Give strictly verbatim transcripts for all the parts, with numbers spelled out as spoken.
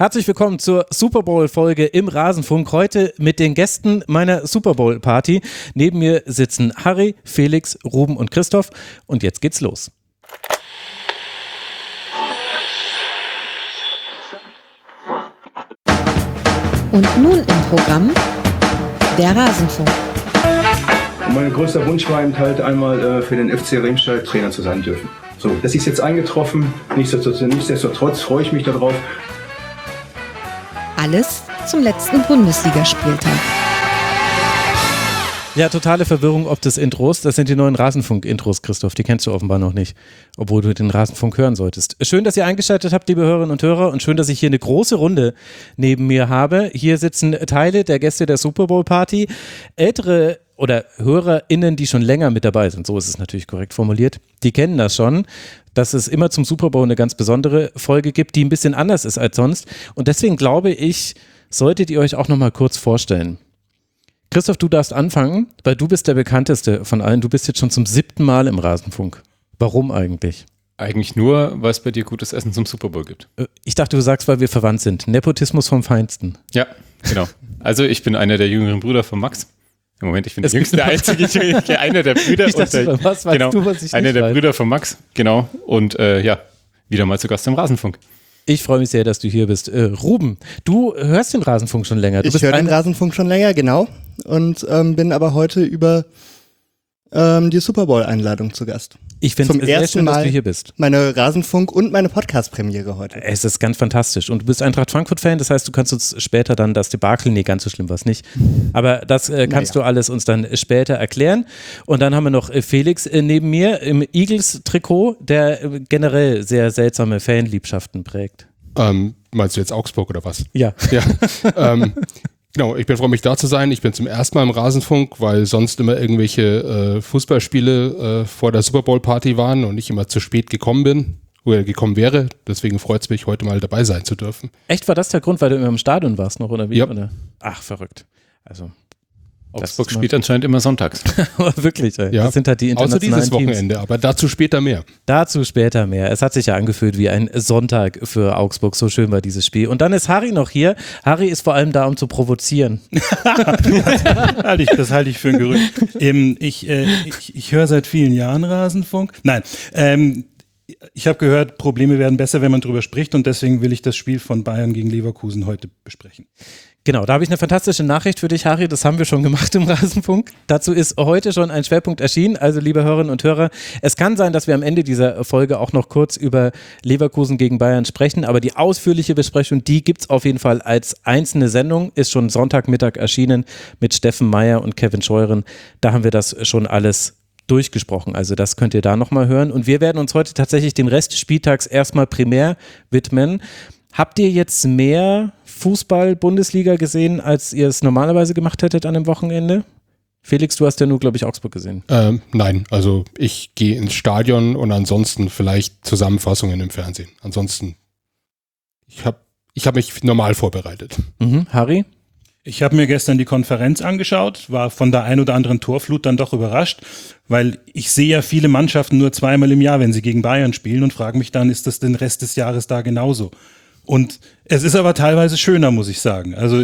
Herzlich willkommen zur Super Bowl-Folge im Rasenfunk. Heute mit den Gästen meiner Super Bowl-Party. Neben mir sitzen Harry, Felix, Ruben und Christoph. Und jetzt geht's los. Und nun im Programm der Rasenfunk. Mein größter Wunsch war eben halt einmal äh, für den F C Remscheid Trainer zu sein dürfen. So, das ist jetzt eingetroffen. Nichtsdestotrotz, nichtsdestotrotz freue ich mich darauf. Alles zum letzten Bundesligaspieltag. Ja, totale Verwirrung ob des Intros. Das sind die neuen Rasenfunk-Intros, Christoph. Die kennst du offenbar noch nicht, obwohl du den Rasenfunk hören solltest. Schön, dass ihr eingeschaltet habt, liebe Hörerinnen und Hörer. Und schön, dass ich hier eine große Runde neben mir habe. Hier sitzen Teile der Gäste der Super Bowl-Party. Ältere oder HörerInnen, die schon länger mit dabei sind, so ist es natürlich korrekt formuliert, die kennen das schon, dass es immer zum Super Bowl eine ganz besondere Folge gibt, die ein bisschen anders ist als sonst. Und deswegen glaube ich, solltet ihr euch auch noch mal kurz vorstellen. Christoph, du darfst anfangen, weil du bist der bekannteste von allen. Du bist jetzt schon zum siebten Mal im Rasenfunk. Warum eigentlich? Eigentlich nur, weil es bei dir gutes Essen zum Super Bowl gibt. Ich dachte, du sagst, weil wir verwandt sind. Nepotismus vom Feinsten. Ja, genau. Also ich bin einer der jüngeren Brüder von Max. Im Moment, ich bin der jüngste, der einzige, ich, einer der Brüder. Ich dachte, und, was weißt genau, du, was ich einer nicht der weiß. Brüder von Max, genau. Und äh, ja, wieder mal zu Gast im Rasenfunk. Ich freue mich sehr, dass du hier bist. Äh, Ruben, du hörst den Rasenfunk schon länger. Du ich bist höre den ein- Rasenfunk schon länger, genau. Und ähm, bin aber heute über ähm, die Super Bowl-Einladung zu Gast. Ich finde Zum es sehr ersten schön, dass Mal du hier bist. meine Rasenfunk- und meine Podcast-Premiere heute. Es ist ganz fantastisch. Und du bist Eintracht Frankfurt-Fan, das heißt, du kannst uns später dann das Debakel, nee, ganz so schlimm war es nicht, aber das äh, kannst Naja. du alles uns dann später erklären. Und dann haben wir noch äh, Felix äh, neben mir im Eagles-Trikot, der äh, generell sehr seltsame Fanliebschaften prägt. Ähm, meinst du jetzt Augsburg oder was? Ja. Ja. ähm, genau, ich bin froh, mich da zu sein. Ich bin zum ersten Mal im Rasenfunk, weil sonst immer irgendwelche äh, Fußballspiele äh, vor der Super Bowl Party waren und ich immer zu spät gekommen bin oder gekommen wäre. Deswegen freut es mich, heute mal dabei sein zu dürfen. Echt, war das der Grund, weil du immer im Stadion warst noch, oder wie? Ja. Oder? Ach, verrückt. Also, Augsburg ist mal- spielt anscheinend immer sonntags. aber wirklich, ey. Ja. Das sind halt die Außer internationalen dieses Teams. Wochenende, aber dazu später mehr. Dazu später mehr. Es hat sich ja angefühlt wie ein Sonntag für Augsburg. So schön war dieses Spiel. Und dann ist Harry noch hier. Harry ist vor allem da, um zu provozieren. Halte ich, das halte ich für ein Gerücht. Ähm, ich äh, ich, ich höre seit vielen Jahren Rasenfunk. Nein, ähm, ich habe gehört, Probleme werden besser, wenn man drüber spricht, und deswegen will ich das Spiel von Bayern gegen Leverkusen heute besprechen. Genau, da habe ich eine fantastische Nachricht für dich, Harry. Das haben wir schon gemacht im Rasenfunk. Dazu ist heute schon ein Schwerpunkt erschienen. Also, liebe Hörerinnen und Hörer, es kann sein, dass wir am Ende dieser Folge auch noch kurz über Leverkusen gegen Bayern sprechen. Aber die ausführliche Besprechung, die gibt's auf jeden Fall als einzelne Sendung. Ist schon Sonntagmittag erschienen mit Steffen Meyer und Kevin Scheuren. Da haben wir das schon alles durchgesprochen. Also das könnt ihr da nochmal hören. Und wir werden uns heute tatsächlich dem Rest des Spieltags erstmal primär widmen. Habt ihr jetzt mehr Fußball-Bundesliga gesehen, als ihr es normalerweise gemacht hättet an dem Wochenende? Felix, du hast ja nur, glaube ich, Augsburg gesehen. Ähm, nein, also ich gehe ins Stadion und ansonsten vielleicht Zusammenfassungen im Fernsehen. Ansonsten, ich habe ich hab mich normal vorbereitet. Mhm. Harry? Ich habe mir gestern die Konferenz angeschaut, war von der ein oder anderen Torflut dann doch überrascht, weil ich sehe ja viele Mannschaften nur zweimal im Jahr, wenn sie gegen Bayern spielen, und frage mich dann, ist das den Rest des Jahres da genauso? Und es ist aber teilweise schöner, muss ich sagen. Also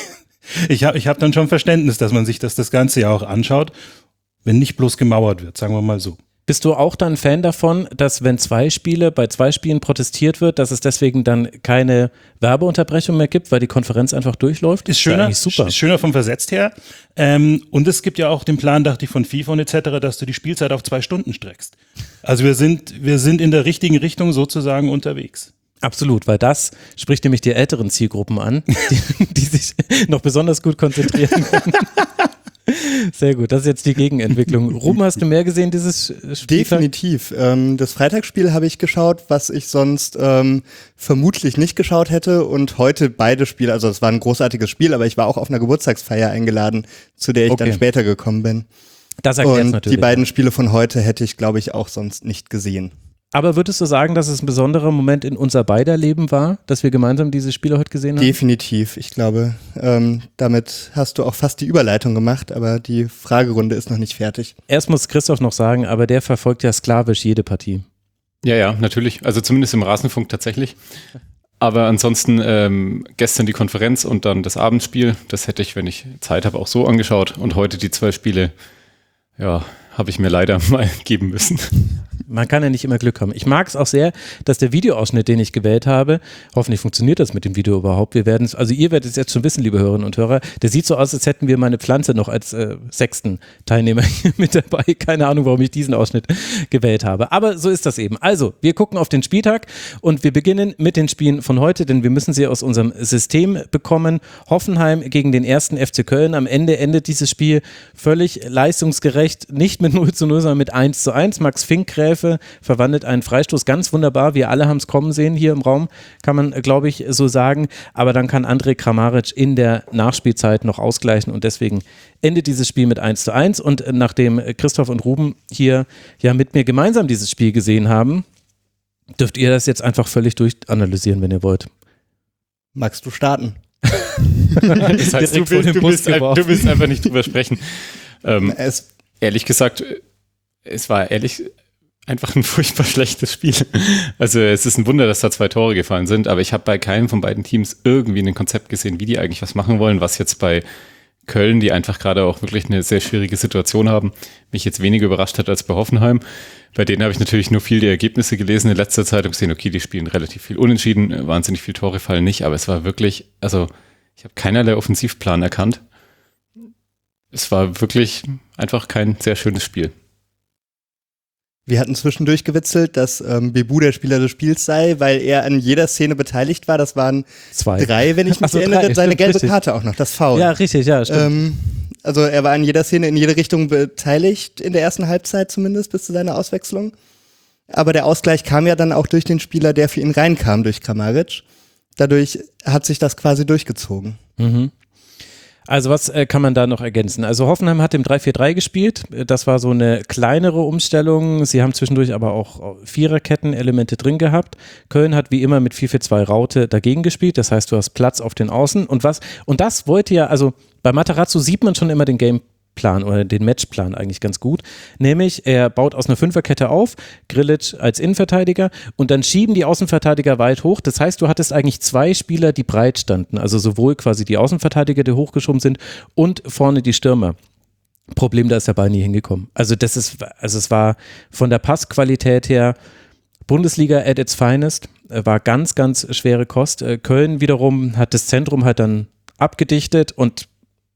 ich habe ich hab dann schon Verständnis, dass man sich das das ganze Jahr auch anschaut, wenn nicht bloß gemauert wird, sagen wir mal so. Bist du auch dann Fan davon, dass wenn zwei Spiele, bei zwei Spielen protestiert wird, dass es deswegen dann keine Werbeunterbrechung mehr gibt, weil die Konferenz einfach durchläuft? Ist schöner, eigentlich super. ist schöner vom Versetzt her. Ähm, und es gibt ja auch den Plan, dachte ich, von FIFA und et cetera, dass du die Spielzeit auf zwei Stunden streckst. Also wir sind, wir sind in der richtigen Richtung sozusagen unterwegs. Absolut, weil das spricht nämlich die älteren Zielgruppen an, die, die sich noch besonders gut konzentrieren können. Sehr gut, das ist jetzt die Gegenentwicklung. Ruben, hast du mehr gesehen dieses Spiel? Definitiv. Ähm, das Freitagsspiel habe ich geschaut, was ich sonst ähm, vermutlich nicht geschaut hätte. Und heute beide Spiele, also es war ein großartiges Spiel, aber ich war auch auf einer Geburtstagsfeier eingeladen, zu der ich Okay. dann später gekommen bin. Das erklärt Und natürlich. die beiden Spiele von heute hätte ich, glaube ich, auch sonst nicht gesehen. Aber würdest du sagen, dass es ein besonderer Moment in unser beider Leben war, dass wir gemeinsam diese Spiele heute gesehen haben? Definitiv. Ich glaube, ähm, damit hast du auch fast die Überleitung gemacht, aber die Fragerunde ist noch nicht fertig. Erst muss Christoph noch sagen, aber der verfolgt ja sklavisch jede Partie. Ja, ja, natürlich. Also zumindest im Rasenfunk tatsächlich. Aber ansonsten ähm, gestern die Konferenz und dann das Abendspiel, das hätte ich, wenn ich Zeit habe, auch so angeschaut. Und heute die zwei Spiele, ja, habe ich mir leider mal geben müssen. Man kann ja nicht immer Glück haben. Ich mag es auch sehr, dass der Videoausschnitt, den ich gewählt habe, hoffentlich funktioniert das mit dem Video überhaupt. Wir werden es, also ihr werdet es jetzt schon wissen, liebe Hörerinnen und Hörer, der sieht so aus, als hätten wir meine Pflanze noch als äh, sechsten Teilnehmer hier mit dabei. Keine Ahnung, warum ich diesen Ausschnitt gewählt habe. Aber so ist das eben. Also, wir gucken auf den Spieltag und wir beginnen mit den Spielen von heute, denn wir müssen sie aus unserem System bekommen. Hoffenheim gegen den ersten F C Köln. Am Ende endet dieses Spiel völlig leistungsgerecht, nicht mit null zu null, sondern mit eins zu eins. Max Finkgräfe verwandelt einen Freistoß ganz wunderbar. Wir alle haben es kommen sehen hier im Raum, kann man, glaube ich, so sagen. Aber dann kann Andrej Kramaric in der Nachspielzeit noch ausgleichen und deswegen endet dieses Spiel mit eins zu eins. Und nachdem Christoph und Ruben hier ja mit mir gemeinsam dieses Spiel gesehen haben, dürft ihr das jetzt einfach völlig durchanalysieren, wenn ihr wollt. Magst du starten? Das heißt, du willst, du, willst, du willst einfach nicht drüber sprechen. Ähm, es ehrlich gesagt, es war ehrlich einfach ein furchtbar schlechtes Spiel. Also es ist ein Wunder, dass da zwei Tore gefallen sind, aber ich habe bei keinem von beiden Teams irgendwie ein Konzept gesehen, wie die eigentlich was machen wollen, was jetzt bei Köln, die einfach gerade auch wirklich eine sehr schwierige Situation haben, mich jetzt weniger überrascht hat als bei Hoffenheim. Bei denen habe ich natürlich nur viel die Ergebnisse gelesen in letzter Zeit und gesehen, okay, die spielen relativ viel unentschieden, wahnsinnig viele Tore fallen nicht, aber es war wirklich, also ich habe keinerlei Offensivplan erkannt. Es war wirklich einfach kein sehr schönes Spiel. Wir hatten zwischendurch gewitzelt, dass ähm, Bebu der Spieler des Spiels sei, weil er an jeder Szene beteiligt war. Das waren Zwei. drei, wenn ich mich so, erinnere. drei, Seine stimmt, gelbe richtig. Karte auch noch, das Foul. Ja, richtig, ja, stimmt. Ähm, also er war in jeder Szene, in jede Richtung beteiligt, in der ersten Halbzeit zumindest, bis zu seiner Auswechslung. Aber der Ausgleich kam ja dann auch durch den Spieler, der für ihn reinkam, durch Kramaric. Dadurch hat sich das quasi durchgezogen. Mhm. Also was äh, kann man da noch ergänzen? Also Hoffenheim hat im drei vier drei gespielt, das war so eine kleinere Umstellung, sie haben zwischendurch aber auch Viererketten-Elemente drin gehabt. Köln hat wie immer mit vier vier zwei Raute dagegen gespielt, das heißt, du hast Platz auf den Außen und was, und das wollte ja, also bei Matarazzo sieht man schon immer den Game Plan oder den Matchplan eigentlich ganz gut, nämlich er baut aus einer Fünferkette auf, Grillitsch als Innenverteidiger und dann schieben die Außenverteidiger weit hoch, das heißt, du hattest eigentlich zwei Spieler, die breit standen, also sowohl quasi die Außenverteidiger, die hochgeschoben sind und vorne die Stürmer. Problem, da ist der Ball nie hingekommen. Also das ist, also es war von der Passqualität her Bundesliga at its finest, war ganz, ganz schwere Kost. Köln wiederum hat das Zentrum halt dann abgedichtet und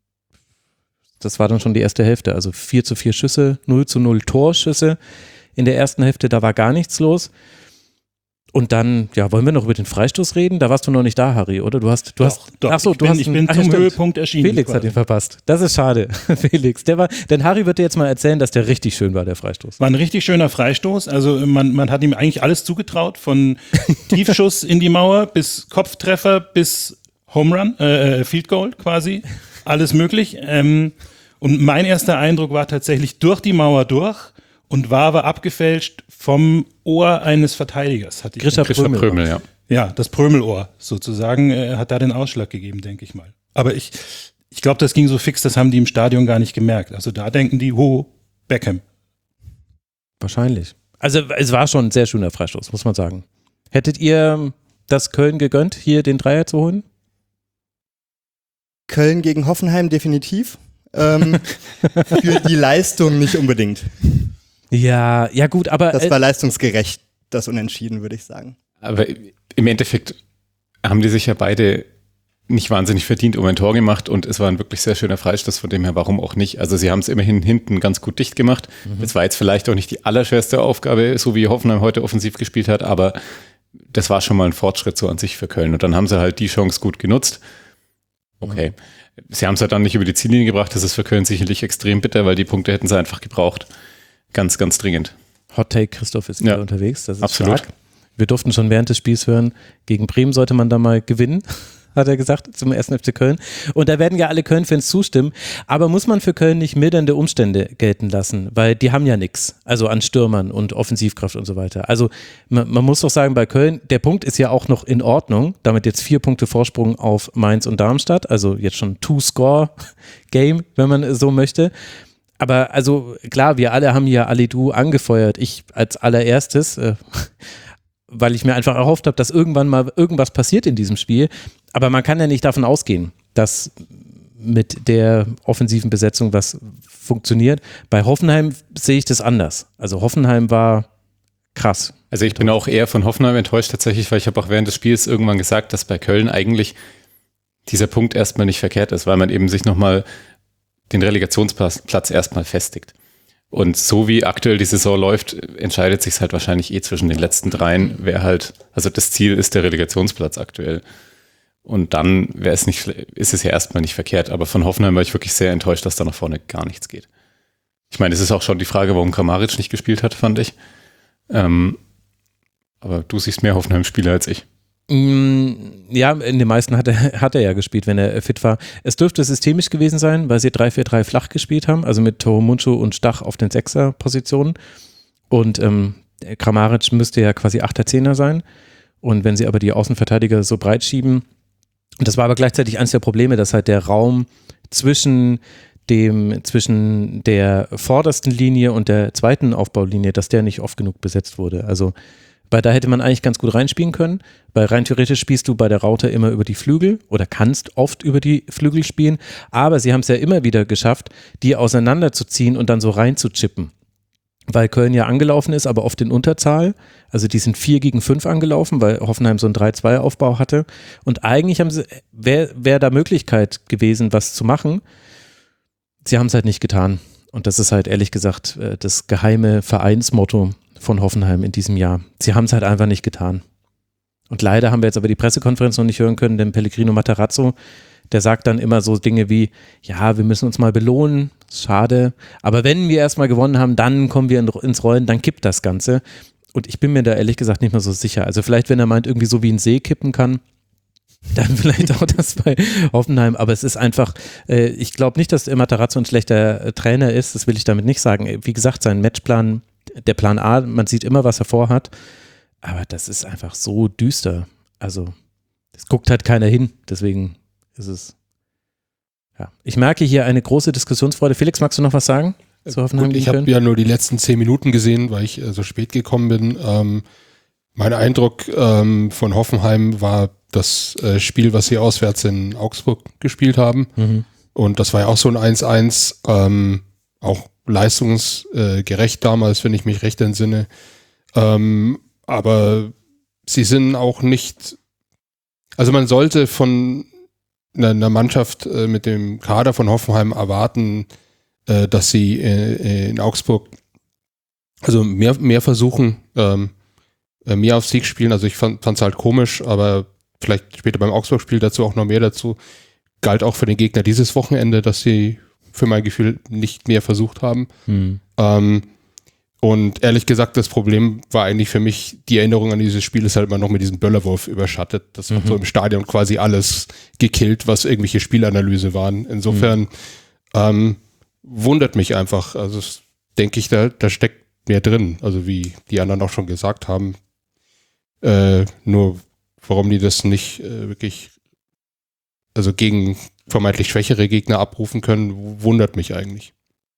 das war dann schon die erste Hälfte, also vier zu vier Schüsse, null zu null Torschüsse in der ersten Hälfte, da war gar nichts los. Und dann, ja, wollen wir noch über den Freistoß reden? Da warst du noch nicht da, Harry, oder? Du hast, du Doch, hast, doch, ach so, ich du bin, hast, ich bin ach, zum stimmt. Höhepunkt erschienen. Felix hat ihn verpasst. Das ist schade, Felix. Der war, denn Harry wird dir jetzt mal erzählen, dass der richtig schön war, der Freistoß. War ein richtig schöner Freistoß. Also man, man hat ihm eigentlich alles zugetraut, von Tiefschuss in die Mauer bis Kopftreffer bis Home Run, äh, Field Goal quasi. Alles möglich. Ähm, Und mein erster Eindruck war tatsächlich durch die Mauer durch und war aber abgefälscht vom Ohr eines Verteidigers. Hatte ich Grisha Grisha Prömel. Prömel, ja. Ja, das Prömelohr sozusagen äh, hat da den Ausschlag gegeben, denke ich mal. Aber ich, ich glaube, das ging so fix, das haben die im Stadion gar nicht gemerkt. Also da denken die, ho, Beckham. Wahrscheinlich. Also es war schon ein sehr schöner Freistoß, muss man sagen. Hättet ihr das Köln gegönnt, hier den Dreier zu holen? Köln gegen Hoffenheim definitiv. ähm, für die Leistung nicht unbedingt. Ja, ja gut, aber Das äh, war leistungsgerecht, das Unentschieden, würde ich sagen. Aber im Endeffekt haben die sich ja beide nicht wahnsinnig verdient um ein Tor gemacht und es war ein wirklich sehr schöner Freistoß, von dem her, warum auch nicht. Also sie haben es immerhin hinten ganz gut dicht gemacht. Mhm. Das war jetzt vielleicht auch nicht die allerschwerste Aufgabe, so wie Hoffenheim heute offensiv gespielt hat, aber das war schon mal ein Fortschritt so an sich für Köln. Und dann haben sie halt die Chance gut genutzt. Okay. Sie haben es halt dann nicht über die Ziellinie gebracht. Das ist für Köln sicherlich extrem bitter, weil die Punkte hätten sie einfach gebraucht. Ganz, ganz dringend. Hot Take, Christoph ist wieder Ja, unterwegs. Das ist absolut. stark. Wir durften schon während des Spiels hören, gegen Bremen sollte man da mal gewinnen, hat er gesagt, zum ersten F C Köln. Und da werden ja alle Köln-Fans zustimmen. Aber muss man für Köln nicht mildernde Umstände gelten lassen? Weil die haben ja nichts. Also an Stürmern und Offensivkraft und so weiter. Also man, man muss doch sagen, bei Köln, der Punkt ist ja auch noch in Ordnung. Damit jetzt vier Punkte Vorsprung auf Mainz und Darmstadt. Also jetzt schon Two-Score-Game, wenn man so möchte. Aber also klar, wir alle haben hier Alidou angefeuert. Ich als allererstes. Äh, weil ich mir einfach erhofft habe, dass irgendwann mal irgendwas passiert in diesem Spiel. Aber man kann ja nicht davon ausgehen, dass mit der offensiven Besetzung was funktioniert. Bei Hoffenheim sehe ich das anders. Also Hoffenheim war krass. Also ich bin auch eher von Hoffenheim enttäuscht tatsächlich, weil ich habe auch während des Spiels irgendwann gesagt, dass bei Köln eigentlich dieser Punkt erstmal nicht verkehrt ist, weil man eben sich nochmal den Relegationsplatz Platz erstmal festigt. Und so wie aktuell die Saison läuft, entscheidet sich es halt wahrscheinlich eh zwischen den letzten dreien, wer halt, also das Ziel ist der Relegationsplatz aktuell. Und dann wäre es nicht, ist es ja erstmal nicht verkehrt. Aber von Hoffenheim war ich wirklich sehr enttäuscht, dass da nach vorne gar nichts geht. Ich meine, es ist auch schon die Frage, warum Kramaric nicht gespielt hat, fand ich. Ähm, aber du siehst mehr Hoffenheim-Spieler als ich. Ja, in den meisten hat er, hat er ja gespielt, wenn er fit war. Es dürfte systemisch gewesen sein, weil sie drei vier drei flach gespielt haben, also mit Tohomunchu und Stach auf den Sechser-Positionen. Und ähm, Kramaric müsste ja quasi Achter-Zehner sein. Und wenn sie aber die Außenverteidiger so breit schieben, und das war aber gleichzeitig eines der Probleme, dass halt der Raum zwischen dem, zwischen der vordersten Linie und der zweiten Aufbaulinie, dass der nicht oft genug besetzt wurde. Also weil da hätte man eigentlich ganz gut reinspielen können, weil rein theoretisch spielst du bei der Raute immer über die Flügel oder kannst oft über die Flügel spielen, aber sie haben es ja immer wieder geschafft, die auseinanderzuziehen und dann so reinzuchippen, weil Köln ja angelaufen ist, aber oft in Unterzahl, also die sind vier gegen fünf angelaufen, weil Hoffenheim so einen drei zwei Aufbau hatte und eigentlich haben sie, wäre wär da Möglichkeit gewesen, was zu machen, sie haben es halt nicht getan und das ist halt ehrlich gesagt das geheime Vereinsmotto von Hoffenheim in diesem Jahr. Sie haben es halt einfach nicht getan. Und leider haben wir jetzt aber die Pressekonferenz noch nicht hören können, denn Pellegrino Matarazzo, der sagt dann immer so Dinge wie, ja, wir müssen uns mal belohnen, schade, aber wenn wir erstmal gewonnen haben, dann kommen wir ins Rollen, dann kippt das Ganze. Und ich bin mir da ehrlich gesagt nicht mehr so sicher. Also vielleicht, wenn er meint, irgendwie so wie ein See kippen kann, dann vielleicht auch das bei Hoffenheim, aber es ist einfach, äh, ich glaube nicht, dass Matarazzo ein schlechter äh, Trainer ist, das will ich damit nicht sagen. Wie gesagt, sein Matchplan, der Plan A, man sieht immer, was er vorhat, aber das ist einfach so düster. Also, es guckt halt keiner hin, deswegen ist es, ja. Ich merke hier eine große Diskussionsfreude. Felix, magst du noch was sagen zu Hoffenheim? Gut, ich habe ja nur die letzten zehn Minuten gesehen, weil ich äh, so spät gekommen bin. Ähm, mein Eindruck ähm, von Hoffenheim war das äh, Spiel, was sie auswärts in Augsburg gespielt haben. Mhm. Und das war ja auch so ein eins eins, ähm, auch leistungsgerecht damals, wenn ich mich recht entsinne. Ähm, aber sie sind auch nicht, also man sollte von einer, einer Mannschaft äh, mit dem Kader von Hoffenheim erwarten, äh, dass sie äh, in Augsburg also mehr, mehr versuchen, ähm, mehr auf Sieg spielen. Also ich fand es halt komisch, aber vielleicht später beim Augsburg-Spiel dazu auch noch mehr dazu. Galt auch für den Gegner dieses Wochenende, dass sie für mein Gefühl nicht mehr versucht haben. Mhm. Ähm, und ehrlich gesagt, das Problem war eigentlich für mich, die Erinnerung an dieses Spiel ist halt immer noch mit diesem Böllerwurf überschattet. Das mhm. hat so im Stadion quasi alles gekillt, was irgendwelche Spielanalyse waren. Insofern mhm. ähm, wundert mich einfach. Also denke ich, da, da steckt mehr drin. Also wie die anderen auch schon gesagt haben. Äh, nur warum die das nicht äh, wirklich also gegen vermeintlich schwächere Gegner abrufen können, wundert mich eigentlich.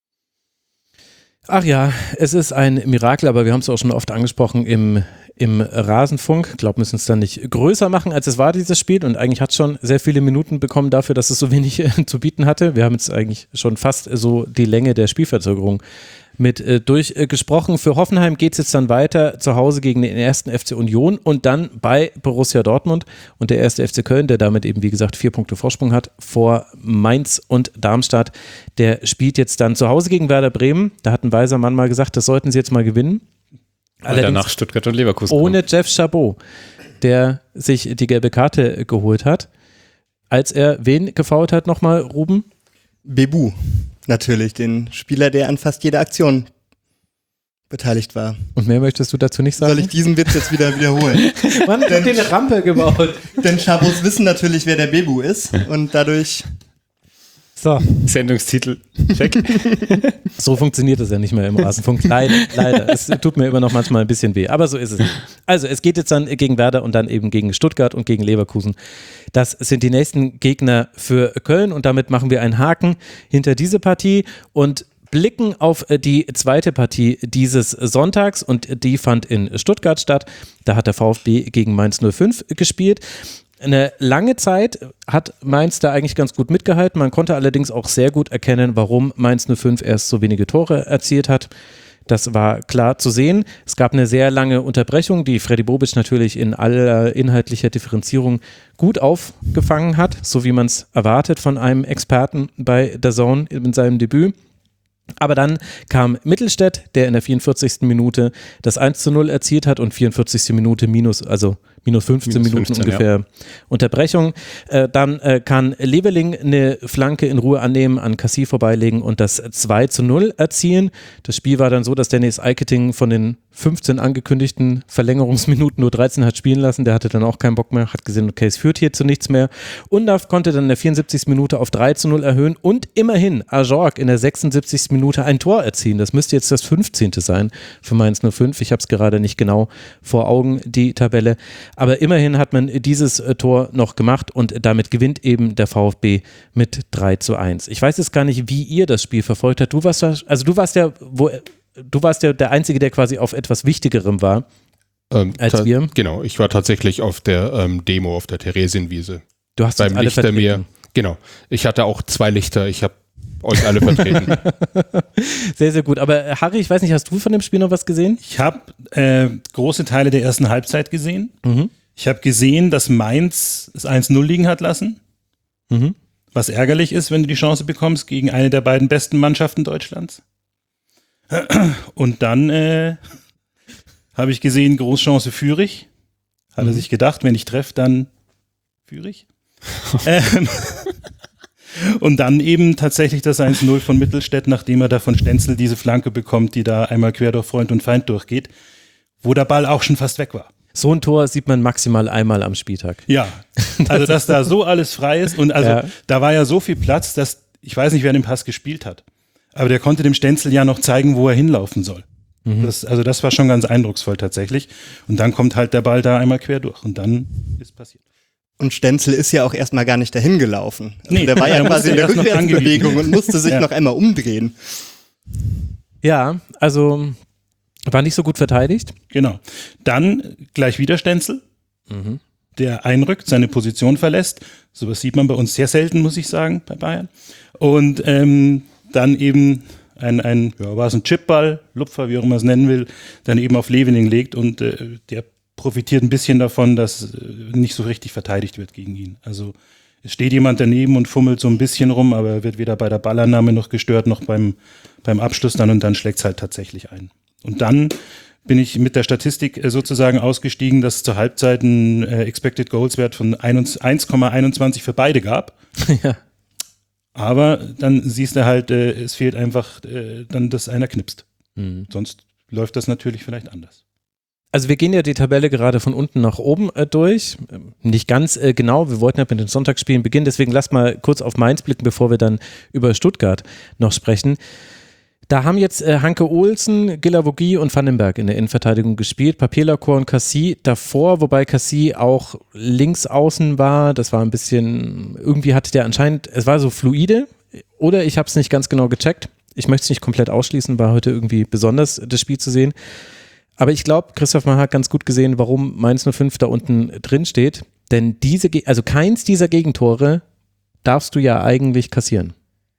Ach ja, es ist ein Mirakel, aber wir haben es auch schon oft angesprochen im, im Rasenfunk. Ich glaube, wir müssen es dann nicht größer machen, als es war, dieses Spiel. Und eigentlich hat es schon sehr viele Minuten bekommen dafür, dass es so wenig äh, zu bieten hatte. Wir haben jetzt eigentlich schon fast so die Länge der Spielverzögerung mit äh, durchgesprochen. Äh, Für Hoffenheim geht es jetzt dann weiter zu Hause gegen den ersten F C Union und dann bei Borussia Dortmund und der erste F C Köln, der damit eben, wie gesagt, vier Punkte Vorsprung hat vor Mainz und Darmstadt. Der spielt jetzt dann zu Hause gegen Werder Bremen. Da hat ein weiser Mann mal gesagt, das sollten sie jetzt mal gewinnen. Allerdings danach Stuttgart und Leverkusen. Ohne kommen. Jeff Chabot, der sich die gelbe Karte geholt hat. Als er wen gefoult hat nochmal, Ruben? Bebu. Natürlich, den Spieler, der an fast jeder Aktion beteiligt war. Und mehr möchtest du dazu nicht sagen? Soll ich diesen Witz jetzt wieder wiederholen? Wann hat denn eine Rampe gebaut? Denn Chabos wissen natürlich, wer der Bebu ist und dadurch... So. Sendungstitel, check. So funktioniert das ja nicht mehr im Rasenfunk. Leider, leider. Es tut mir immer noch manchmal ein bisschen weh, aber so ist es nicht. Also es geht jetzt dann gegen Werder und dann eben gegen Stuttgart und gegen Leverkusen. Das sind die nächsten Gegner für Köln und damit machen wir einen Haken hinter diese Partie und blicken auf die zweite Partie dieses Sonntags und die fand in Stuttgart statt. Da hat der VfB gegen Mainz null fünf gespielt. Eine lange Zeit hat Mainz da eigentlich ganz gut mitgehalten. Man konnte allerdings auch sehr gut erkennen, warum Mainz null fünf erst so wenige Tore erzielt hat. Das war klar zu sehen. Es gab eine sehr lange Unterbrechung, die Freddy Bobic natürlich in aller inhaltlicher Differenzierung gut aufgefangen hat, so wie man es erwartet von einem Experten bei D A Z N in seinem Debüt. Aber dann kam Mittelstädt, der in der vierundvierzigsten Minute das eins zu null erzielt hat und vierundvierzigste Minute minus, also minus fünfzehn minus Minuten fünfzehn, ungefähr ja. Unterbrechung. Äh, dann äh, kann Leveling eine Flanke in Ruhe annehmen, an Cassie vorbeilegen und das zwei zu null erzielen. Das Spiel war dann so, dass Dennis Eiketing von den fünfzehn angekündigten Verlängerungsminuten nur dreizehn hat spielen lassen. Der hatte dann auch keinen Bock mehr, hat gesehen, okay, es führt hier zu nichts mehr. Undav konnte dann in der vierundsiebzigsten Minute auf drei zu null erhöhen und immerhin Ajorg in der sechsundsiebzigsten Minute ein Tor erzielen. Das müsste jetzt das fünfzehnte sein für Mainz null fünf. Ich habe es gerade nicht genau vor Augen, die Tabelle. Aber immerhin hat man dieses äh, Tor noch gemacht und damit gewinnt eben der VfB mit drei zu eins. Ich weiß jetzt gar nicht, wie ihr das Spiel verfolgt habt. Du warst da, also du warst ja, wo, du warst ja der Einzige, der quasi auf etwas Wichtigerem war ähm, als ta- wir. Genau, ich war tatsächlich auf der ähm, Demo auf der Theresienwiese. Du hast beim alle Lichtermeer. Genau, ich hatte auch zwei Lichter. Ich habe euch alle vertreten. Sehr, sehr gut. Aber äh, Harry, ich weiß nicht, hast du von dem Spiel noch was gesehen? Ich habe äh, große Teile der ersten Halbzeit gesehen. Mhm. Ich habe gesehen, dass Mainz es eins null liegen hat lassen. Mhm. Was ärgerlich ist, wenn du die Chance bekommst gegen eine der beiden besten Mannschaften Deutschlands. Und dann äh, habe ich gesehen, Großchance Fürich. Hat er Mhm. sich gedacht, wenn ich treffe, dann Fürich. ähm, und dann eben tatsächlich das eins null von Mittelstädt, nachdem er da von Stenzel diese Flanke bekommt, die da einmal quer durch Freund und Feind durchgeht, wo der Ball auch schon fast weg war. So ein Tor sieht man maximal einmal am Spieltag. Ja, also dass da so alles frei ist und also Ja. da war ja so viel Platz, dass ich weiß nicht, wer den Pass gespielt hat, aber der konnte dem Stenzel ja noch zeigen, wo er hinlaufen soll. Mhm. Das, also das war schon ganz eindrucksvoll tatsächlich und dann kommt halt der Ball da einmal quer durch und dann ist passiert. Und Stenzel ist ja auch erstmal gar nicht dahin gelaufen. Also Nee, der war ja er quasi musste in der erst noch Rückwärtsbewegung und musste sich Ja. noch einmal umdrehen. Ja, also war nicht so gut verteidigt. Genau. Dann gleich wieder Stenzel, Mhm. der einrückt, seine Position verlässt. Sowas sieht man bei uns sehr selten, muss ich sagen, bei Bayern. Und ähm, dann eben ein, ein ja, war es ein Chipball, Lupfer, wie auch immer man es nennen will, dann eben auf Leveling legt und äh, der profitiert ein bisschen davon, dass äh, nicht so richtig verteidigt wird gegen ihn. Also es steht jemand daneben und fummelt so ein bisschen rum, aber er wird weder bei der Ballannahme noch gestört, noch beim, beim Abschluss dann und dann schlägt es halt tatsächlich ein. Und dann bin ich mit der Statistik äh, sozusagen ausgestiegen, dass es zur Halbzeit einen äh, Expected Goals Wert von eins Komma einundzwanzig für beide gab. Ja. Aber dann siehst du halt, äh, es fehlt einfach äh, dann, dass einer knipst. Mhm. Sonst läuft das natürlich vielleicht anders. Also wir gehen ja die Tabelle gerade von unten nach oben äh, durch. Ähm, Nicht ganz äh, genau, wir wollten ja mit den Sonntagsspielen beginnen, deswegen lass mal kurz auf Mainz blicken, bevor wir dann über Stuttgart noch sprechen. Da haben jetzt äh, Hanke Olsen, Guilavogui und Vandenberg in der Innenverteidigung gespielt, Papierlacroix und Cassie davor, wobei Cassie auch links außen war, das war ein bisschen, irgendwie hatte der anscheinend, es war so fluide oder ich habe es nicht ganz genau gecheckt, ich möchte es nicht komplett ausschließen, war heute irgendwie besonders, das Spiel zu sehen. Aber ich glaube, Christoph Mann hat ganz gut gesehen, warum Mainz null fünf da unten drin steht. Denn diese, also keins dieser Gegentore darfst du ja eigentlich kassieren.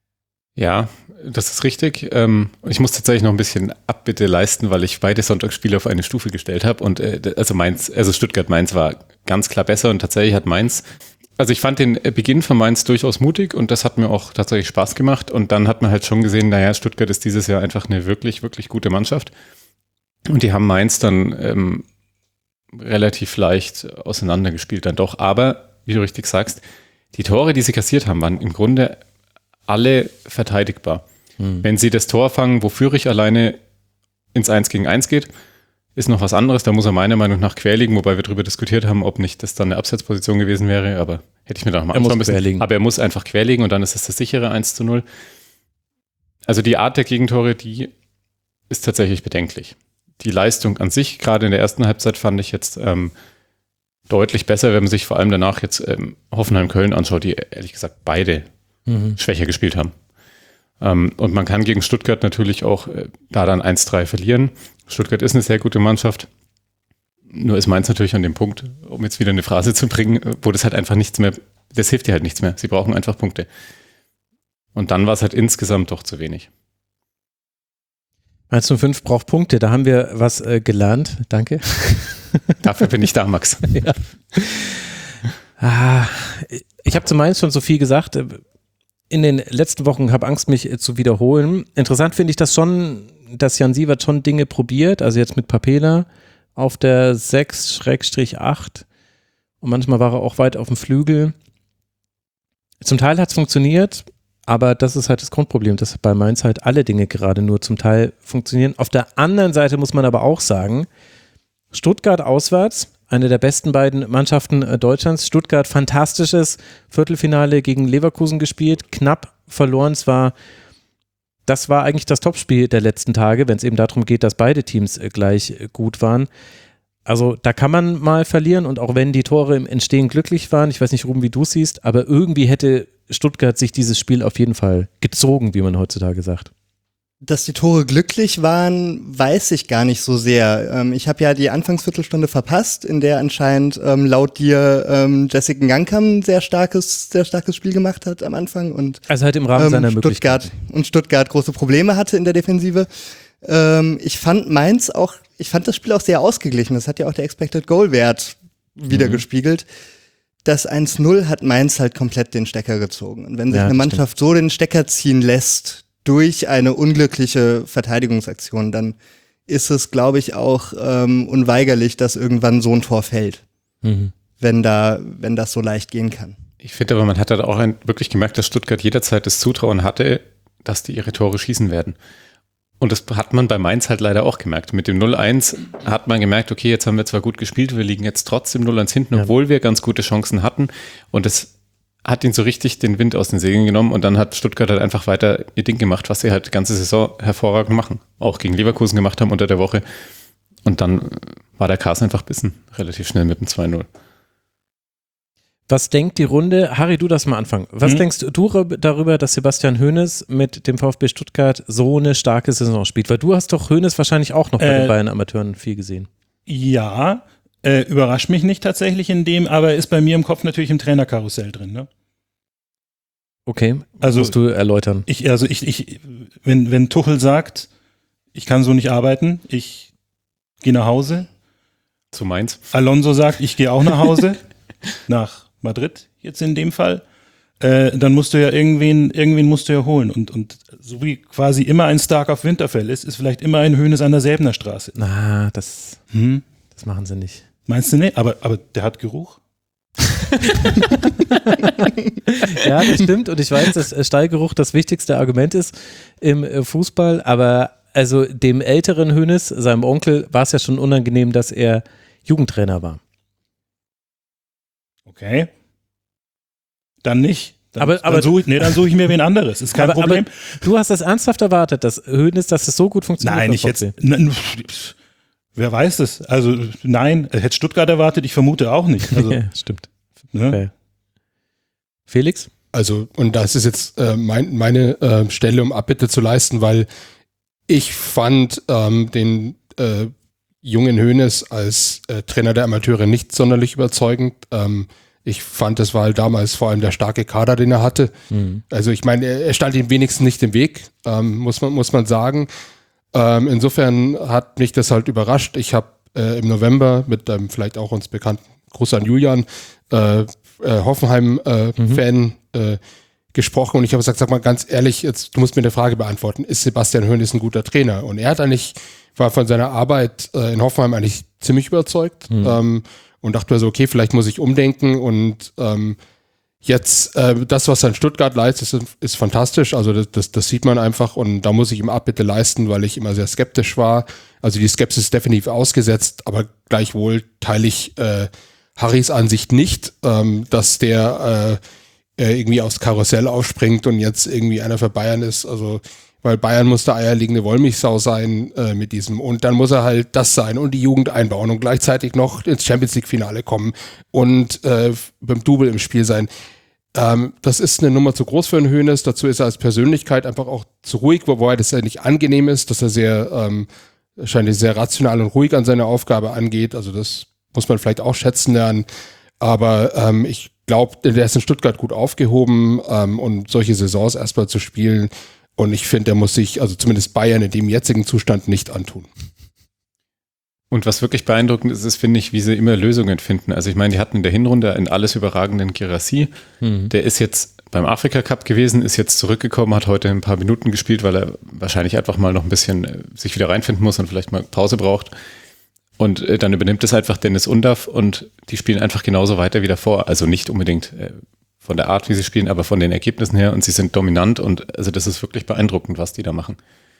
Ja, das ist richtig. Ähm, ich muss tatsächlich noch ein bisschen Abbitte leisten, weil ich beide Sonntagsspiele auf eine Stufe gestellt habe. Und äh, also Mainz, also Stuttgart-Mainz war ganz klar besser und tatsächlich hat Mainz, also ich fand den Beginn von Mainz durchaus mutig und das hat mir auch tatsächlich Spaß gemacht. Und dann hat man halt schon gesehen, naja, Stuttgart ist dieses Jahr einfach eine wirklich, wirklich gute Mannschaft. Und die haben Mainz dann ähm, relativ leicht auseinandergespielt dann doch. Aber, wie du richtig sagst, die Tore, die sie kassiert haben, waren im Grunde alle verteidigbar. Hm. Wenn sie das Tor fangen, wo Fürich alleine ins eins gegen eins geht, ist noch was anderes. Da muss er meiner Meinung nach querlegen, wobei wir darüber diskutiert haben, ob nicht das dann eine Absetzposition gewesen wäre. Aber hätte ich mir da noch mal anschauen müssen. Aber er muss einfach querlegen und dann ist es das sichere eins zu null. Also die Art der Gegentore, die ist tatsächlich bedenklich. Die Leistung an sich, gerade in der ersten Halbzeit, fand ich jetzt ähm, deutlich besser, wenn man sich vor allem danach jetzt ähm, Hoffenheim-Köln anschaut, die ehrlich gesagt beide mhm. schwächer gespielt haben. Ähm, und man kann gegen Stuttgart natürlich auch äh, da dann eins drei verlieren. Stuttgart ist eine sehr gute Mannschaft. Nur ist Mainz natürlich an dem Punkt, um jetzt wieder eine Phrase zu bringen, wo das halt einfach nichts mehr, das hilft dir halt nichts mehr. Sie brauchen einfach Punkte. Und dann war es halt insgesamt doch zu wenig. eins zu fünf braucht Punkte, da haben wir was äh, gelernt. Danke. Dafür bin ich da, Max. Ja. Ah, ich habe zu Mainz schon so viel gesagt. In den letzten Wochen habe Angst, mich äh, zu wiederholen. Interessant finde ich das schon, dass Jan Siewert schon Dinge probiert, also jetzt mit Papela auf der sechs acht und manchmal war er auch weit auf dem Flügel. Zum Teil hat es funktioniert, aber das ist halt das Grundproblem, dass bei Mainz halt alle Dinge gerade nur zum Teil funktionieren. Auf der anderen Seite muss man aber auch sagen, Stuttgart auswärts, eine der besten beiden Mannschaften Deutschlands. Stuttgart fantastisches Viertelfinale gegen Leverkusen gespielt, knapp verloren. Es war, das war eigentlich das Topspiel der letzten Tage, wenn es eben darum geht, dass beide Teams gleich gut waren. Also da kann man mal verlieren und auch wenn die Tore im Entstehen glücklich waren, ich weiß nicht, Ruben, wie du es siehst, aber irgendwie hätte Stuttgart sich dieses Spiel auf jeden Fall gezogen, wie man heutzutage sagt. Dass die Tore glücklich waren, weiß ich gar nicht so sehr. Ähm, ich habe ja die Anfangsviertelstunde verpasst, in der anscheinend ähm, laut dir ähm, Jessica Ngankam ein sehr starkes, sehr starkes Spiel gemacht hat am Anfang und also halt im Rahmen ähm, seiner Stuttgart Möglichkeiten. Und Stuttgart große Probleme hatte in der Defensive. Ähm, ich fand Mainz auch, ich fand das Spiel auch sehr ausgeglichen. Das hat ja auch der Expected Goal Wert wieder mhm. gespiegelt. Das eins null hat Mainz halt komplett den Stecker gezogen. Und wenn sich ja, eine Mannschaft stimmt. so den Stecker ziehen lässt, durch eine unglückliche Verteidigungsaktion, dann ist es, glaube ich, auch ähm, unweigerlich, dass irgendwann so ein Tor fällt, mhm. wenn da, wenn das so leicht gehen kann. Ich finde aber, man hat halt auch ein, wirklich gemerkt, dass Stuttgart jederzeit das Zutrauen hatte, dass die ihre Tore schießen werden. Und das hat man bei Mainz halt leider auch gemerkt. Mit dem null eins hat man gemerkt, okay, jetzt haben wir zwar gut gespielt, wir liegen jetzt trotzdem null eins hinten, obwohl ja. wir ganz gute Chancen hatten. Und das hat ihn so richtig den Wind aus den Segeln genommen und dann hat Stuttgart halt einfach weiter ihr Ding gemacht, was sie halt die ganze Saison hervorragend machen. Auch gegen Leverkusen gemacht haben unter der Woche. Und dann war der Kars einfach bissen, relativ schnell mit dem zwei null. Was denkt die Runde? Harry, du darfst mal anfangen. Was mhm. denkst du darüber, dass Sebastian Hoeneß mit dem VfB Stuttgart so eine starke Saison spielt? Weil du hast doch Hoeneß wahrscheinlich auch noch bei äh, den Bayern-Amateuren viel gesehen. Ja, Äh, überrascht mich nicht tatsächlich in dem, aber ist bei mir im Kopf natürlich im Trainerkarussell drin. Ne? Okay, also musst du erläutern. Ich, also ich, ich, wenn, wenn Tuchel sagt, ich kann so nicht arbeiten, ich gehe nach Hause. Zu Mainz. Alonso sagt, ich gehe auch nach Hause, nach Madrid jetzt in dem Fall. Äh, dann musst du ja irgendwen, irgendwen musst du ja holen. Und, und so wie quasi immer ein Stark auf Winterfell ist, ist vielleicht immer ein Hoeneß an der Säbener Straße. Na, das, hm? das machen sie nicht. Meinst du nicht? Aber, aber der hat Geruch. Ja, das stimmt. Und ich weiß, dass Stallgeruch das wichtigste Argument ist im Fußball. Aber also dem älteren Hoeneß, seinem Onkel, war es ja schon unangenehm, dass er Jugendtrainer war. Okay. Dann nicht. Dann, aber, dann aber, suche ich, nee, dann suche ich mir wen anderes. Ist kein aber, Problem. Aber du hast das ernsthaft erwartet, dass Hoeneß, dass es so gut funktioniert? Nein, ich jetzt. N- Wer weiß es? Also nein, hätte Stuttgart erwartet, ich vermute auch nicht. Also, ja, stimmt. Ne? Okay. Felix? Also, und das ist jetzt äh, mein, meine äh, Stelle, um Abbitte zu leisten, weil ich fand ähm, den äh, jungen Hoeneß als äh, Trainer der Amateure nicht sonderlich überzeugend. Ähm, ich fand, das war halt damals vor allem der starke Kader, den er hatte. Mhm. Also ich meine, er, er stand ihm wenigstens nicht im Weg, ähm, muss man, muss man sagen. Ähm, insofern hat mich das halt überrascht. Ich habe äh, im November mit einem vielleicht auch uns bekannten Gruß an Julian, äh, äh, Hoffenheim-Fan mhm. äh, gesprochen und ich habe gesagt, sag mal ganz ehrlich, jetzt, du musst mir eine Frage beantworten, ist Sebastian Hoeneß ein guter Trainer? Und er hat eigentlich, war von seiner Arbeit äh, in Hoffenheim eigentlich ziemlich überzeugt mhm. ähm, und dachte mir so, okay, vielleicht muss ich umdenken und ähm, Jetzt, äh, das, was er in Stuttgart leistet, ist, ist fantastisch. Also das, das, das sieht man einfach und da muss ich ihm Abbitte leisten, weil ich immer sehr skeptisch war. Also die Skepsis ist definitiv ausgesetzt, aber gleichwohl teile ich äh, Harrys Ansicht nicht, ähm, dass der äh, irgendwie aufs Karussell aufspringt und jetzt irgendwie einer für Bayern ist. Also weil Bayern muss der eierlegende Wollmilchsau sein äh, mit diesem und dann muss er halt das sein und die Jugend einbauen und gleichzeitig noch ins Champions League Finale kommen und äh, beim Double im Spiel sein. Ähm, das ist eine Nummer zu groß für einen Hoeneß. Dazu ist er als Persönlichkeit einfach auch zu ruhig, wobei das ja nicht angenehm ist, dass er sehr, ähm, wahrscheinlich sehr rational und ruhig an seine Aufgabe angeht. Also das muss man vielleicht auch schätzen lernen. Aber ähm, ich glaube, der ist in Stuttgart gut aufgehoben ähm, und solche Saisons erstmal zu spielen. Und ich finde, der muss sich, also zumindest Bayern in dem jetzigen Zustand nicht antun. Und was wirklich beeindruckend ist, ist, finde ich, wie sie immer Lösungen finden. Also ich meine, die hatten in der Hinrunde einen alles überragenden Girassi. Mhm. Der ist jetzt beim Afrika Cup gewesen, ist jetzt zurückgekommen, hat heute ein paar Minuten gespielt, weil er wahrscheinlich einfach mal noch ein bisschen sich wieder reinfinden muss und vielleicht mal Pause braucht. Und äh, dann übernimmt es einfach Dennis Undaff und die spielen einfach genauso weiter wie davor. Also nicht unbedingt äh, von der Art, wie sie spielen, aber von den Ergebnissen her. Und sie sind dominant und also das ist wirklich beeindruckend, was die da machen.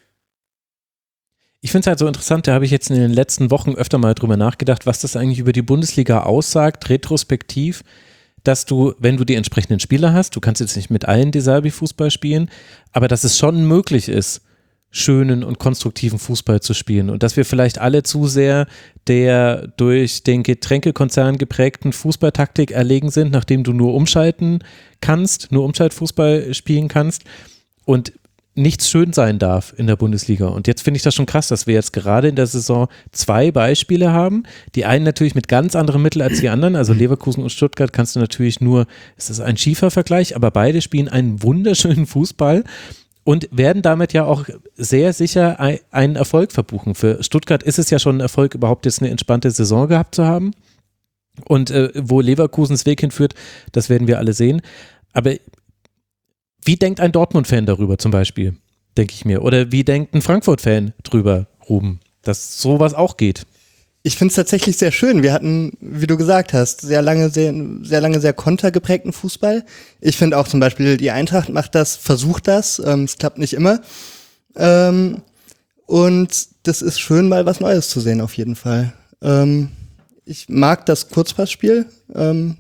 Ich finde es halt so interessant, da habe ich jetzt in den letzten Wochen öfter mal drüber nachgedacht, was das eigentlich über die Bundesliga aussagt, retrospektiv, dass du, wenn du die entsprechenden Spieler hast, du kannst jetzt nicht mit allen De Zerbi Fußball spielen, aber dass es schon möglich ist, schönen und konstruktiven Fußball zu spielen und dass wir vielleicht alle zu sehr der durch den Getränkekonzern geprägten Fußballtaktik erlegen sind, nachdem du nur umschalten kannst, nur Umschaltfußball spielen kannst und nichts schön sein darf in der Bundesliga. Und jetzt finde ich das schon krass, dass wir jetzt gerade in der Saison zwei Beispiele haben. Die einen natürlich mit ganz anderen Mitteln als die anderen. Also Leverkusen und Stuttgart kannst du natürlich nur, es ist ein schiefer Vergleich, aber beide spielen einen wunderschönen Fußball und werden damit ja auch sehr sicher einen Erfolg verbuchen. Für Stuttgart ist es ja schon ein Erfolg, überhaupt jetzt eine entspannte Saison gehabt zu haben. Und äh, wo Leverkusens Weg hinführt, das werden wir alle sehen. Aber wie denkt ein Dortmund-Fan darüber zum Beispiel, denke ich mir? Oder wie denkt ein Frankfurt-Fan drüber, Ruben, dass sowas auch geht? Ich finde es tatsächlich sehr schön. Wir hatten, wie du gesagt hast, sehr lange, sehr, sehr lange sehr kontergeprägten Fußball. Ich finde auch zum Beispiel, die Eintracht macht das, versucht das. Ähm, es klappt nicht immer. Ähm, und das ist schön, mal was Neues zu sehen, auf jeden Fall. Ähm, ich mag das Kurzpassspiel. Ähm,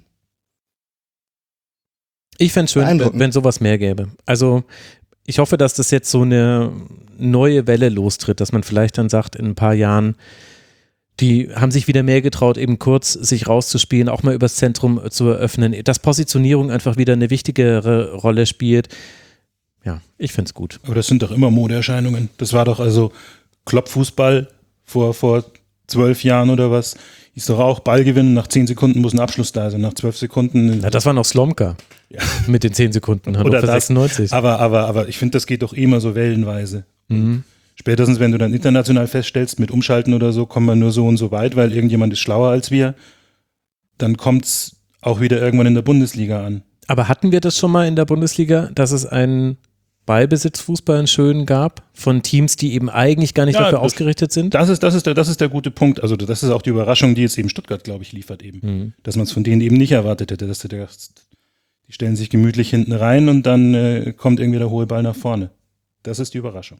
Ich fände es schön, wenn, wenn sowas mehr gäbe. Also ich hoffe, dass das jetzt so eine neue Welle lostritt, dass man vielleicht dann sagt, in ein paar Jahren, die haben sich wieder mehr getraut, eben kurz sich rauszuspielen, auch mal übers Zentrum zu eröffnen, dass Positionierung einfach wieder eine wichtigere Rolle spielt. Ja, ich finde es gut. Aber das sind doch immer Modeerscheinungen. Das war doch also Kloppfußball vor, vor zwölf Jahren oder was. Ist doch auch Ball gewinnen, nach zehn Sekunden muss ein Abschluss da sein, nach zwölf Sekunden. Na, das war noch Slomka. Ja. Mit den zehn Sekunden, Hannover sechsundneunzig. Aber, aber, aber ich finde, das geht doch immer so wellenweise. Mhm. Spätestens, wenn du dann international feststellst, mit Umschalten oder so, kommen wir nur so und so weit, weil irgendjemand ist schlauer als wir, dann kommt es auch wieder irgendwann in der Bundesliga an. Aber hatten wir das schon mal in der Bundesliga, dass es einen Ballbesitzfußball einen schönen gab, von Teams, die eben eigentlich gar nicht ja, dafür das, ausgerichtet sind? Das ist, das, ist der, das ist der gute Punkt. Also das ist auch die Überraschung, die jetzt eben Stuttgart, glaube ich, liefert eben. Mhm. Dass man es von denen eben nicht erwartet hätte, dass du denkst, die stellen sich gemütlich hinten rein und dann äh, kommt irgendwie der hohe Ball nach vorne. Das ist die Überraschung.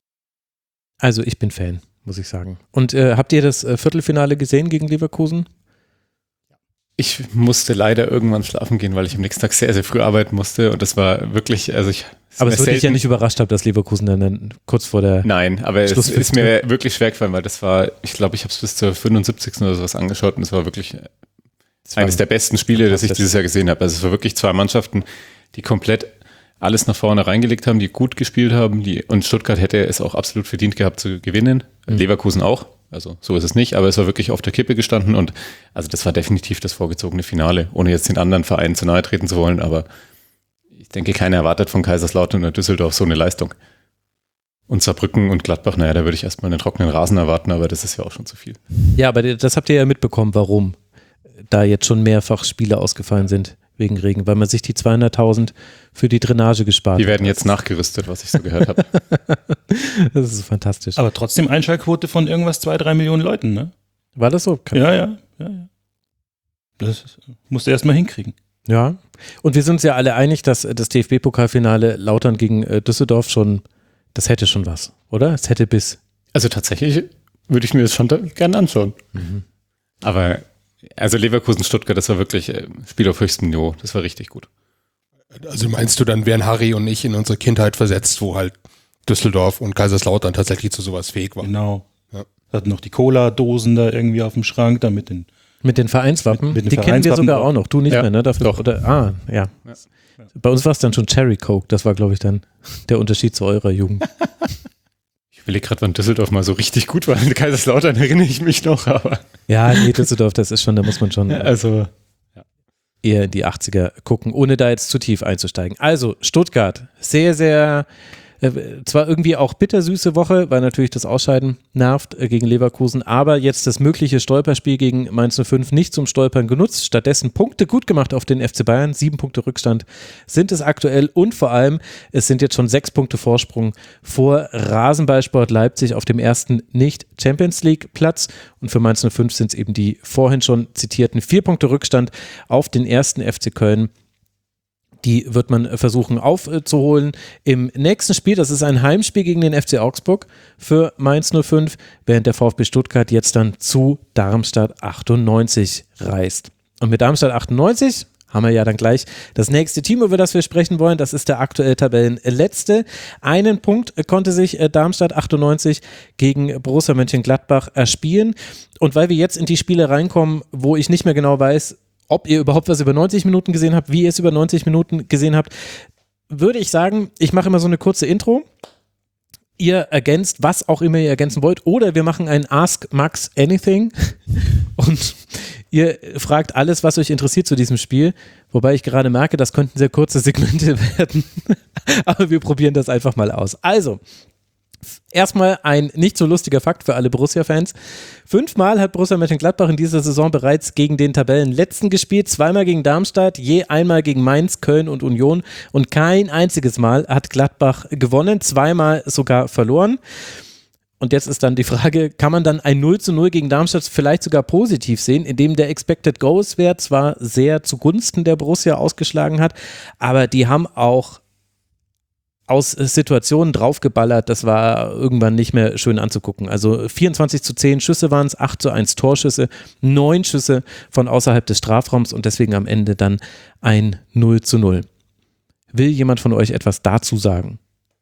Also ich bin Fan, muss ich sagen. Und äh, habt ihr das äh, Viertelfinale gesehen gegen Leverkusen? Ich musste leider irgendwann schlafen gehen, weil ich am nächsten Tag sehr, sehr früh arbeiten musste und das war wirklich, also ich... Aber es würde dich ja nicht überrascht haben, dass Leverkusen dann kurz vor der... Nein, aber es ist mir wirklich schwer gefallen, weil das war, ich glaube, ich habe es bis zur fünfundsiebzigsten oder sowas angeschaut und es war wirklich das eines war der besten Spiele, das ich dieses Jahr gesehen habe. Also es war wirklich zwei Mannschaften, die komplett alles nach vorne reingelegt haben, die gut gespielt haben, die und Stuttgart hätte es auch absolut verdient gehabt zu gewinnen, mhm. Leverkusen auch. Also so ist es nicht, aber es war wirklich auf der Kippe gestanden und also das war definitiv das vorgezogene Finale, ohne jetzt den anderen Vereinen zu nahe treten zu wollen, aber ich denke, keiner erwartet von Kaiserslautern oder Düsseldorf so eine Leistung. Und Saarbrücken und Gladbach, naja, da würde ich erstmal einen trockenen Rasen erwarten, aber das ist ja auch schon zu viel. Ja, aber das habt ihr ja mitbekommen, warum da jetzt schon mehrfach Spiele ausgefallen sind wegen Regen, weil man sich die zweihunderttausend für die Drainage gespart hat. Die werden jetzt nachgerüstet, was ich so gehört habe. Das ist fantastisch. Aber trotzdem Einschaltquote von irgendwas zwei, drei Millionen Leuten, ne? War das so? Ja, ja, ja, ja. Das musst du erst mal hinkriegen. Ja, und wir sind uns ja alle einig, dass das D F B-Pokalfinale Lautern gegen äh, Düsseldorf schon, das hätte schon was, oder? Es hätte bis. Also tatsächlich würde ich mir das schon gerne anschauen. Mhm. Aber also Leverkusen-Stuttgart, das war wirklich äh, Spiel auf höchstem Niveau, das war richtig gut. Also meinst du, dann wären Harry und ich in unsere Kindheit versetzt, wo halt Düsseldorf und Kaiserslautern tatsächlich zu sowas fähig waren? Genau. Ja. Wir hatten noch die Cola-Dosen da irgendwie auf dem Schrank, da mit den Mit den Vereinswappen, Mit- mit den die kennen wir Vereinswappen sogar auch. auch noch. Du nicht Ja, mehr, ne? Dafür, doch. Oder, ah, ja. Ja. Bei uns war es dann schon Cherry Coke. Das war, glaube ich, dann der Unterschied zu eurer Jugend. Ich überlege gerade, wann Düsseldorf mal so richtig gut war. In Kaiserslautern erinnere ich mich noch, aber Ja, nee, Düsseldorf, das ist schon, da muss man schon also eher in die achtziger gucken, ohne da jetzt zu tief einzusteigen. Also, Stuttgart, sehr, sehr, äh, zwar irgendwie auch bittersüße Woche, weil natürlich das Ausscheiden nervt äh, gegen Leverkusen, aber jetzt das mögliche Stolperspiel gegen Mainz null fünf nicht zum Stolpern genutzt, stattdessen Punkte gut gemacht auf den F C Bayern, sieben Punkte Rückstand sind es aktuell und vor allem, es sind jetzt schon sechs Punkte Vorsprung vor Rasenballsport Leipzig auf dem ersten Nicht-Champions-League-Platz und für Mainz null fünf sind es eben die vorhin schon zitierten vier Punkte Rückstand auf den ersten F C Köln. Die wird man versuchen aufzuholen im nächsten Spiel. Das ist ein Heimspiel gegen den F C Augsburg für Mainz null fünf, während der VfB Stuttgart jetzt dann zu Darmstadt achtundneunzig reist. Und mit Darmstadt achtundneunzig haben wir ja dann gleich das nächste Team, über das wir sprechen wollen. Das ist der aktuelle Tabellenletzte. Einen Punkt konnte sich Darmstadt achtundneunzig gegen Borussia Mönchengladbach erspielen. Und weil wir jetzt in die Spiele reinkommen, wo ich nicht mehr genau weiß, ob ihr überhaupt was über neunzig Minuten gesehen habt, wie ihr es über neunzig Minuten gesehen habt, würde ich sagen, ich mache immer so eine kurze Intro. Ihr ergänzt, was auch immer ihr ergänzen wollt, oder wir machen ein Ask Max Anything und ihr fragt alles, was euch interessiert zu diesem Spiel, wobei ich gerade merke, das könnten sehr kurze Segmente werden, aber wir probieren das einfach mal aus. Also, erstmal ein nicht so lustiger Fakt für alle Borussia-Fans. Fünfmal hat Borussia Mönchengladbach in dieser Saison bereits gegen den Tabellenletzten gespielt, zweimal gegen Darmstadt, je einmal gegen Mainz, Köln und Union und kein einziges Mal hat Gladbach gewonnen, zweimal sogar verloren. Und jetzt ist dann die Frage, kann man dann ein null zu null gegen Darmstadt vielleicht sogar positiv sehen, indem der Expected Goals-Wert zwar sehr zugunsten der Borussia ausgeschlagen hat, aber die haben auch aus Situationen draufgeballert, das war irgendwann nicht mehr schön anzugucken. Also vierundzwanzig zu zehn Schüsse waren es, acht zu eins Torschüsse, neun Schüsse von außerhalb des Strafraums und deswegen am Ende dann ein null zu null. Will jemand von euch etwas dazu sagen?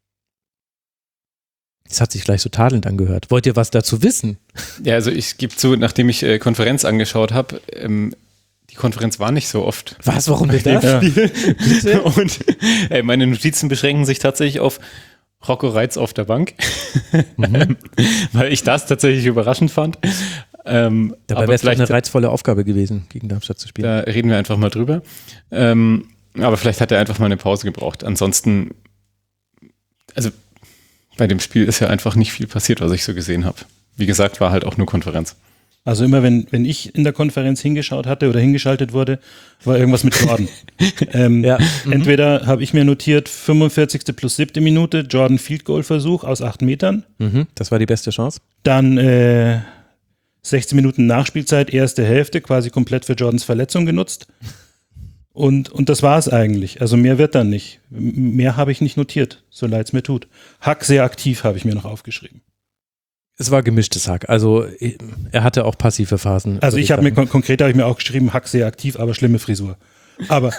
Das hat sich gleich so tadelnd angehört. Wollt ihr was dazu wissen? ja, also ich gebe zu, nachdem ich äh, Konferenz angeschaut habe, ähm, die Konferenz war nicht so oft. Was, warum bei nicht dem das? Spiel. Und äh, meine Notizen beschränken sich tatsächlich auf Rocco Reitz auf der Bank, mhm. weil ich das tatsächlich überraschend fand. Ähm, Dabei wäre es doch eine reizvolle Aufgabe gewesen, gegen Darmstadt zu spielen. Da reden wir einfach mal drüber. Ähm, aber vielleicht hat er einfach mal eine Pause gebraucht. Ansonsten, also bei dem Spiel ist ja einfach nicht viel passiert, was ich so gesehen habe. Wie gesagt, war halt auch nur Konferenz. Also immer, wenn, wenn ich in der Konferenz hingeschaut hatte oder hingeschaltet wurde, war irgendwas mit Jordan. ähm, ja. mhm. Entweder habe ich mir notiert, fünfundvierzigste plus siebte Minute, Jordan Field Goal Versuch aus acht Metern. Mhm. Das war die beste Chance. Dann äh, sechzehn Minuten Nachspielzeit, erste Hälfte, quasi komplett für Jordans Verletzung genutzt. Und, und das war es eigentlich. Also mehr wird dann nicht. M- Mehr habe ich nicht notiert, so leid es mir tut. Hack sehr aktiv habe ich mir noch aufgeschrieben. Es war gemischtes Hack. Also er hatte auch passive Phasen. Also ich habe mir kon- konkret habe ich mir auch geschrieben, Hack sehr aktiv, aber schlimme Frisur. Aber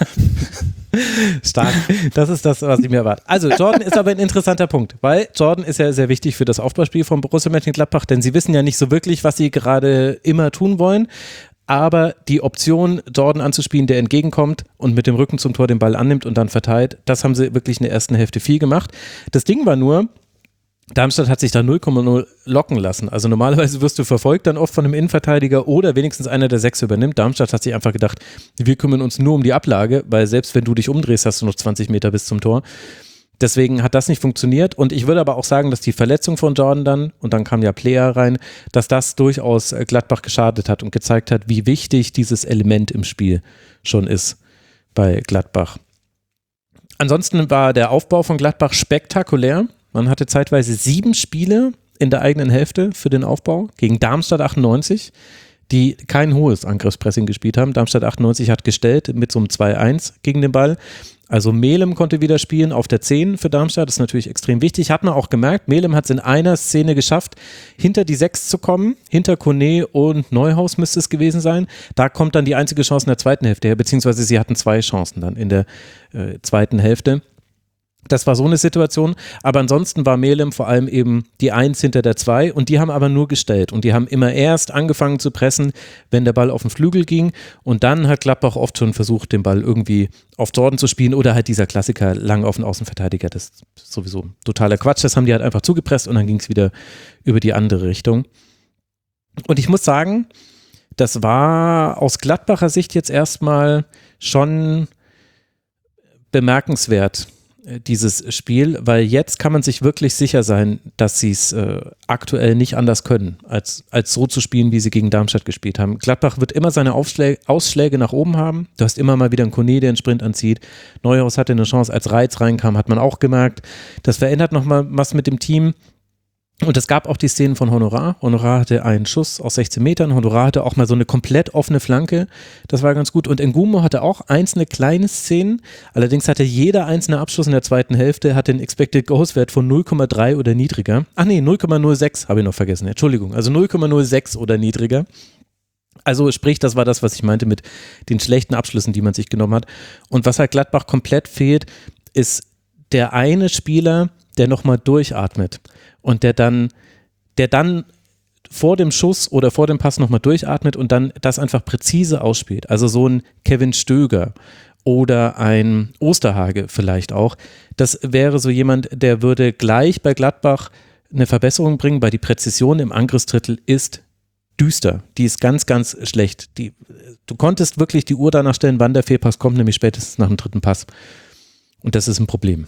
stark. Das ist das, was ich mir erwarte. Also Jordan ist aber ein interessanter Punkt, weil Jordan ist ja sehr wichtig für das Aufbauspiel von Borussia Mönchengladbach, denn sie wissen ja nicht so wirklich, was sie gerade immer tun wollen. Aber die Option, Jordan anzuspielen, der entgegenkommt und mit dem Rücken zum Tor den Ball annimmt und dann verteilt, das haben sie wirklich in der ersten Hälfte viel gemacht. Das Ding war nur, Darmstadt hat sich da null Komma null locken lassen. Also normalerweise wirst du verfolgt dann oft von einem Innenverteidiger oder wenigstens einer, der sechs übernimmt. Darmstadt hat sich einfach gedacht, wir kümmern uns nur um die Ablage, weil selbst wenn du dich umdrehst, hast du noch zwanzig Meter bis zum Tor. Deswegen hat das nicht funktioniert und ich würde aber auch sagen, dass die Verletzung von Jordan dann, und dann kam ja Player rein, dass das durchaus Gladbach geschadet hat und gezeigt hat, wie wichtig dieses Element im Spiel schon ist bei Gladbach. Ansonsten war der Aufbau von Gladbach spektakulär. Man hatte zeitweise sieben Spiele in der eigenen Hälfte für den Aufbau gegen Darmstadt achtundneunzig, die kein hohes Angriffspressing gespielt haben. Darmstadt achtundneunzig hat gestellt mit so einem zwei eins gegen den Ball. Also Melem konnte wieder spielen auf der zehn für Darmstadt. Das ist natürlich extrem wichtig. Hat man auch gemerkt, Melem hat es in einer Szene geschafft, hinter die sechs zu kommen. Hinter Kone und Neuhaus müsste es gewesen sein. Da kommt dann die einzige Chance in der zweiten Hälfte her, beziehungsweise sie hatten zwei Chancen dann in der äh, zweiten Hälfte. Das war so eine Situation, aber ansonsten war Melem vor allem eben die Eins hinter der Zwei und die haben aber nur gestellt und die haben immer erst angefangen zu pressen, wenn der Ball auf den Flügel ging und dann hat Gladbach oft schon versucht, den Ball irgendwie auf Jordan zu spielen oder halt dieser Klassiker lang auf den Außenverteidiger, das ist sowieso totaler Quatsch, das haben die halt einfach zugepresst und dann ging es wieder über die andere Richtung. Und ich muss sagen, das war aus Gladbacher Sicht jetzt erstmal schon bemerkenswert, dieses Spiel, weil jetzt kann man sich wirklich sicher sein, dass sie es äh, aktuell nicht anders können, als, als so zu spielen, wie sie gegen Darmstadt gespielt haben. Gladbach wird immer seine Aufschläge, Ausschläge nach oben haben. Du hast immer mal wieder einen Kone, der einen Sprint anzieht. Neuhaus hatte eine Chance, als Reitz reinkam, hat man auch gemerkt. Das verändert nochmal was mit dem Team. Und es gab auch die Szenen von Honorar. Honorar hatte einen Schuss aus sechzehn Metern. Honorar hatte auch mal so eine komplett offene Flanke. Das war ganz gut. Und Ngumo hatte auch einzelne kleine Szenen. Allerdings hatte jeder einzelne Abschluss in der zweiten Hälfte hatte einen Expected Goals Wert von null Komma drei oder niedriger. Ach nee, null Komma null sechs habe ich noch vergessen. Entschuldigung. Also null Komma null sechs oder niedriger. Also sprich, das war das, was ich meinte mit den schlechten Abschlüssen, die man sich genommen hat. Und was halt Gladbach komplett fehlt, ist der eine Spieler, der nochmal durchatmet. Und der dann, der dann vor dem Schuss oder vor dem Pass nochmal durchatmet und dann das einfach präzise ausspielt. Also so ein Kevin Stöger oder ein Osterhage vielleicht auch. Das wäre so jemand, der würde gleich bei Gladbach eine Verbesserung bringen, weil die Präzision im Angriffsdrittel ist düster. Die ist ganz, ganz schlecht. Die, du konntest wirklich die Uhr danach stellen, wann der Fehlpass kommt, nämlich spätestens nach dem dritten Pass. Und das ist ein Problem.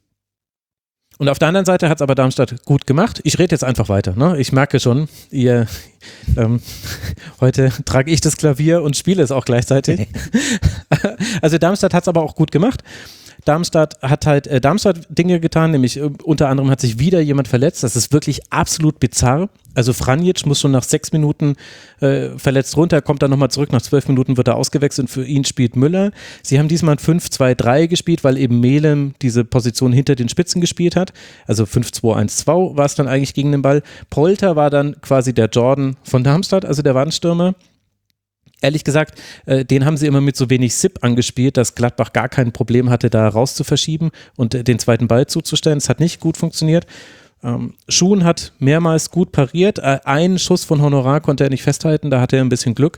Und auf der anderen Seite hat es aber Darmstadt gut gemacht. Ich rede jetzt einfach weiter. Ne? Ich merke schon, ihr ähm, heute trage ich das Klavier und spiele es auch gleichzeitig. Also Darmstadt hat es aber auch gut gemacht. Darmstadt hat halt äh, Darmstadt Dinge getan, nämlich äh, unter anderem hat sich wieder jemand verletzt. Das ist wirklich absolut bizarr. Also Franjic muss schon nach sechs Minuten äh, verletzt runter, kommt dann nochmal zurück, nach zwölf Minuten wird er ausgewechselt und für ihn spielt Müller. Sie haben diesmal ein fünf zwei drei gespielt, weil eben Melem diese Position hinter den Spitzen gespielt hat. Also fünf zwei eins zwei war es dann eigentlich gegen den Ball. Polter war dann quasi der Jordan von Darmstadt, also der Wandstürmer. Ehrlich gesagt, äh, den haben sie immer mit so wenig S I P angespielt, dass Gladbach gar kein Problem hatte, da raus zu verschieben und äh, den zweiten Ball zuzustellen. Es hat nicht gut funktioniert. Ähm, Schuhn hat mehrmals gut pariert. Äh, einen Schuss von Honorar konnte er nicht festhalten, da hatte er ein bisschen Glück.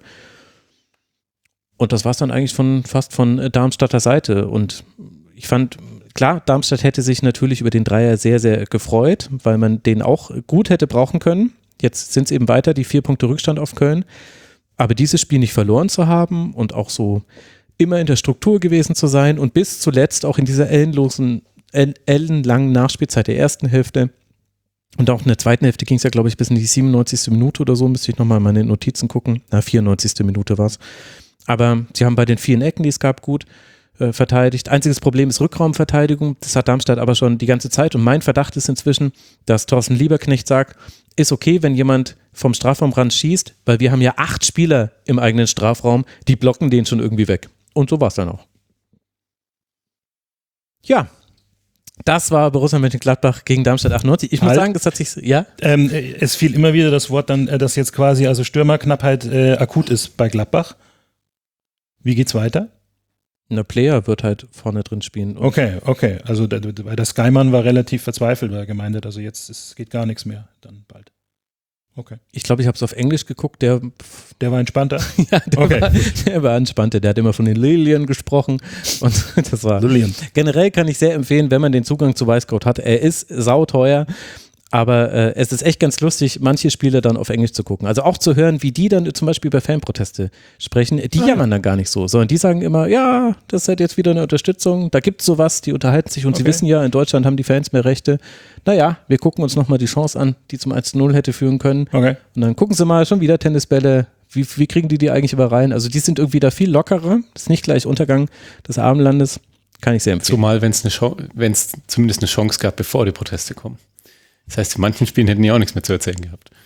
Und das war es dann eigentlich von, fast von äh, Darmstadter Seite. Und ich fand, klar, Darmstadt hätte sich natürlich über den Dreier sehr, sehr gefreut, weil man den auch gut hätte brauchen können. Jetzt sind es eben weiter, die vier Punkte Rückstand auf Köln. Aber dieses Spiel nicht verloren zu haben und auch so immer in der Struktur gewesen zu sein und bis zuletzt auch in dieser ellenlosen, ellenlangen Nachspielzeit der ersten Hälfte und auch in der zweiten Hälfte ging es ja, glaube ich, bis in die siebenundneunzigste Minute oder so, müsste ich nochmal meine Notizen gucken. Na, vierundneunzigste Minute war es. Aber sie haben bei den vielen Ecken, die es gab, gut äh, verteidigt. Einziges Problem ist Rückraumverteidigung. Das hat Darmstadt aber schon die ganze Zeit und mein Verdacht ist inzwischen, dass Thorsten Lieberknecht sagt, ist okay, wenn jemand vom Strafraumrand schießt, weil wir haben ja acht Spieler im eigenen Strafraum, die blocken den schon irgendwie weg. Und so war es dann auch. Ja, das war Borussia Mönchengladbach gegen Darmstadt achtundneunzig. Ich muss halt. sagen, das hat sich, ja? Ähm, es fiel immer wieder das Wort dann, dass jetzt quasi also Stürmerknappheit äh, akut ist bei Gladbach. Wie geht's weiter? Eine Player wird halt vorne drin spielen. Okay, okay. Also der, der Skyman war relativ verzweifelt, weil er gemeint hat, also jetzt ist, geht gar nichts mehr, dann bald. Okay. Ich glaube, ich habe es auf Englisch geguckt, der, der war entspannter? Ja, der, okay. war, der war entspannter, der hat immer von den Lilien gesprochen und das war, Lilien. Generell kann ich sehr empfehlen, wenn man den Zugang zu Weißgott hat, er ist sauteuer, aber äh, es ist echt ganz lustig, manche Spiele dann auf Englisch zu gucken, also auch zu hören, wie die dann zum Beispiel über Fanproteste sprechen, die ah. jammern dann gar nicht so, sondern die sagen immer, ja, das ist halt jetzt wieder eine Unterstützung, da gibt es sowas, die unterhalten sich und okay. Sie wissen ja, in Deutschland haben die Fans mehr Rechte. Naja, wir gucken uns nochmal die Chance an, die zum eins zu null hätte führen können. Okay. Und dann gucken sie mal, schon wieder Tennisbälle, wie, wie kriegen die die eigentlich über rein? Also die sind irgendwie da viel lockerer, das ist nicht gleich Untergang des Abendlandes, kann ich sehr empfehlen. Zumal, wenn es eine Chance, wenn es zumindest eine Chance gab, bevor die Proteste kommen. Das heißt, in manchen Spielen hätten die auch nichts mehr zu erzählen gehabt.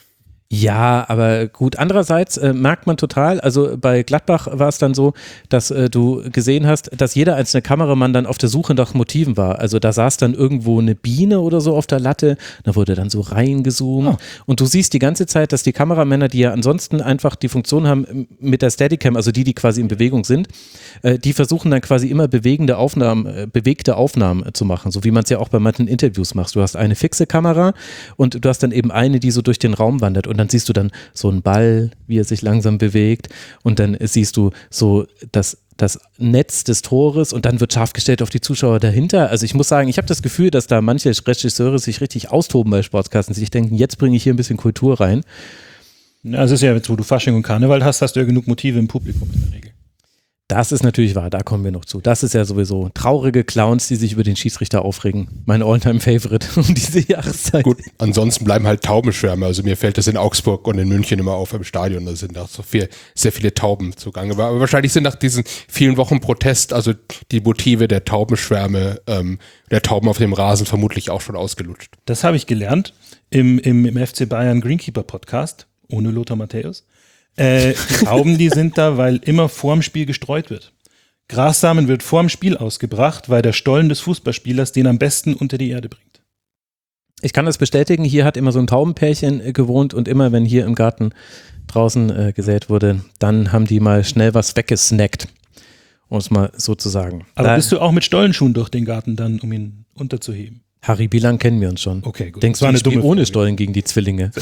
Ja, aber gut. Andererseits äh, merkt man total, also bei Gladbach war es dann so, dass äh, du gesehen hast, dass jeder einzelne Kameramann dann auf der Suche nach Motiven war. Also da saß dann irgendwo eine Biene oder so auf der Latte, da wurde dann so reingezoomt oh. und du siehst die ganze Zeit, dass die Kameramänner, die ja ansonsten einfach die Funktion haben mit der Steadicam, also die, die quasi in Bewegung sind, äh, die versuchen dann quasi immer bewegende Aufnahmen, äh, bewegte Aufnahmen äh, zu machen, so wie man es ja auch bei manchen Interviews macht. Du hast eine fixe Kamera und du hast dann eben eine, die so durch den Raum wandert und dann siehst du dann so einen Ball, wie er sich langsam bewegt und dann siehst du so das, das Netz des Tores und dann wird scharf gestellt auf die Zuschauer dahinter. Also ich muss sagen, ich habe das Gefühl, dass da manche Regisseure sich richtig austoben bei Sportcasten, sich denken, jetzt bringe ich hier ein bisschen Kultur rein. Ja, es ist ja, wo du Fasching und Karneval hast, hast du ja genug Motive im Publikum in der Regel. Das ist natürlich wahr, da kommen wir noch zu. Das ist ja sowieso traurige Clowns, die sich über den Schiedsrichter aufregen. Mein Alltime-Favorite um diese Jahreszeit. Gut, ansonsten bleiben halt Taubenschwärme. Also mir fällt das in Augsburg und in München immer auf im Stadion. Da sind auch so viel, sehr viele Tauben zugange. Aber wahrscheinlich sind nach diesen vielen Wochen Protest, also die Motive der Taubenschwärme, ähm, der Tauben auf dem Rasen vermutlich auch schon ausgelutscht. Das habe ich gelernt im, im, im F C Bayern Greenkeeper Podcast, ohne Lothar Matthäus. Äh, die Tauben, die sind da, weil immer vorm Spiel gestreut wird. Grassamen wird vorm Spiel ausgebracht, weil der Stollen des Fußballspielers den am besten unter die Erde bringt. Ich kann das bestätigen, hier hat immer so ein Taubenpärchen äh, gewohnt und immer, wenn hier im Garten draußen äh, gesät wurde, dann haben die mal schnell was weggesnackt, um es mal so zu sagen. Aber da, bist du auch mit Stollenschuhen durch den Garten dann, um ihn unterzuheben? Harry, wie lange kennen wir uns schon? Okay, gut. Denkst du, ich spiele ohne Stollen gegen die Zwillinge?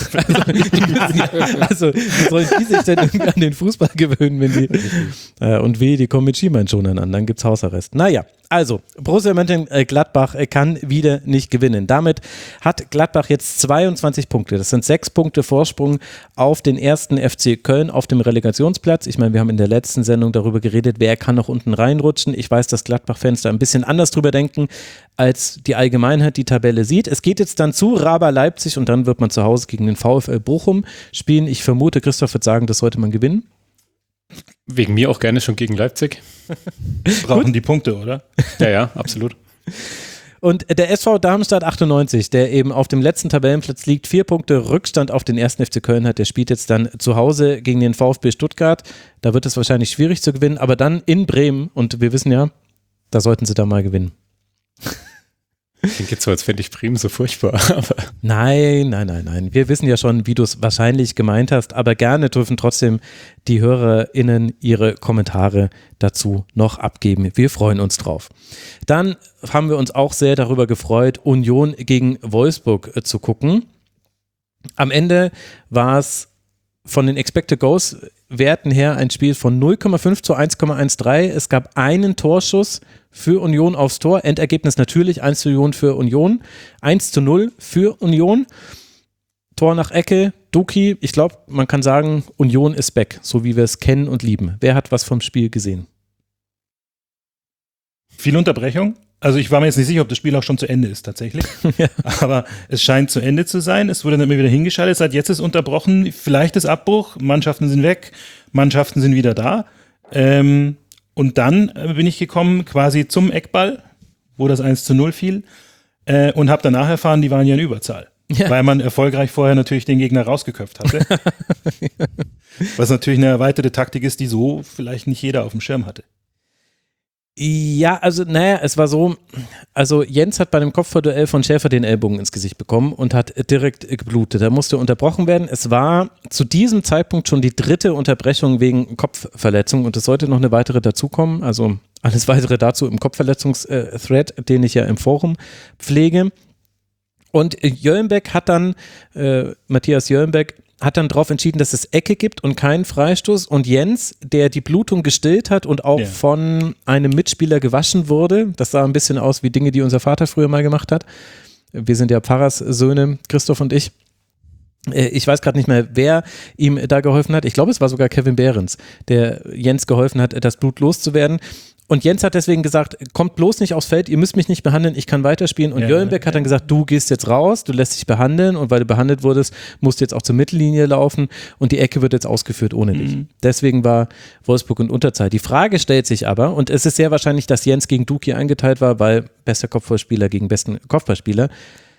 Also, also wie sollen die sich denn irgendwie an den Fußball gewöhnen, wenn die äh, und weh, die kommen mit Schienbeinschonern an, dann gibt's Hausarrest. Naja, also Borussia Mönchengladbach kann wieder nicht gewinnen. Damit hat Gladbach jetzt zweiundzwanzig Punkte. Das sind sechs Punkte Vorsprung auf den ersten F C Köln auf dem Relegationsplatz. Ich meine, wir haben in der letzten Sendung darüber geredet, wer kann noch unten reinrutschen. Ich weiß, dass Gladbach-Fans da ein bisschen anders drüber denken, als die Allgemeinheit die Tabelle sieht. Es geht jetzt dann zu Raba Leipzig und dann wird man zu Hause gegen den VfL Bochum spielen. Ich vermute, Christoph wird sagen, das sollte man gewinnen. Wegen mir auch gerne schon gegen Leipzig. Brauchen die Punkte, oder? Ja, ja, absolut. Und der S V Darmstadt achtundneunzig, der eben auf dem letzten Tabellenplatz liegt, vier Punkte Rückstand auf den ersten F C Köln hat, der spielt jetzt dann zu Hause gegen den VfB Stuttgart. Da wird es wahrscheinlich schwierig zu gewinnen, aber dann in Bremen und wir wissen ja, da sollten sie da mal gewinnen. Klingt jetzt so, als fände ich Bremen so furchtbar. Aber nein, nein, nein, nein. Wir wissen ja schon, wie du es wahrscheinlich gemeint hast, aber gerne dürfen trotzdem die HörerInnen ihre Kommentare dazu noch abgeben. Wir freuen uns drauf. Dann haben wir uns auch sehr darüber gefreut, Union gegen Wolfsburg äh, zu gucken. Am Ende war es von den Expected Goals Werten her ein Spiel von null Komma fünf zu eins Komma dreizehn. Es gab einen Torschuss für Union aufs Tor. Endergebnis natürlich eins zu null für Union. eins zu null für Union. Tor nach Ecke, Duki. Ich glaube, man kann sagen, Union ist back, so wie wir es kennen und lieben. Wer hat was vom Spiel gesehen? Viel Unterbrechung. Also ich war mir jetzt nicht sicher, ob das Spiel auch schon zu Ende ist tatsächlich, ja. Aber es scheint zu Ende zu sein. Es wurde dann immer wieder hingeschaltet, seit jetzt ist unterbrochen, vielleicht ist Abbruch, Mannschaften sind weg, Mannschaften sind wieder da. Ähm, und dann bin ich gekommen quasi zum Eckball, wo das eins zu null fiel äh, und habe danach erfahren, die waren ja in Überzahl, ja. Weil man erfolgreich vorher natürlich den Gegner rausgeköpft hatte. Ja. Was natürlich eine erweiterte Taktik ist, die so vielleicht nicht jeder auf dem Schirm hatte. Ja, also naja, es war so, also Jens hat bei dem Kopfballduell von Schäfer den Ellbogen ins Gesicht bekommen und hat direkt geblutet. Er musste unterbrochen werden. Es war zu diesem Zeitpunkt schon die dritte Unterbrechung wegen Kopfverletzung und es sollte noch eine weitere dazukommen. Also alles weitere dazu im Kopfverletzungs-Thread, den ich ja im Forum pflege. Und Jöllenbeck hat dann, äh, Matthias Jöllenbeck, hat dann darauf entschieden, dass es Ecke gibt und keinen Freistoß und Jens, der die Blutung gestillt hat und auch ja. von einem Mitspieler gewaschen wurde, das sah ein bisschen aus wie Dinge, die unser Vater früher mal gemacht hat. Wir sind ja Pfarrerssöhne, Christoph und ich. Ich weiß gerade nicht mehr, wer ihm da geholfen hat. Ich glaube, es war sogar Kevin Behrens, der Jens geholfen hat, das Blut loszuwerden. Und Jens hat deswegen gesagt, kommt bloß nicht aufs Feld, ihr müsst mich nicht behandeln, ich kann weiterspielen. Und ja, Jöllenbeck ja. hat dann gesagt, du gehst jetzt raus, du lässt dich behandeln und weil du behandelt wurdest, musst du jetzt auch zur Mittellinie laufen und die Ecke wird jetzt ausgeführt ohne dich. Mhm. Deswegen war Wolfsburg in Unterzahl. Die Frage stellt sich aber, und es ist sehr wahrscheinlich, dass Jens gegen Duki eingeteilt war, weil bester Kopfballspieler gegen besten Kopfballspieler.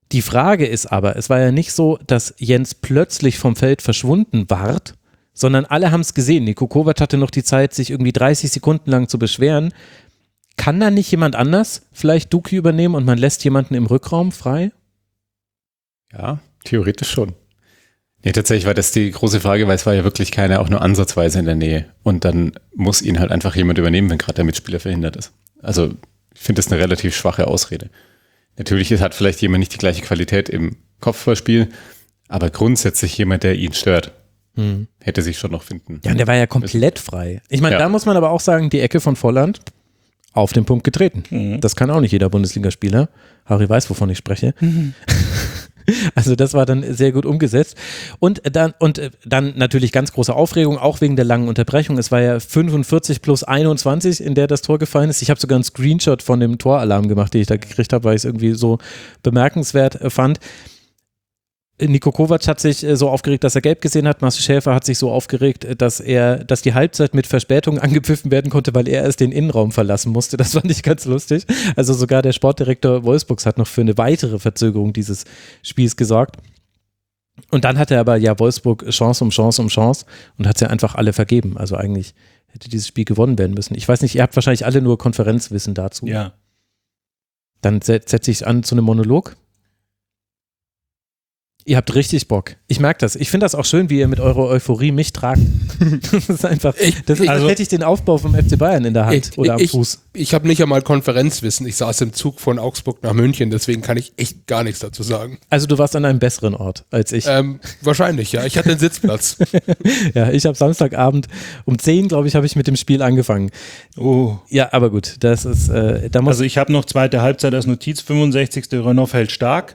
Die Frage ist aber, es war ja nicht so, dass Jens plötzlich vom Feld verschwunden ward, sondern alle haben es gesehen. Niko Kovac hatte noch die Zeit, sich irgendwie dreißig Sekunden lang zu beschweren. Kann da nicht jemand anders vielleicht Duki übernehmen und man lässt jemanden im Rückraum frei? Ja, theoretisch schon. Nee, tatsächlich war das die große Frage, weil es war ja wirklich keiner auch nur ansatzweise in der Nähe. Und dann muss ihn halt einfach jemand übernehmen, wenn gerade der Mitspieler verhindert ist. Also ich finde das eine relativ schwache Ausrede. Natürlich hat vielleicht jemand nicht die gleiche Qualität im Kopfballspiel, aber grundsätzlich jemand, der ihn stört, hm. hätte sich schon noch finden. Ja, und der war ja komplett müssen. frei. Ich meine, ja. da muss man aber auch sagen, die Ecke von Volland auf den Punkt getreten. Mhm. Das kann auch nicht jeder Bundesligaspieler. Harry weiß, wovon ich spreche. Mhm. Also das war dann sehr gut umgesetzt. Und dann, und dann natürlich ganz große Aufregung, auch wegen der langen Unterbrechung. Es war ja fünfundvierzig plus einundzwanzig, in der das Tor gefallen ist. Ich habe sogar einen Screenshot von dem Toralarm gemacht, den ich da gekriegt habe, weil ich es irgendwie so bemerkenswert fand. Niko Kovac hat sich so aufgeregt, dass er gelb gesehen hat. Marcel Schäfer hat sich so aufgeregt, dass er, dass die Halbzeit mit Verspätung angepfiffen werden konnte, weil er erst den Innenraum verlassen musste. Das fand ich ganz lustig. Also sogar der Sportdirektor Wolfsburgs hat noch für eine weitere Verzögerung dieses Spiels gesorgt. Und dann hatte aber ja Wolfsburg Chance um Chance um Chance und hat sie einfach alle vergeben. Also eigentlich hätte dieses Spiel gewonnen werden müssen. Ich weiß nicht, ihr habt wahrscheinlich alle nur Konferenzwissen dazu. Ja. Dann setze ich es an zu einem Monolog. Ihr habt richtig Bock. Ich merke das. Ich finde das auch schön, wie ihr mit eurer Euphorie mich tragt. Das ist einfach, das ist, also, als hätte ich den Aufbau vom F C Bayern in der Hand ich, oder am ich, Fuß. Ich habe nicht einmal Konferenzwissen. Ich saß im Zug von Augsburg nach München, deswegen kann ich echt gar nichts dazu sagen. Also du warst an einem besseren Ort als ich. Ähm, wahrscheinlich, ja. Ich hatte einen Sitzplatz. Ja, ich habe Samstagabend um zehn, glaube ich, habe ich mit dem Spiel angefangen. Oh. Ja, aber gut, das ist, äh, da muss Also ich habe noch zweite Halbzeit als Notiz, fünfundsechzigste Renault fällt stark.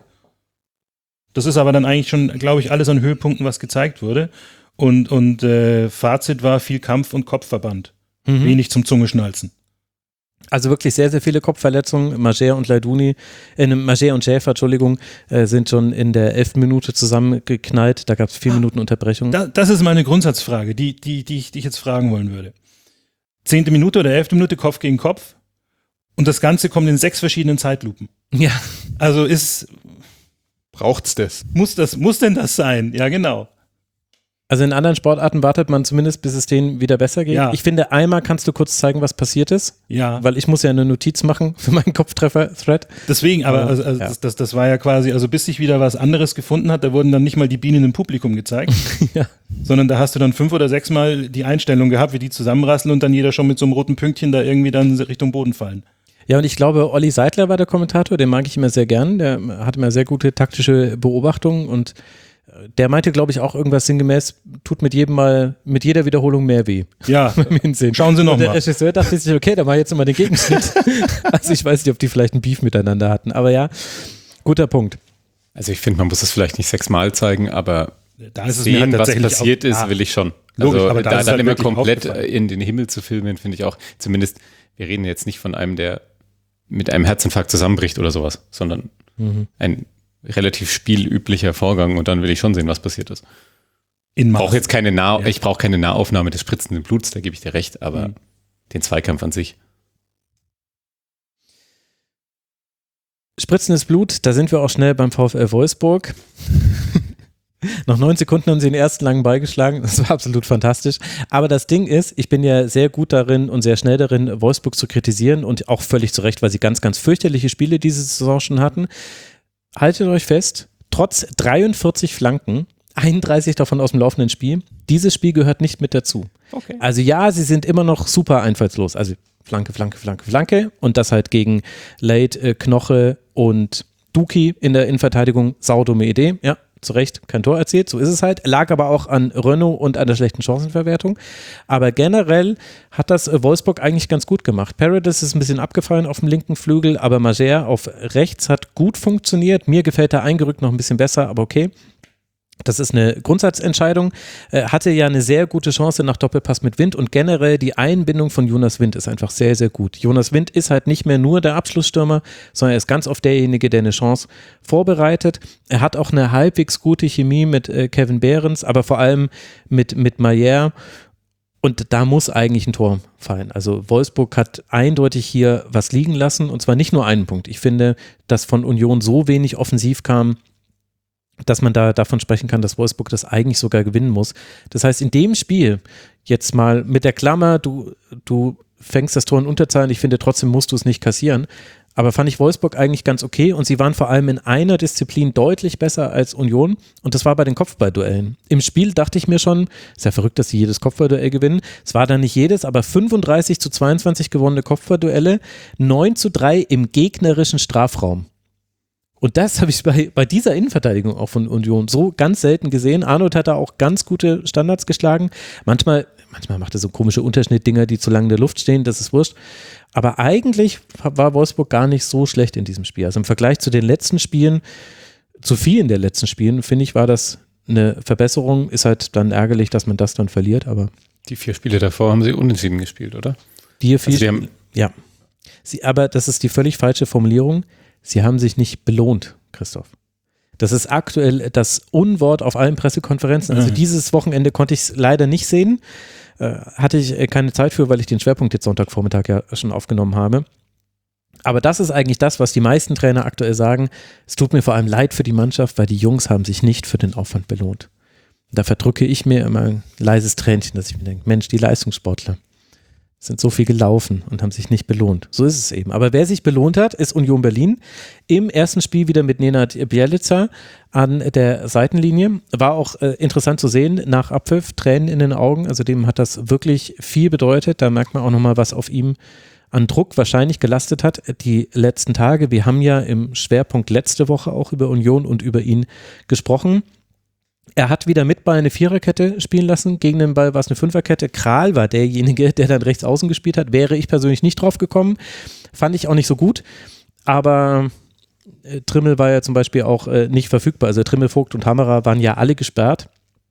Das ist aber dann eigentlich schon, glaube ich, alles an Höhepunkten, was gezeigt wurde. Und, und äh, Fazit war viel Kampf und Kopfverband. Mhm. Wenig zum Zungeschnalzen. Also wirklich sehr, sehr viele Kopfverletzungen. Mager und Laiduni, äh, Mager und Schäfer, Entschuldigung, äh, sind schon in der elften Minute zusammengeknallt. Da gab es vier ah, Minuten Unterbrechung. Da, das ist meine Grundsatzfrage, die, die, die ich dich jetzt fragen wollen würde. Zehnte Minute oder elfte Minute Kopf gegen Kopf. Und das Ganze kommt in sechs verschiedenen Zeitlupen. Ja. Also ist... Braucht's das? Muss das, muss denn das sein? Ja, genau. Also in anderen Sportarten wartet man zumindest, bis es denen wieder besser geht. Ja. Ich finde, einmal kannst du kurz zeigen, was passiert ist. Ja. Weil ich muss ja eine Notiz machen für meinen Kopftreffer-Thread. Deswegen, aber also, also ja. das, das, das war ja quasi, also bis sich wieder was anderes gefunden hat, da wurden dann nicht mal die Bienen im Publikum gezeigt. Ja. Sondern da hast du dann fünf oder sechs Mal die Einstellung gehabt, wie die zusammenrasseln und dann jeder schon mit so einem roten Pünktchen da irgendwie dann Richtung Boden fallen. Ja, und ich glaube, Olli Seidler war der Kommentator, den mag ich immer sehr gern. Der hat immer sehr gute taktische Beobachtungen und der meinte, glaube ich, auch irgendwas sinngemäß, tut mit jedem Mal, mit jeder Wiederholung mehr weh. Ja, schauen Sie noch und der mal. Der Regisseur dachte sich, okay, dann mach ich jetzt mal den Gegenschnitt. Also ich weiß nicht, ob die vielleicht einen Beef miteinander hatten, aber ja, guter Punkt. Also ich finde, man muss es vielleicht nicht sechsmal zeigen, aber da ist es sehen, mir halt was passiert auch, ist, ah, will ich schon. Logisch, also aber da da ist dann halt immer komplett aufgefallen. in den Himmel zu filmen, finde ich auch, zumindest, wir reden jetzt nicht von einem, der mit einem Herzinfarkt zusammenbricht oder sowas, sondern mhm. ein relativ spielüblicher Vorgang und dann will ich schon sehen, was passiert ist. Ich brauche jetzt keine nah- ja. Ich brauche keine Nahaufnahme des spritzenden Bluts, da gebe ich dir recht, aber mhm. den Zweikampf an sich. Spritzendes Blut, da sind wir auch schnell beim VfL Wolfsburg. Nach neun Sekunden haben sie den ersten langen Ball geschlagen. Das war absolut fantastisch. Aber das Ding ist, ich bin ja sehr gut darin und sehr schnell darin, Wolfsburg zu kritisieren und auch völlig zu Recht, weil sie ganz, ganz fürchterliche Spiele diese Saison schon hatten. Haltet euch fest, trotz dreiundvierzig Flanken, einunddreißig davon aus dem laufenden Spiel, dieses Spiel gehört nicht mit dazu. Okay. Also ja, sie sind immer noch super einfallslos. Also Flanke, Flanke, Flanke, Flanke und das halt gegen Late, Knoche und Duki in der Innenverteidigung. Saudumme Idee, ja. Zu Recht kein Tor erzielt, so ist es halt. Lag aber auch an Renault und an der schlechten Chancenverwertung. Aber generell hat das Wolfsburg eigentlich ganz gut gemacht. Paredes ist ein bisschen abgefallen auf dem linken Flügel, aber Mager auf rechts hat gut funktioniert. Mir gefällt der eingerückt noch ein bisschen besser, aber okay. Das ist eine Grundsatzentscheidung. Äh, hatte ja eine sehr gute Chance nach Doppelpass mit Wind und generell die Einbindung von Jonas Wind ist einfach sehr, sehr gut. Jonas Wind ist halt nicht mehr nur der Abschlussstürmer, sondern er ist ganz oft derjenige, der eine Chance vorbereitet. Er hat auch eine halbwegs gute Chemie mit äh, Kevin Behrens, aber vor allem mit, mit Mayer. Und da muss eigentlich ein Tor fallen. Also Wolfsburg hat eindeutig hier was liegen lassen und zwar nicht nur einen Punkt. Ich finde, dass von Union so wenig offensiv kam, dass man da davon sprechen kann, dass Wolfsburg das eigentlich sogar gewinnen muss. Das heißt, in dem Spiel, jetzt mal mit der Klammer, du, du fängst das Tor in Unterzahl, ich finde, trotzdem musst du es nicht kassieren, aber fand ich Wolfsburg eigentlich ganz okay und sie waren vor allem in einer Disziplin deutlich besser als Union und das war bei den Kopfballduellen. Im Spiel dachte ich mir schon, ist ja verrückt, dass sie jedes Kopfballduell gewinnen. Es war dann nicht jedes, aber fünfunddreißig zu zweiundzwanzig gewonnene Kopfballduelle, neun zu drei im gegnerischen Strafraum. Und das habe ich bei, bei dieser Innenverteidigung auch von Union so ganz selten gesehen. Arnold hat da auch ganz gute Standards geschlagen. Manchmal, manchmal macht er so komische Unterschnittdinger, die zu lange in der Luft stehen, das ist wurscht. Aber eigentlich war Wolfsburg gar nicht so schlecht in diesem Spiel. Also im Vergleich zu den letzten Spielen, zu vielen der letzten Spielen, finde ich, war das eine Verbesserung. Ist halt dann ärgerlich, dass man das dann verliert, aber. Die vier Spiele davor haben sie unentschieden gespielt, oder? Die vier also die Spiele, ja. Sie, aber das ist die völlig falsche Formulierung. Sie haben sich nicht belohnt, Christoph. Das ist aktuell das Unwort auf allen Pressekonferenzen. Also mhm. dieses Wochenende konnte ich es leider nicht sehen. Äh, hatte ich keine Zeit für, weil ich den Schwerpunkt jetzt Sonntagvormittag ja schon aufgenommen habe. Aber das ist eigentlich das, was die meisten Trainer aktuell sagen. Es tut mir vor allem leid für die Mannschaft, weil die Jungs haben sich nicht für den Aufwand belohnt. Da verdrücke ich mir immer ein leises Tränchen, dass ich mir denke, Mensch, die Leistungssportler sind so viel gelaufen und haben sich nicht belohnt. So ist es eben. Aber wer sich belohnt hat, ist Union Berlin. Im ersten Spiel wieder mit Nenad Bjelica an der Seitenlinie. War auch äh, interessant zu sehen, nach Abpfiff, Tränen in den Augen. Also dem hat das wirklich viel bedeutet. Da merkt man auch nochmal, was auf ihm an Druck wahrscheinlich gelastet hat die letzten Tage. Wir haben ja im Schwerpunkt letzte Woche auch über Union und über ihn gesprochen. Er hat wieder mit Ball eine Viererkette spielen lassen. Gegen den Ball war es eine Fünferkette. Kral war derjenige, der dann rechts außen gespielt hat. Wäre ich persönlich nicht drauf gekommen. Fand ich auch nicht so gut. Aber äh, Trimmel war ja zum Beispiel auch äh, nicht verfügbar. Also Trimmel, Vogt und Hammerer waren ja alle gesperrt.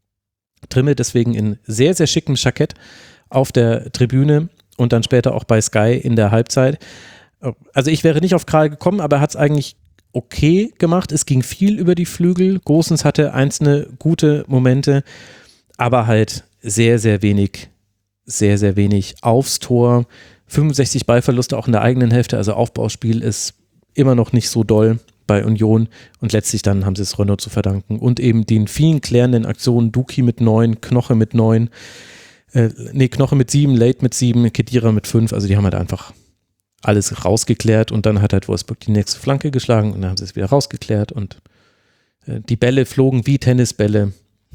Trimmel deswegen in sehr, sehr schickem Jackett auf der Tribüne und dann später auch bei Sky in der Halbzeit. Also ich wäre nicht auf Kral gekommen, aber er hat es eigentlich okay gemacht. Es ging viel über die Flügel. Gosens hatte einzelne gute Momente, aber halt sehr, sehr wenig, sehr, sehr wenig aufs Tor. fünfundsechzig Ballverluste auch in der eigenen Hälfte, also Aufbauspiel ist immer noch nicht so doll bei Union und letztlich dann haben sie es Renault zu verdanken und eben den vielen klärenden Aktionen, Duki mit neun, Knoche mit neun, äh, nee, Knoche mit sieben, Late mit sieben, Kedira mit fünf, also die haben halt einfach alles rausgeklärt und dann hat halt Wolfsburg die nächste Flanke geschlagen und dann haben sie es wieder rausgeklärt und äh, die Bälle flogen wie Tennisbälle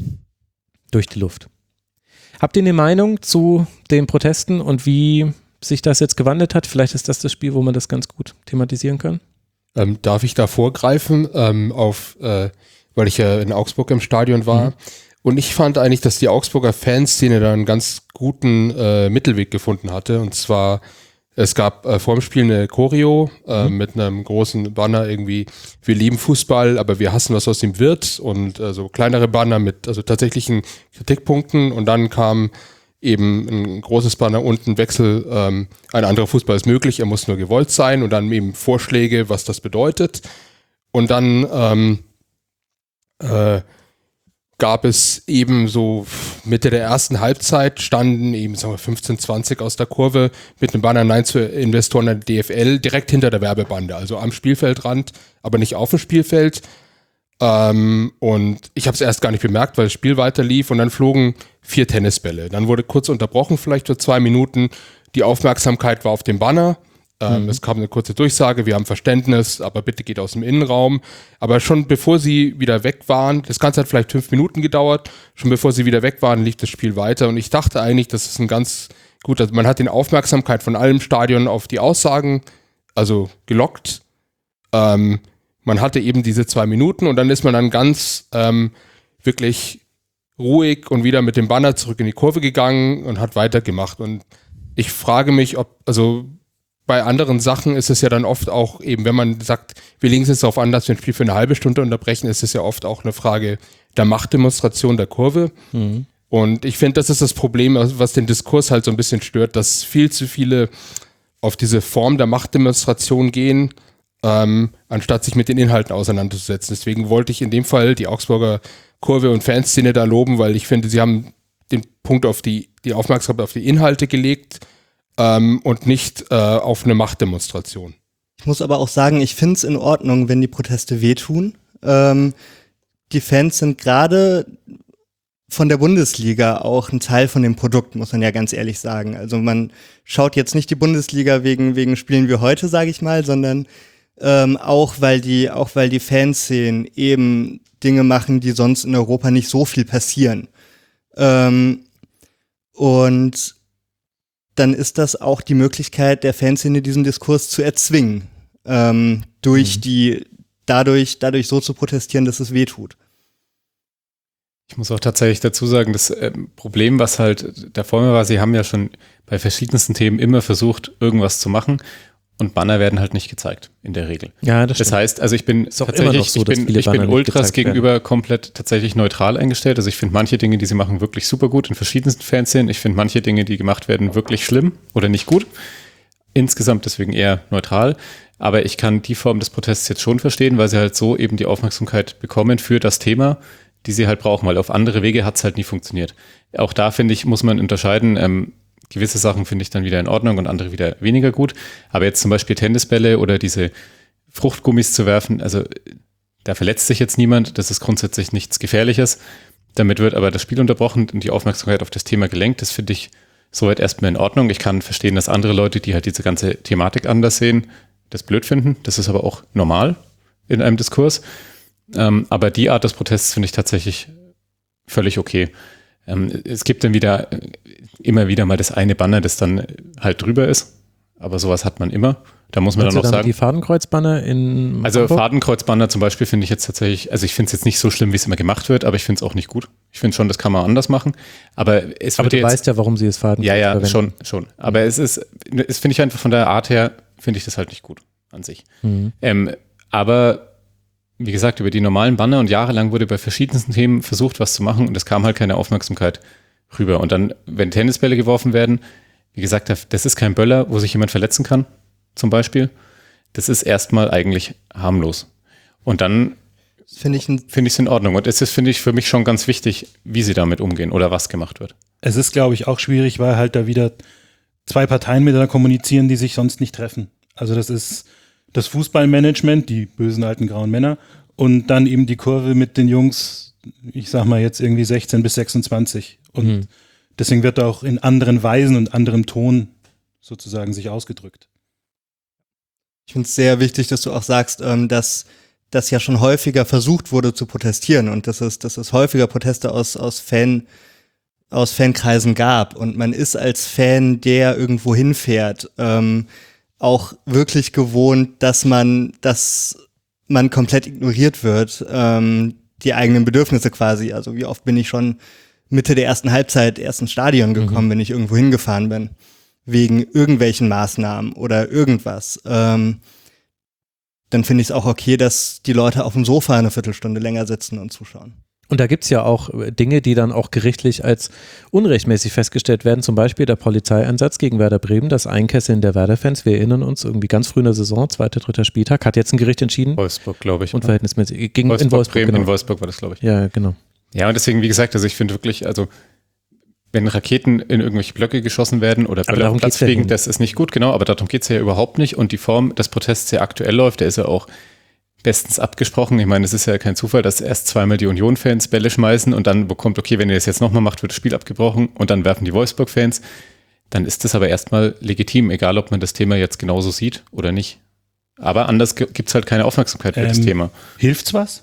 durch die Luft. Habt ihr eine Meinung zu den Protesten und wie sich das jetzt gewandelt hat? Vielleicht ist das das Spiel, wo man das ganz gut thematisieren kann. Ähm, darf ich da vorgreifen, ähm, auf, äh, weil ich ja in Augsburg im Stadion war mhm. und ich fand eigentlich, dass die Augsburger Fanszene da einen ganz guten äh, Mittelweg gefunden hatte und zwar es gab äh, vor dem Spiel eine Choreo äh, mhm. mit einem großen Banner irgendwie, wir lieben Fußball, aber wir hassen, was aus ihm wird und äh, so kleinere Banner mit also tatsächlichen Kritikpunkten und dann kam eben ein großes Banner unten, Wechsel, ähm, ein anderer Fußball ist möglich, er muss nur gewollt sein und dann eben Vorschläge, was das bedeutet und dann ähm, äh, gab es eben so Mitte der ersten Halbzeit standen eben sagen wir fünfzehn, zwanzig aus der Kurve mit einem Banner Nein zu Investoren der D F L direkt hinter der Werbebande, also am Spielfeldrand, aber nicht auf dem Spielfeld. Ähm, und ich habe es erst gar nicht bemerkt, weil das Spiel weiter lief und dann flogen vier Tennisbälle. Dann wurde kurz unterbrochen, vielleicht für zwei Minuten. Die Aufmerksamkeit war auf dem Banner. Ähm, mhm. Es kam eine kurze Durchsage, wir haben Verständnis, aber bitte geht aus dem Innenraum. Aber schon bevor sie wieder weg waren, das Ganze hat vielleicht fünf Minuten gedauert, schon bevor sie wieder weg waren, lief das Spiel weiter. Und ich dachte eigentlich, das ist ein ganz gut, also man hat die Aufmerksamkeit von allem Stadion auf die Aussagen, also gelockt. Ähm, man hatte eben diese zwei Minuten und dann ist man dann ganz ähm, wirklich ruhig und wieder mit dem Banner zurück in die Kurve gegangen und hat weitergemacht. Und ich frage mich, ob, also bei anderen Sachen ist es ja dann oft auch eben, wenn man sagt, wir legen es jetzt darauf an, dass wir ein Spiel für eine halbe Stunde unterbrechen, ist es ja oft auch eine Frage der Machtdemonstration der Kurve. Mhm. Und ich finde, das ist das Problem, was den Diskurs halt so ein bisschen stört, dass viel zu viele auf diese Form der Machtdemonstration gehen, ähm, anstatt sich mit den Inhalten auseinanderzusetzen. Deswegen wollte ich in dem Fall die Augsburger Kurve und Fanszene da loben, weil ich finde, sie haben den Punkt auf die, die Aufmerksamkeit auf die Inhalte gelegt ähm, und nicht äh, auf eine Machtdemonstration. Ich muss aber auch sagen, ich finde es in Ordnung, wenn die Proteste wehtun. Ähm, die Fans sind gerade von der Bundesliga auch ein Teil von dem Produkt, muss man ja ganz ehrlich sagen. Also man schaut jetzt nicht die Bundesliga wegen, wegen Spielen wie heute, sage ich mal, sondern ähm, auch, weil die, auch weil die Fanszenen eben Dinge machen, die sonst in Europa nicht so viel passieren. Ähm, und dann ist das auch die Möglichkeit der Fanszene, diesen Diskurs zu erzwingen, ähm, durch mhm. die, dadurch, dadurch so zu protestieren, dass es wehtut. Ich muss auch tatsächlich dazu sagen, das äh, Problem, was halt davor war, sie haben ja schon bei verschiedensten Themen immer versucht, irgendwas zu machen und Banner werden halt nicht gezeigt, in der Regel. Ja, das Das stimmt. heißt, also ich bin Ist auch tatsächlich, immer noch so, ich bin, dass viele ich bin Banner nicht Ultras gezeigt gegenüber werden. komplett tatsächlich neutral eingestellt. Also ich finde manche Dinge, die sie machen, wirklich super gut in verschiedensten Fanszenen. Ich finde manche Dinge, die gemacht werden, wirklich schlimm oder nicht gut. Insgesamt deswegen eher neutral. Aber ich kann die Form des Protests jetzt schon verstehen, weil sie halt so eben die Aufmerksamkeit bekommen für das Thema, die sie halt brauchen, weil auf andere Wege hat es halt nie funktioniert. Auch da, finde ich, muss man unterscheiden. Ähm, gewisse Sachen finde ich dann wieder in Ordnung und andere wieder weniger gut. Aber jetzt zum Beispiel Tennisbälle oder diese Fruchtgummis zu werfen, also da verletzt sich jetzt niemand. Das ist grundsätzlich nichts Gefährliches. Damit wird aber das Spiel unterbrochen und die Aufmerksamkeit auf das Thema gelenkt. Das finde ich soweit erstmal in Ordnung. Ich kann verstehen, dass andere Leute, die halt diese ganze Thematik anders sehen, das blöd finden. Das ist aber auch normal in einem Diskurs. Ähm, aber die Art des Protests finde ich tatsächlich völlig okay. Ähm, es gibt dann wieder äh, immer wieder mal das eine Banner, das dann halt drüber ist. Aber sowas hat man immer. Da muss man Meinst dann du auch dann sagen. die Fadenkreuzbanner in Also Hamburg? Fadenkreuzbanner zum Beispiel finde ich jetzt tatsächlich, also ich finde es jetzt nicht so schlimm, wie es immer gemacht wird, aber ich finde es auch nicht gut. Ich finde schon, das kann man anders machen. Aber es Aber wird du jetzt, weißt ja, warum sie es Fadenkreuz ja, ja, verwenden. schon, schon. Aber es ist, es finde ich einfach von der Art her, finde ich das halt nicht gut an sich. Mhm. Ähm, aber wie gesagt, über die normalen Banner und jahrelang wurde bei verschiedensten Themen versucht, was zu machen und es kam halt keine Aufmerksamkeit rüber. Und dann, wenn Tennisbälle geworfen werden, wie gesagt, das ist kein Böller, wo sich jemand verletzen kann, zum Beispiel. Das ist erstmal eigentlich harmlos. Und dann Finde ich ein finde ich es in Ordnung. Und es ist, finde ich, für mich schon ganz wichtig, wie sie damit umgehen oder was gemacht wird. Es ist, glaube ich, auch schwierig, weil halt da wieder zwei Parteien miteinander kommunizieren, die sich sonst nicht treffen. Also das ist das Fußballmanagement, die bösen alten grauen Männer, und dann eben die Kurve mit den Jungs, ich sag mal jetzt irgendwie sechzehn bis sechsundzwanzig. Und Mhm. deswegen wird da auch in anderen Weisen und anderem Ton sozusagen sich ausgedrückt. Ich finde es sehr wichtig, dass du auch sagst, ähm, dass das ja schon häufiger versucht wurde zu protestieren und dass es, dass es häufiger Proteste aus, aus Fan, aus Fankreisen gab. Und man ist als Fan, der irgendwo hinfährt, ähm, auch wirklich gewohnt, dass man, dass man komplett ignoriert wird, ähm, die eigenen Bedürfnisse quasi. Also wie oft bin ich schon Mitte der ersten Halbzeit erst ins Stadion gekommen, mhm. wenn ich irgendwo hingefahren bin, wegen irgendwelchen Maßnahmen oder irgendwas. Ähm, dann finde ich es auch okay, dass die Leute auf dem Sofa eine Viertelstunde länger sitzen und zuschauen. Und da gibt es ja auch Dinge, die dann auch gerichtlich als unrechtmäßig festgestellt werden, zum Beispiel der Polizeieinsatz gegen Werder Bremen, das Einkesseln der Werder-Fans. Wir erinnern uns, irgendwie ganz früh in der Saison, zweiter, dritter Spieltag, hat jetzt ein Gericht entschieden. Wolfsburg, glaube ich. Unverhältnismäßig. Gegen, Wolfsburg, in Wolfsburg, Bremen, genau. in Wolfsburg war das, glaube ich. Ja, genau. Ja, und deswegen, wie gesagt, also ich finde wirklich, also wenn Raketen in irgendwelche Blöcke geschossen werden oder Aber Böller darum auf Platz geht's ja fliegen, nicht. das ist nicht gut, genau, aber darum geht es ja überhaupt nicht. Und die Form des Protests, der aktuell läuft, der ist ja auch bestens abgesprochen. Ich meine, es ist ja kein Zufall, dass erst zweimal die Union-Fans Bälle schmeißen und dann bekommt, okay, wenn ihr das jetzt nochmal macht, wird das Spiel abgebrochen und dann werfen die Wolfsburg-Fans. Dann ist das aber erstmal legitim, egal ob man das Thema jetzt genauso sieht oder nicht. Aber anders gibt es halt keine Aufmerksamkeit für Ähm, das Thema. Hilft's was?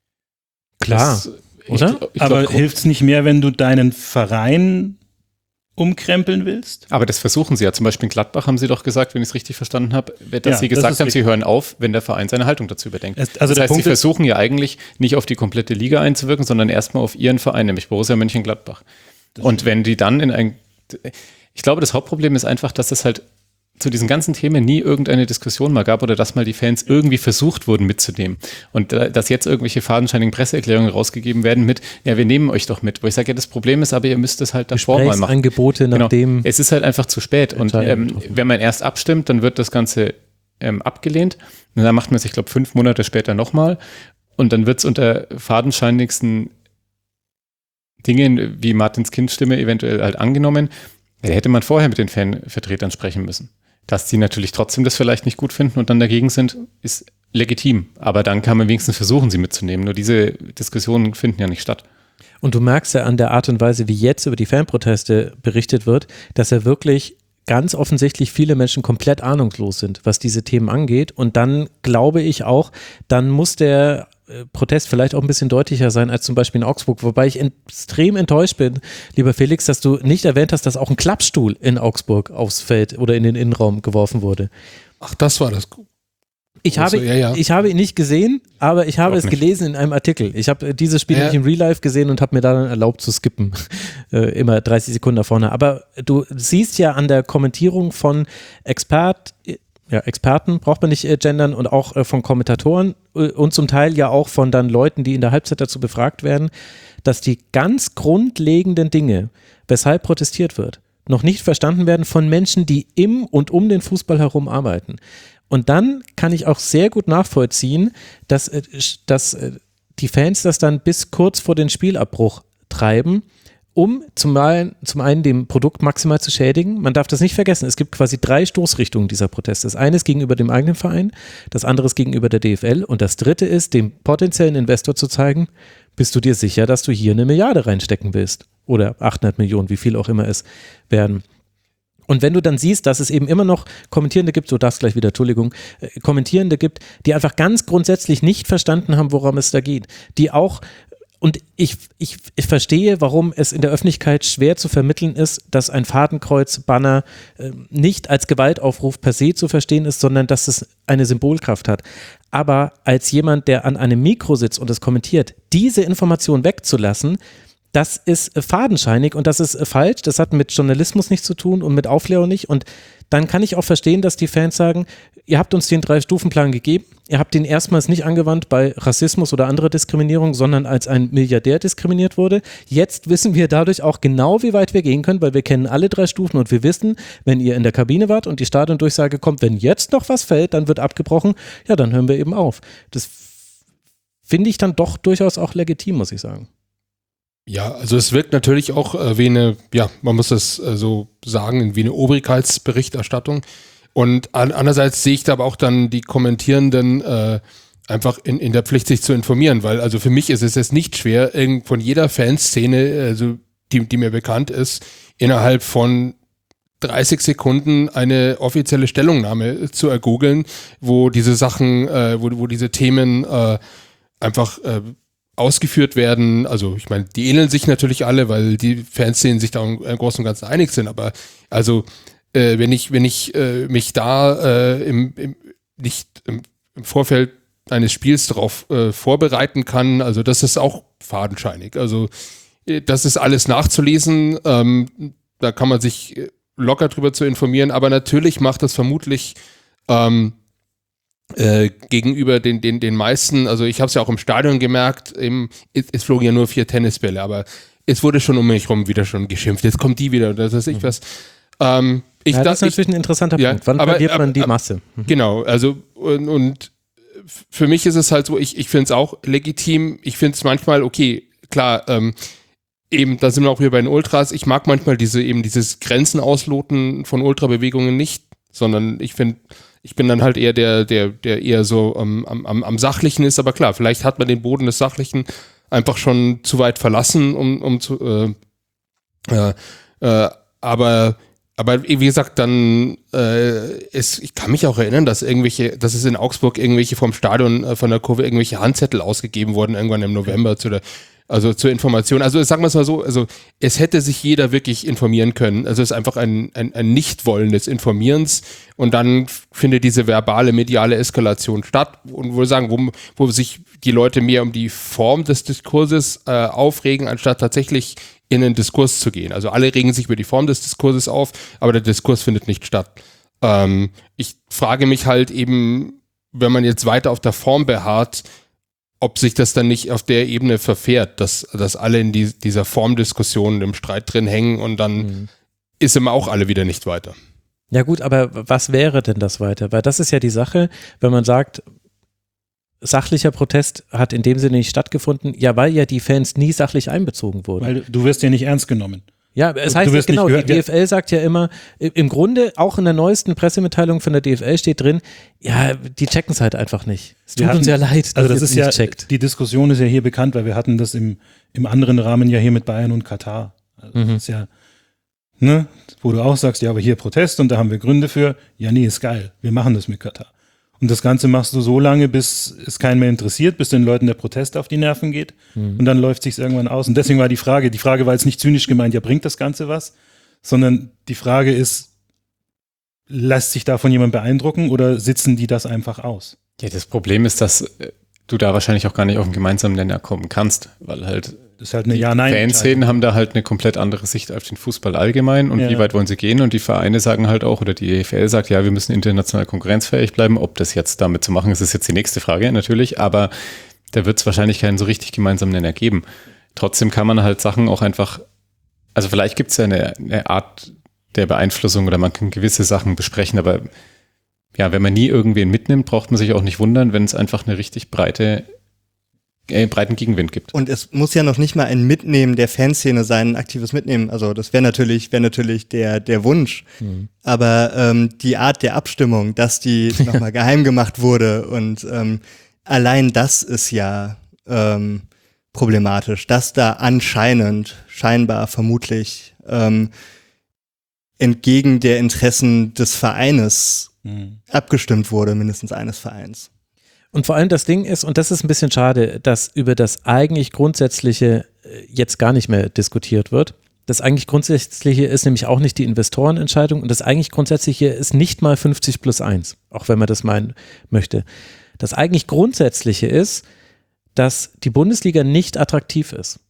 Klar, Das, ich, oder? Ich Aber glaub, hilft's nicht mehr, wenn du deinen Verein umkrempeln willst? Aber das versuchen sie ja. Zum Beispiel in Gladbach haben sie doch gesagt, wenn ich es richtig verstanden habe, dass Ja, sie das gesagt ist haben, sie richtig. hören auf, wenn der Verein seine Haltung dazu überdenkt. Es- also das der heißt, Punkt sie ist- versuchen ja eigentlich nicht auf die komplette Liga einzuwirken, sondern erstmal auf ihren Verein, nämlich Borussia Mönchengladbach. Und wenn die dann in ein... Ich glaube, das Hauptproblem ist einfach, dass es halt zu diesen ganzen Themen nie irgendeine Diskussion mal gab oder dass mal die Fans irgendwie versucht wurden mitzunehmen. Und äh, dass jetzt irgendwelche fadenscheinigen Presseerklärungen rausgegeben werden mit, ja, wir nehmen euch doch mit. Wo ich sage, ja, das Problem ist, aber ihr müsst es halt davor mal machen. Gesprächsangebote, nachdem Genau. Es ist halt einfach zu spät. Und Entscheidung ähm, getroffen. wenn man erst abstimmt, dann wird das Ganze ähm, abgelehnt. Und dann macht man es, ich glaube, fünf Monate später nochmal. Und dann wird es unter fadenscheinigsten Dingen wie Martins Kindstimme eventuell halt angenommen, da hätte man vorher mit den Fanvertretern sprechen müssen. Dass die natürlich trotzdem das vielleicht nicht gut finden und dann dagegen sind, ist legitim. Aber dann kann man wenigstens versuchen, sie mitzunehmen. Nur diese Diskussionen finden ja nicht statt. Und du merkst ja an der Art und Weise, wie jetzt über die Fanproteste berichtet wird, dass er wirklich ganz offensichtlich viele Menschen komplett ahnungslos sind, was diese Themen angeht. Und dann glaube ich auch, dann muss der Protest vielleicht auch ein bisschen deutlicher sein als zum Beispiel in Augsburg, wobei ich extrem enttäuscht bin, lieber Felix, dass du nicht erwähnt hast, dass auch ein Klappstuhl in Augsburg aufs Feld oder in den Innenraum geworfen wurde. Ach, das war das. Ich habe, also, ja, ja. ich habe ihn nicht gesehen, aber ich habe Auch es nicht. gelesen in einem Artikel. Ich habe dieses Spiel Ja. nicht im Real Life gesehen und habe mir dann erlaubt zu skippen. Äh, immer dreißig Sekunden da vorne. Aber du siehst ja an der Kommentierung von Expert, ja, Experten, braucht man nicht äh, gendern, und auch äh, von Kommentatoren äh, und zum Teil ja auch von dann Leuten, die in der Halbzeit dazu befragt werden, dass die ganz grundlegenden Dinge, weshalb protestiert wird, noch nicht verstanden werden von Menschen, die im und um den Fußball herum arbeiten. Und dann kann ich auch sehr gut nachvollziehen, dass, äh, dass äh, die Fans das dann bis kurz vor den Spielabbruch treiben, um zum einen, zum einen dem Produkt maximal zu schädigen. Man darf das nicht vergessen, es gibt quasi drei Stoßrichtungen dieser Proteste. Das eine ist gegenüber dem eigenen Verein, das andere ist gegenüber der D F L und das dritte ist, dem potenziellen Investor zu zeigen, bist du dir sicher, dass du hier eine Milliarde reinstecken willst? Oder achthundert Millionen, wie viel auch immer es werden. Und wenn du dann siehst, dass es eben immer noch Kommentierende gibt, so darfst gleich wieder, Entschuldigung, äh, Kommentierende gibt, die einfach ganz grundsätzlich nicht verstanden haben, worum es da geht, die auch, und ich, ich, ich verstehe, warum es in der Öffentlichkeit schwer zu vermitteln ist, dass ein Fadenkreuz-Banner äh, nicht als Gewaltaufruf per se zu verstehen ist, sondern dass es eine Symbolkraft hat. Aber als jemand, der an einem Mikro sitzt und es kommentiert, diese Information wegzulassen, das ist fadenscheinig und das ist falsch. Das hat mit Journalismus nichts zu tun und mit Aufklärung nicht. Und dann kann ich auch verstehen, dass die Fans sagen, ihr habt uns den Drei-Stufen-Plan gegeben, ihr habt den erstmals nicht angewandt bei Rassismus oder anderer Diskriminierung, sondern als ein Milliardär diskriminiert wurde. Jetzt wissen wir dadurch auch genau, wie weit wir gehen können, weil wir kennen alle drei Stufen und wir wissen, wenn ihr in der Kabine wart und die Stadiondurchsage kommt, wenn jetzt noch was fällt, dann wird abgebrochen, ja, dann hören wir eben auf. Das finde ich dann doch durchaus auch legitim, muss ich sagen. Ja, also es wirkt natürlich auch äh, wie eine, ja, man muss das äh, so sagen, wie eine Obrigkeitsberichterstattung. Und an, andererseits sehe ich da aber auch dann die Kommentierenden äh, einfach in, in der Pflicht, sich zu informieren, weil also für mich ist es jetzt nicht schwer, irgend von jeder Fanszene, also die, die mir bekannt ist, innerhalb von dreißig Sekunden eine offizielle Stellungnahme zu ergoogeln, wo diese Sachen, äh, wo, wo diese Themen äh, einfach äh, ausgeführt werden. Also ich meine, die ähneln sich natürlich alle, weil die Fanszenen sich da im Großen und Ganzen einig sind, aber also äh, wenn ich wenn ich äh, mich da äh, im, im, nicht im, im Vorfeld eines Spiels darauf äh, vorbereiten kann, also das ist auch fadenscheinig. Also äh, das ist alles nachzulesen, ähm, da kann man sich locker drüber zu informieren, aber natürlich macht das vermutlich ähm, Äh, gegenüber den, den, den meisten, also ich habe es ja auch im Stadion gemerkt, eben, es, es flogen ja nur vier Tennisbälle, aber es wurde schon um mich rum wieder schon geschimpft. Jetzt kommt die wieder, das weiß ich was. Ähm, ich ja, das ist dachte, natürlich ein interessanter ja, Punkt. Wann aber, verliert man aber, die aber, Masse? Mhm. Genau, also und, und für mich ist es halt so, ich, ich finde es auch legitim, ich finde es manchmal, okay, klar, ähm, eben, da sind wir auch wieder bei den Ultras, ich mag manchmal diese eben dieses Grenzen ausloten von Ultrabewegungen nicht, sondern ich finde, ich bin dann halt eher der, der, der eher so ähm, am, am, am Sachlichen ist, aber klar, vielleicht hat man den Boden des Sachlichen einfach schon zu weit verlassen, um, um zu, äh, äh, äh, aber, aber wie gesagt, dann, äh, es, ich kann mich auch erinnern, dass irgendwelche, dass es in Augsburg irgendwelche vom Stadion, äh, von der Kurve irgendwelche Handzettel ausgegeben wurden, irgendwann im November zu der, also zur Information. Also sagen wir es mal so, also es hätte sich jeder wirklich informieren können. Also es ist einfach ein, ein, ein Nichtwollen des Informierens und dann findet diese verbale, mediale Eskalation statt und würde sagen, wo, wo sich die Leute mehr um die Form des Diskurses äh, aufregen, anstatt tatsächlich in einen Diskurs zu gehen. Also alle regen sich über die Form des Diskurses auf, aber der Diskurs findet nicht statt. Ähm, ich frage mich halt eben, wenn man jetzt weiter auf der Form beharrt, ob sich das dann nicht auf der Ebene verfährt, dass, dass alle in die, dieser Formdiskussion im Streit drin hängen und dann mhm. ist immer auch alle wieder nicht weiter. Ja gut, aber was wäre denn das weiter? Weil das ist ja die Sache, wenn man sagt, sachlicher Protest hat in dem Sinne nicht stattgefunden, ja, weil ja die Fans nie sachlich einbezogen wurden. Weil du wirst ja nicht ernst genommen. Ja, es Du heißt ja wirst genau, nicht die gehört, D F L sagt ja immer, im Grunde, auch in der neuesten Pressemitteilung von der D F L steht drin, ja, die checken es halt einfach nicht. Es tut Wir hatten- uns ja leid, dass Also ihr das es ist nicht ja, checkt. die Diskussion ist ja hier bekannt, weil wir hatten das im, im anderen Rahmen ja hier mit Bayern und Katar. Also Mhm. das ist ja, ne, wo du auch sagst, ja, aber hier Protest und da haben wir Gründe für. Ja, nee, ist geil. Wir machen das mit Katar. Und das Ganze machst du so lange, bis es keinen mehr interessiert, bis den Leuten der Protest auf die Nerven geht. Und dann läuft sich's irgendwann aus. Und deswegen war die Frage, die Frage war jetzt nicht zynisch gemeint, ja, bringt das Ganze was? Sondern die Frage ist, lässt sich davon jemand beeindrucken oder sitzen die das einfach aus? Ja, das Problem ist, dass äh, du da wahrscheinlich auch gar nicht auf einen gemeinsamen Nenner kommen kannst, weil halt Das ist halt eine die Ja-Nein-Entscheidung. Fanszenen haben da halt eine komplett andere Sicht auf den Fußball allgemein und Ja. wie weit wollen sie gehen und die Vereine sagen halt auch, oder die E F L sagt, ja, wir müssen international konkurrenzfähig bleiben. Ob das jetzt damit zu machen ist, ist jetzt die nächste Frage natürlich, aber da wird es wahrscheinlich keinen so richtig gemeinsamen Nenner geben. Trotzdem kann man halt Sachen auch einfach, also vielleicht gibt es ja eine, eine Art der Beeinflussung oder man kann gewisse Sachen besprechen, aber ja, wenn man nie irgendwen mitnimmt, braucht man sich auch nicht wundern, wenn es einfach eine richtig breite äh, breiten Gegenwind gibt. Und es muss ja noch nicht mal ein Mitnehmen der Fanszene sein, ein aktives Mitnehmen. Also das wäre natürlich, wäre natürlich der, der Wunsch. Mhm. Aber ähm, die Art der Abstimmung, dass die nochmal geheim gemacht wurde und ähm, allein das ist ja ähm, problematisch, dass da anscheinend, scheinbar, vermutlich ähm, entgegen der Interessen des Vereines mhm. abgestimmt wurde, mindestens eines Vereins. Und vor allem das Ding ist, und das ist ein bisschen schade, dass über das eigentlich Grundsätzliche jetzt gar nicht mehr diskutiert wird. Das eigentlich Grundsätzliche ist nämlich auch nicht die Investorenentscheidung und das eigentlich Grundsätzliche ist nicht mal fünfzig plus eins, auch wenn man das meinen möchte. Das eigentlich Grundsätzliche ist, dass die Bundesliga nicht attraktiv ist.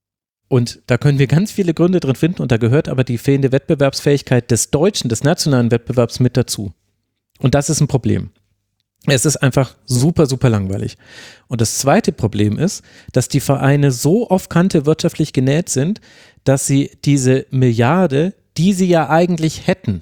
Und da können wir ganz viele Gründe drin finden und da gehört aber die fehlende Wettbewerbsfähigkeit des deutschen, des nationalen Wettbewerbs mit dazu. Und das ist ein Problem. Es ist einfach super, super langweilig. Und das zweite Problem ist, dass die Vereine so auf Kante wirtschaftlich genäht sind, dass sie diese Milliarde, die sie ja eigentlich hätten,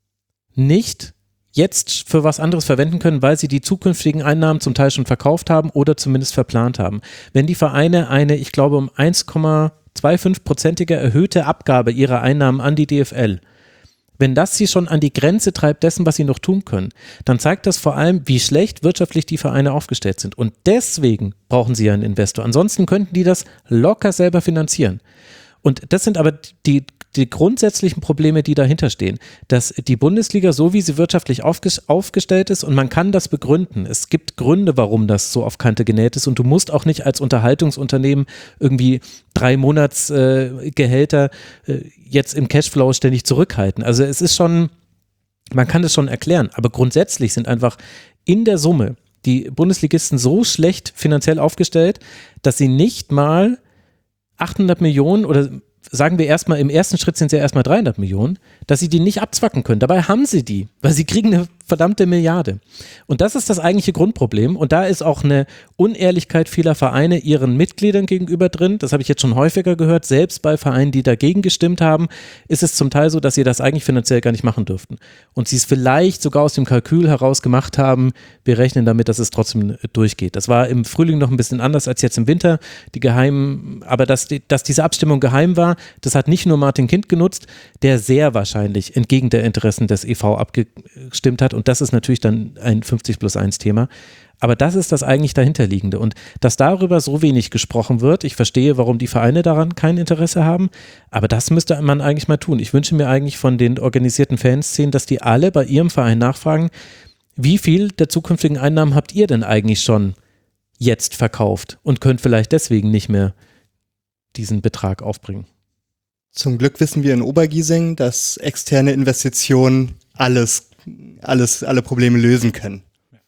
nicht jetzt für was anderes verwenden können, weil sie die zukünftigen Einnahmen zum Teil schon verkauft haben oder zumindest verplant haben. Wenn die Vereine eine, ich glaube, um eins Komma fünfundzwanzig-prozentige erhöhte Abgabe ihrer Einnahmen an die D F L, wenn das sie schon an die Grenze treibt dessen, was sie noch tun können, dann zeigt das vor allem, wie schlecht wirtschaftlich die Vereine aufgestellt sind. Und deswegen brauchen sie ja einen Investor. Ansonsten könnten die das locker selber finanzieren. Und das sind aber die, die grundsätzlichen Probleme, die dahinter stehen, dass die Bundesliga, so wie sie wirtschaftlich aufges- aufgestellt ist, und man kann das begründen, es gibt Gründe, warum das so auf Kante genäht ist und du musst auch nicht als Unterhaltungsunternehmen irgendwie drei Monatsgehälter äh, äh, jetzt im Cashflow ständig zurückhalten. Also es ist schon, man kann das schon erklären, aber grundsätzlich sind einfach in der Summe die Bundesligisten so schlecht finanziell aufgestellt, dass sie nicht mal achthundert Millionen oder sagen wir erstmal, im ersten Schritt sind es ja erstmal dreihundert Millionen, dass sie die nicht abzwacken können. Dabei haben sie die, weil sie kriegen eine verdammte Milliarde. Und das ist das eigentliche Grundproblem. Und da ist auch eine Unehrlichkeit vieler Vereine ihren Mitgliedern gegenüber drin. Das habe ich jetzt schon häufiger gehört. Selbst bei Vereinen, die dagegen gestimmt haben, ist es zum Teil so, dass sie das eigentlich finanziell gar nicht machen dürften. Und sie es vielleicht sogar aus dem Kalkül heraus gemacht haben, wir rechnen damit, dass es trotzdem durchgeht. Das war im Frühling noch ein bisschen anders als jetzt im Winter. Die geheimen, aber dass, die, dass diese Abstimmung geheim war, das hat nicht nur Martin Kind genutzt, der sehr wahrscheinlich entgegen der Interessen des E V abgestimmt hat. Und das ist natürlich dann ein fünfzig plus eins Thema. Aber das ist das eigentlich dahinterliegende. Und dass darüber so wenig gesprochen wird, ich verstehe, warum die Vereine daran kein Interesse haben, aber das müsste man eigentlich mal tun. Ich wünsche mir eigentlich von den organisierten Fanszenen, dass die alle bei ihrem Verein nachfragen, wie viel der zukünftigen Einnahmen habt ihr denn eigentlich schon jetzt verkauft und könnt vielleicht deswegen nicht mehr diesen Betrag aufbringen. Zum Glück wissen wir in Obergiesing, dass externe Investitionen alles, alles, alle Probleme lösen können.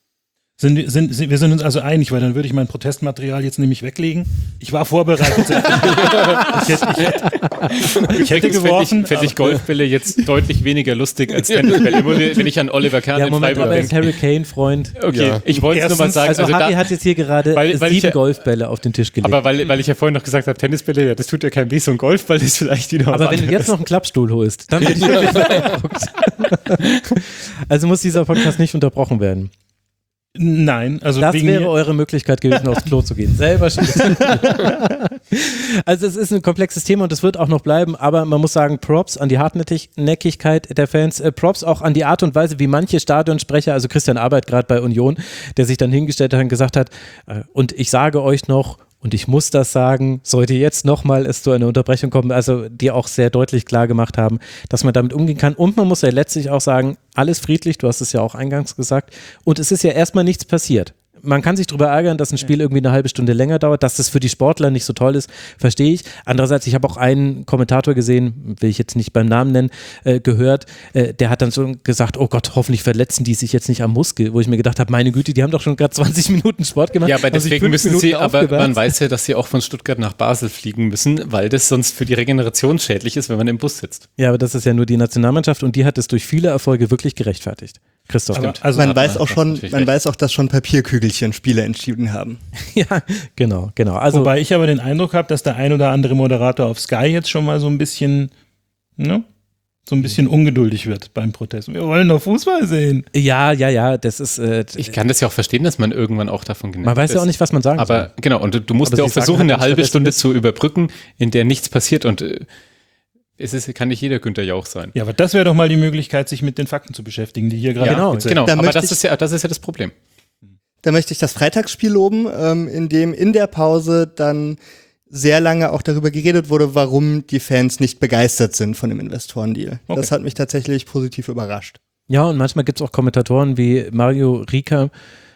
Sind, sind, sind, wir sind uns also einig, weil dann würde ich mein Protestmaterial jetzt nämlich weglegen. Ich war vorbereitet. ich hätte, ich hätte, ich hätte geworfen. Fände ich, ich Golfbälle jetzt deutlich weniger lustig als Tennisbälle, wenn ich an Oliver Kahn ja, in Moment, Freiburg aber er ist denke. Harry Kane-Freund. Okay, Ja. ich wollte es nur mal sagen. Also, also Harry da, hat jetzt hier gerade weil, weil sieben ich, Golfbälle auf den Tisch gelegt. aber weil, weil ich ja vorhin noch gesagt habe, Tennisbälle, ja, das tut ja kein weh, so ein Golfball ist vielleicht wieder was Aber wenn du anderes. jetzt noch einen Klappstuhl holst, dann bin ich wirklich beeindruckt. Also muss dieser Podcast nicht unterbrochen werden. Nein, also Das wegen wäre mir- eure Möglichkeit gewesen, aufs Klo zu gehen. Selber schießen. Also es ist ein komplexes Thema und es wird auch noch bleiben, aber man muss sagen, Props an die Hartnäckigkeit der Fans, äh, Props auch an die Art und Weise, wie manche Stadionsprecher, also Christian Arbeit gerade bei Union, der sich dann hingestellt hat und gesagt hat, äh, und ich sage euch noch, und ich muss das sagen, sollte jetzt nochmal es zu einer Unterbrechung kommen, also die auch sehr deutlich klar gemacht haben, dass man damit umgehen kann. Und man muss ja letztlich auch sagen, alles friedlich, du hast es ja auch eingangs gesagt. Und es ist ja erstmal nichts passiert. Man kann sich darüber ärgern, dass ein Spiel irgendwie eine halbe Stunde länger dauert, dass das für die Sportler nicht so toll ist, verstehe ich. Andererseits, ich habe auch einen Kommentator gesehen, will ich jetzt nicht beim Namen nennen, äh, gehört, äh, der hat dann so gesagt, oh Gott, hoffentlich verletzen die sich jetzt nicht am Muskel, wo ich mir gedacht habe, meine Güte, die haben doch schon gerade zwanzig Minuten Sport gemacht. Ja, aber haben sich deswegen fünf müssen Minuten sie, aber aufgewärmt. man weiß ja, dass sie auch von Stuttgart nach Basel fliegen müssen, weil das sonst für die Regeneration schädlich ist, wenn man im Bus sitzt. Ja, aber das ist ja nur die Nationalmannschaft und die hat es durch viele Erfolge wirklich gerechtfertigt. Christoph. Aber, also man hat weiß man- auch hast schon, natürlich man recht. weiß auch, dass schon Papierkügelchen Spiele entschieden haben. Ja, genau, genau. Also, Wobei ich aber den Eindruck habe, dass der ein oder andere Moderator auf Sky jetzt schon mal so ein bisschen, ne, so ein bisschen ungeduldig wird beim Protest. Wir wollen doch Fußball sehen. ja, ja, ja, das ist, äh, Ich kann das ja auch verstehen, dass man irgendwann auch davon genervt man weiß ja auch ist. nicht, was man sagen Aber soll. genau, und du, du musst Aber ja auch sie sagen versuchen, halt eine halbe stattdessen Stunde jetzt- zu überbrücken, in der nichts passiert und äh, es ist, kann nicht jeder Günther Jauch sein. Ja, aber das wäre doch mal die Möglichkeit, sich mit den Fakten zu beschäftigen, die hier gerade genau, aufgezählt Genau, Da aber möchte das ich- ist, ja, das ist ja das Problem. Da möchte ich das Freitagsspiel loben, ähm, in dem in der Pause dann sehr lange auch darüber geredet wurde, warum die Fans nicht begeistert sind von dem Investorendeal. Okay. Das hat mich tatsächlich positiv überrascht. Ja, und manchmal gibt es auch Kommentatoren wie Mario Rieker,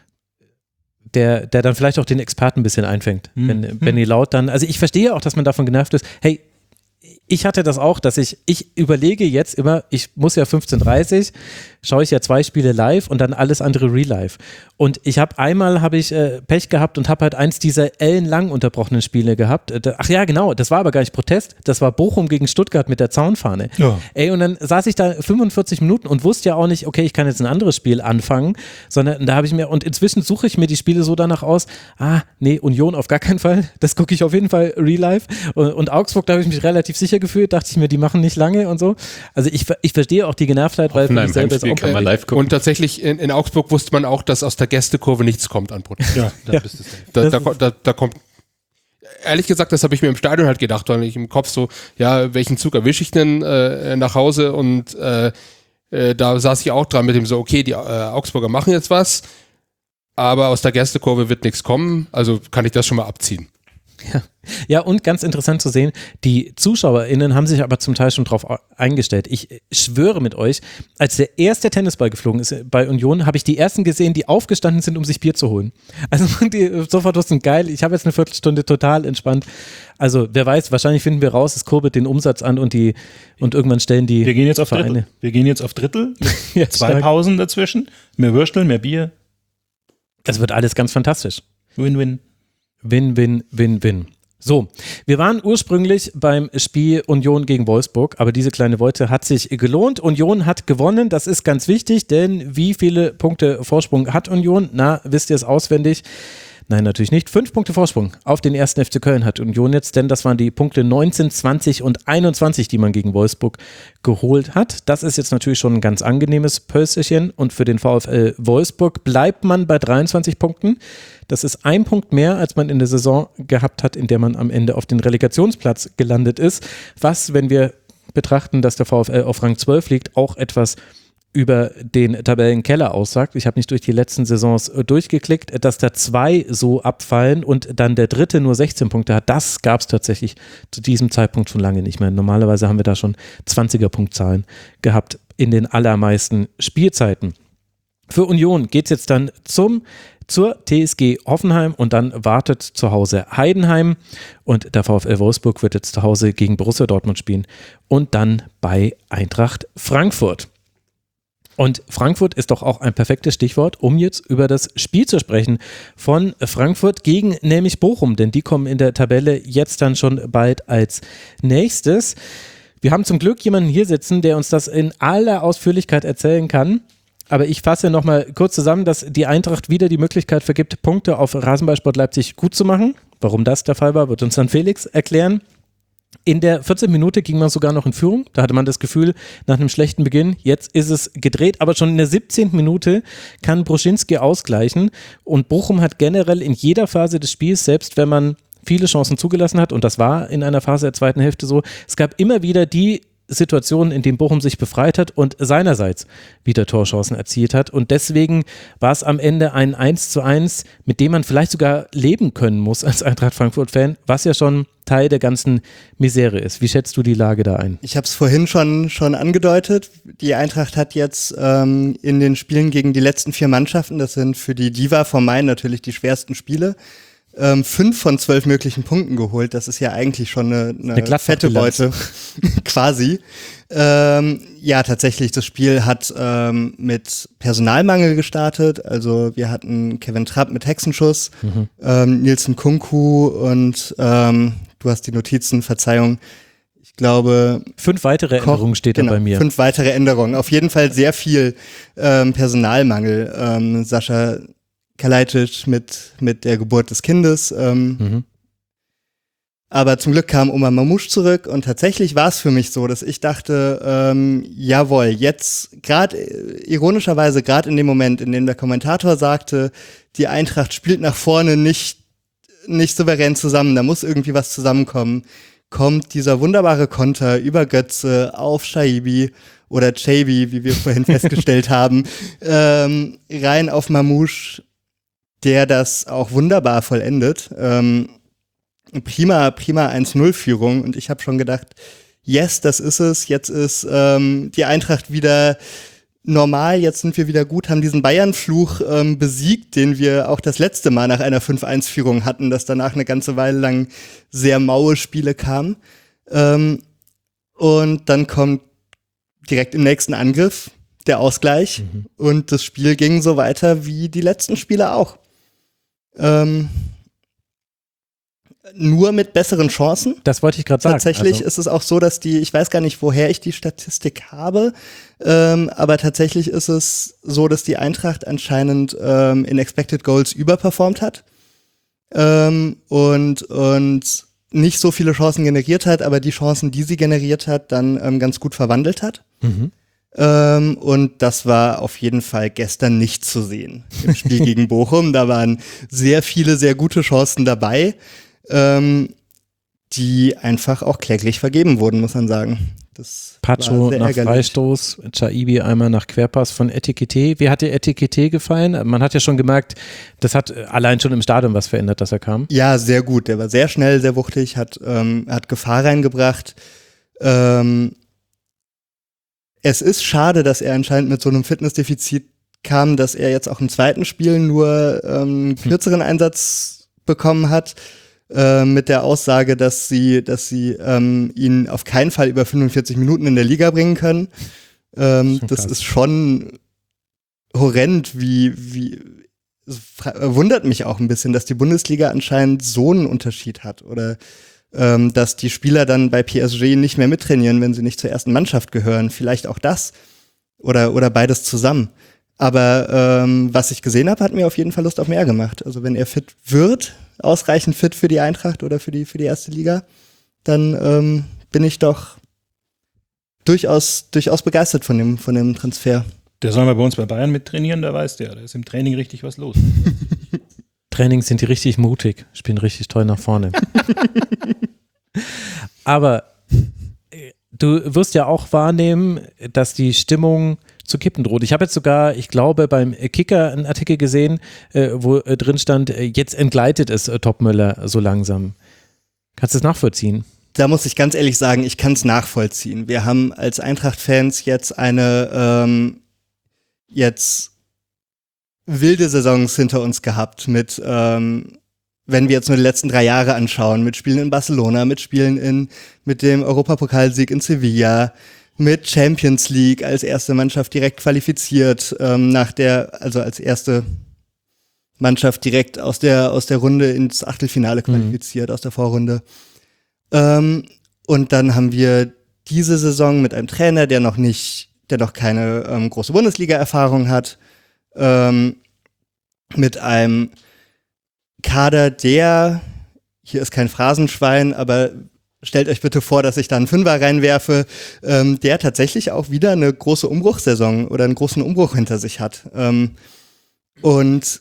der, der dann vielleicht auch den Experten ein bisschen einfängt. Hm. Wenn Benny Laut dann, also ich verstehe auch, dass man davon genervt ist. Hey, ich hatte das auch, dass ich, ich überlege jetzt immer, ich muss ja fünfzehn Uhr dreißig, schaue ich ja zwei Spiele live und dann alles andere real live. Und ich habe einmal habe ich äh, Pech gehabt und habe halt eins dieser ellenlang unterbrochenen Spiele gehabt. Äh, da- ach ja, genau, das war aber gar nicht Protest, das war Bochum gegen Stuttgart mit der Zaunfahne. Ja. Ey, und dann saß ich da fünfundvierzig Minuten und wusste ja auch nicht, okay, ich kann jetzt ein anderes Spiel anfangen, sondern da habe ich mir, und inzwischen suche ich mir die Spiele so danach aus, ah, nee, Union auf gar keinen Fall, das gucke ich auf jeden Fall real life. Und, und Augsburg, da habe ich mich relativ sicher gefühlt, dachte ich mir, die machen nicht lange und so. Also ich, ver- ich verstehe auch die Genervtheit, weil für Hoffenheim mich selber ist Heimspiel auch kann man live gucken. Und tatsächlich in, in Augsburg wusste man auch, dass aus der Gästekurve nichts kommt an Protest. Ja, da bist du safe. Da, Das da, ist- ko- da, da kommt. Ehrlich gesagt, das habe ich mir im Stadion halt gedacht, weil ich im Kopf so, ja, welchen Zug erwische ich denn äh, nach Hause? Und äh, äh, da saß ich auch dran mit dem so, okay, die äh, Augsburger machen jetzt was, aber aus der Gästekurve wird nichts kommen, also kann ich das schon mal abziehen. Ja, und ganz interessant zu sehen, die ZuschauerInnen haben sich aber zum Teil schon drauf eingestellt. Ich schwöre mit euch, als der erste Tennisball geflogen ist bei Union, habe ich die ersten gesehen, die aufgestanden sind, um sich Bier zu holen. Also die sofort wussten, geil, ich habe jetzt eine Viertelstunde total entspannt. Also wer weiß, wahrscheinlich finden wir raus, es kurbelt den Umsatz an und die und irgendwann stellen die Wir gehen jetzt auf Vereine. Drittel. Wir gehen jetzt auf Drittel. Ja, Zwei stark. Pausen dazwischen. Mehr Würstel, mehr Bier. Das wird alles ganz fantastisch. Win-win. Win, win, win, win. So, wir waren ursprünglich beim Spiel Union gegen Wolfsburg, aber diese kleine Wolte hat sich gelohnt. Union hat gewonnen, das ist ganz wichtig, denn wie viele Punkte Vorsprung hat Union? Na, wisst ihr es auswendig? Nein, natürlich nicht. Fünf Punkte Vorsprung auf den ersten F C Köln hat Union jetzt, denn das waren die Punkte neunzehn, zwanzig und einundzwanzig, die man gegen Wolfsburg geholt hat. Das ist jetzt natürlich schon ein ganz angenehmes Pölsterchen und für den VfL Wolfsburg bleibt man bei dreiundzwanzig Punkten. Das ist ein Punkt mehr, als man in der Saison gehabt hat, in der man am Ende auf den Relegationsplatz gelandet ist. Was, wenn wir betrachten, dass der VfL auf Rang zwölf liegt, auch etwas über den Tabellenkeller aussagt. Ich habe nicht durch die letzten Saisons äh, durchgeklickt, dass da zwei so abfallen und dann der dritte nur sechzehn Punkte hat. Das gab es tatsächlich zu diesem Zeitpunkt schon lange nicht mehr. Normalerweise haben wir da schon zwanziger-Punktzahlen gehabt in den allermeisten Spielzeiten. Für Union geht es jetzt dann zum zur T S G Hoffenheim und dann wartet zu Hause Heidenheim und der VfL Wolfsburg wird jetzt zu Hause gegen Borussia Dortmund spielen und dann bei Eintracht Frankfurt. Und Frankfurt ist doch auch ein perfektes Stichwort, um jetzt über das Spiel zu sprechen von Frankfurt gegen nämlich Bochum, denn die kommen in der Tabelle jetzt dann schon bald als nächstes. Wir haben zum Glück jemanden hier sitzen, der uns das in aller Ausführlichkeit erzählen kann. Aber ich fasse nochmal kurz zusammen, dass die Eintracht wieder die Möglichkeit vergibt, Punkte auf Rasenballsport Leipzig gut zu machen. Warum das der Fall war, wird uns dann Felix erklären. In der vierzehnten Minute ging man sogar noch in Führung. Da hatte man das Gefühl, nach einem schlechten Beginn, jetzt ist es gedreht. Aber schon in der siebzehnten Minute kann Bruschinski ausgleichen. Und Bochum hat generell in jeder Phase des Spiels, selbst wenn man viele Chancen zugelassen hat, und das war in einer Phase der zweiten Hälfte so, es gab immer wieder die Situationen, in denen Bochum sich befreit hat und seinerseits wieder Torchancen erzielt hat. Und deswegen war es am Ende ein eins zu eins, mit dem man vielleicht sogar leben können muss als Eintracht Frankfurt-Fan, was ja schon Teil der ganzen Misere ist. Wie schätzt du die Lage da ein? Ich habe es vorhin schon, schon angedeutet. Die Eintracht hat jetzt ähm, in den Spielen gegen die letzten vier Mannschaften, das sind für die Diva vom Main natürlich die schwersten Spiele, ähm, fünf von zwölf möglichen Punkten geholt. Das ist ja eigentlich schon eine, eine, eine fette Beute, quasi. Ähm, ja, tatsächlich, das Spiel hat ähm, mit Personalmangel gestartet. Also wir hatten Kevin Trapp mit Hexenschuss, mhm. ähm, Nielsen Kunku und ähm, du hast die Notizen, Verzeihung. Ich glaube. Fünf weitere Koch, Änderungen steht genau, da bei mir. Fünf weitere Änderungen. Auf jeden Fall sehr viel ähm, Personalmangel. Ähm, Sascha Kalajdzic mit, mit der Geburt des Kindes. Ähm, mhm. Aber zum Glück kam Omar Mamouche zurück und tatsächlich war es für mich so, dass ich dachte, ähm, jawohl, jetzt gerade ironischerweise gerade in dem Moment, in dem der Kommentator sagte, die Eintracht spielt nach vorne nicht nicht souverän zusammen, da muss irgendwie was zusammenkommen, kommt dieser wunderbare Konter über Götze auf Shaibi oder Chabi, wie wir vorhin festgestellt haben, ähm, rein auf Mamouche, der das auch wunderbar vollendet. Ähm, prima, prima eins null Führung und ich habe schon gedacht, yes, das ist es, jetzt ist ähm, die Eintracht wieder normal, jetzt sind wir wieder gut, haben diesen Bayern-Fluch ähm, besiegt, den wir auch das letzte Mal nach einer fünf eins Führung hatten, dass danach eine ganze Weile lang sehr maue Spiele kamen. Ähm, und dann kommt direkt im nächsten Angriff der Ausgleich mhm. und das Spiel ging so weiter wie die letzten Spiele auch. Ähm, nur mit besseren Chancen. Das wollte ich gerade sagen. Tatsächlich also. ist es auch so, dass die, ich weiß gar nicht, woher ich die Statistik habe, ähm, aber tatsächlich ist es so, dass die Eintracht anscheinend ähm, in Expected Goals überperformt hat ähm, und, und nicht so viele Chancen generiert hat, aber die Chancen, die sie generiert hat, dann ähm, ganz gut verwandelt hat. Mhm. Ähm, und das war auf jeden Fall gestern nicht zu sehen im Spiel gegen Bochum. Da waren sehr viele, sehr gute Chancen dabei, ähm, die einfach auch kläglich vergeben wurden, muss man sagen. Das Pacho nach ärgerlich. Freistoß, Chaibi einmal nach Querpass von Etikette. Wie hat dir Etikette gefallen? Man hat ja schon gemerkt, das hat allein schon im Stadion was verändert, dass er kam. Ja, sehr gut. Der war sehr schnell, sehr wuchtig, hat, ähm, hat Gefahr reingebracht. Ähm, Es ist schade, dass er anscheinend mit so einem Fitnessdefizit kam, dass er jetzt auch im zweiten Spiel nur ähm, einen kürzeren Einsatz bekommen hat, äh, mit der Aussage, dass sie, dass sie ähm, ihn auf keinen Fall über fünfundvierzig Minuten in der Liga bringen können. Ähm, das ist schon horrend, wie, wie es wundert mich auch ein bisschen, dass die Bundesliga anscheinend so einen Unterschied hat oder Ähm, dass die Spieler dann bei P S G nicht mehr mittrainieren, wenn sie nicht zur ersten Mannschaft gehören. Vielleicht auch das oder oder beides zusammen. Aber ähm, was ich gesehen habe, hat mir auf jeden Fall Lust auf mehr gemacht. Also wenn er fit wird, ausreichend fit für die Eintracht oder für die für die erste Liga, dann ähm, bin ich doch durchaus durchaus begeistert von dem von dem Transfer. Der soll mal bei uns bei Bayern mittrainieren, da weiß der, da ist im Training richtig was los. Trainings sind die richtig mutig, spielen richtig toll nach vorne. Aber du wirst ja auch wahrnehmen, dass die Stimmung zu kippen droht. Ich habe jetzt sogar, ich glaube, beim Kicker einen Artikel gesehen, äh, wo äh, drin stand, äh, jetzt entgleitet es äh, Topmöller so langsam. Kannst du es nachvollziehen? Da muss ich ganz ehrlich sagen, ich kann es nachvollziehen. Wir haben als Eintracht-Fans jetzt eine ähm, jetzt wilde Saisons hinter uns gehabt mit, ähm, wenn wir jetzt nur die letzten drei Jahre anschauen, mit Spielen in Barcelona, mit Spielen in, mit dem Europapokalsieg in Sevilla, mit Champions League als erste Mannschaft direkt qualifiziert, ähm, nach der, also als erste Mannschaft direkt aus der, aus der Runde ins Achtelfinale qualifiziert, mhm. aus der Vorrunde. Ähm, und dann haben wir diese Saison mit einem Trainer, der noch nicht, der noch keine ähm, große Bundesliga-Erfahrung hat, Ähm, mit einem Kader, der, hier ist kein Phrasenschwein, aber stellt euch bitte vor, dass ich da einen Fünfer reinwerfe, ähm, der tatsächlich auch wieder eine große Umbruchssaison oder einen großen Umbruch hinter sich hat. Ähm, und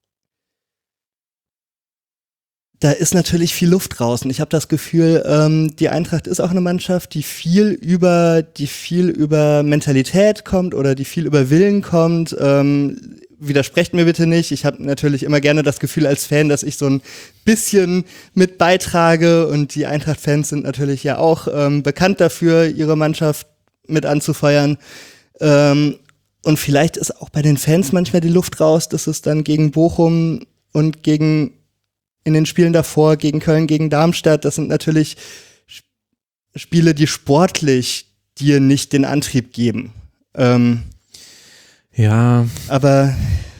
da ist natürlich viel Luft draußen. Ich habe das Gefühl, ähm, die Eintracht ist auch eine Mannschaft, die viel über, die viel über Mentalität kommt oder die viel über Willen kommt. Ähm, widersprecht mir bitte nicht. Ich habe natürlich immer gerne das Gefühl als Fan, dass ich so ein bisschen mit beitrage, und die Eintracht-Fans sind natürlich ja auch ähm, bekannt dafür, ihre Mannschaft mit anzufeuern. Ähm, und vielleicht ist auch bei den Fans manchmal die Luft raus, dass es dann gegen Bochum und gegen in den Spielen davor, gegen Köln, gegen Darmstadt, das sind natürlich Spiele, die sportlich dir nicht den Antrieb geben. Ähm, Ja. Aber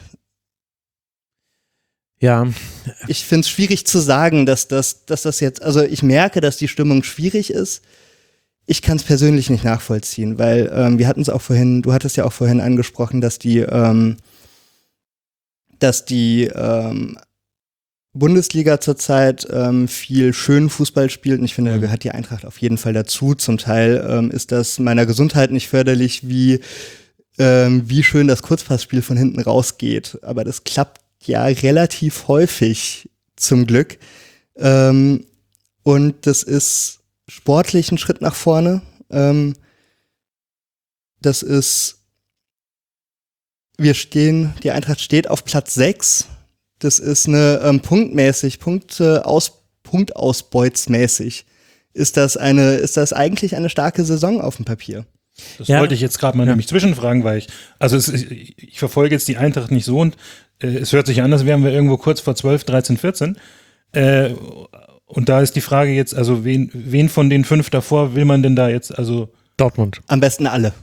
Ja. ich finde es schwierig zu sagen, dass das, dass das jetzt, also ich merke, dass die Stimmung schwierig ist. Ich kann es persönlich nicht nachvollziehen, weil ähm, wir hatten es auch vorhin, du hattest ja auch vorhin angesprochen, dass die, ähm, dass die ähm, Bundesliga zurzeit ähm, viel schönen Fußball spielt, und ich finde, da gehört die Eintracht auf jeden Fall dazu. Zum Teil ähm, ist das meiner Gesundheit nicht förderlich, wie Ähm, wie schön das Kurzpassspiel von hinten rausgeht. Aber das klappt ja relativ häufig, zum Glück. Ähm, und das ist sportlich ein Schritt nach vorne. Ähm, das ist, wir stehen, die Eintracht steht auf Platz sechs. Das ist eine ähm, punktmäßig, Punkte aus, punktausbeutsmäßig. Ist das eine, ist das eigentlich eine starke Saison auf dem Papier? Das Ja. wollte ich jetzt gerade mal Ja. nämlich zwischenfragen, weil ich, also es, ich, ich verfolge jetzt die Eintracht nicht so, und äh, es hört sich an, als wären wir irgendwo kurz vor zwölf, dreizehn, vierzehn. Äh, und da ist die Frage jetzt, also wen, wen von den fünf davor will man denn da jetzt, also Dortmund. Am besten alle.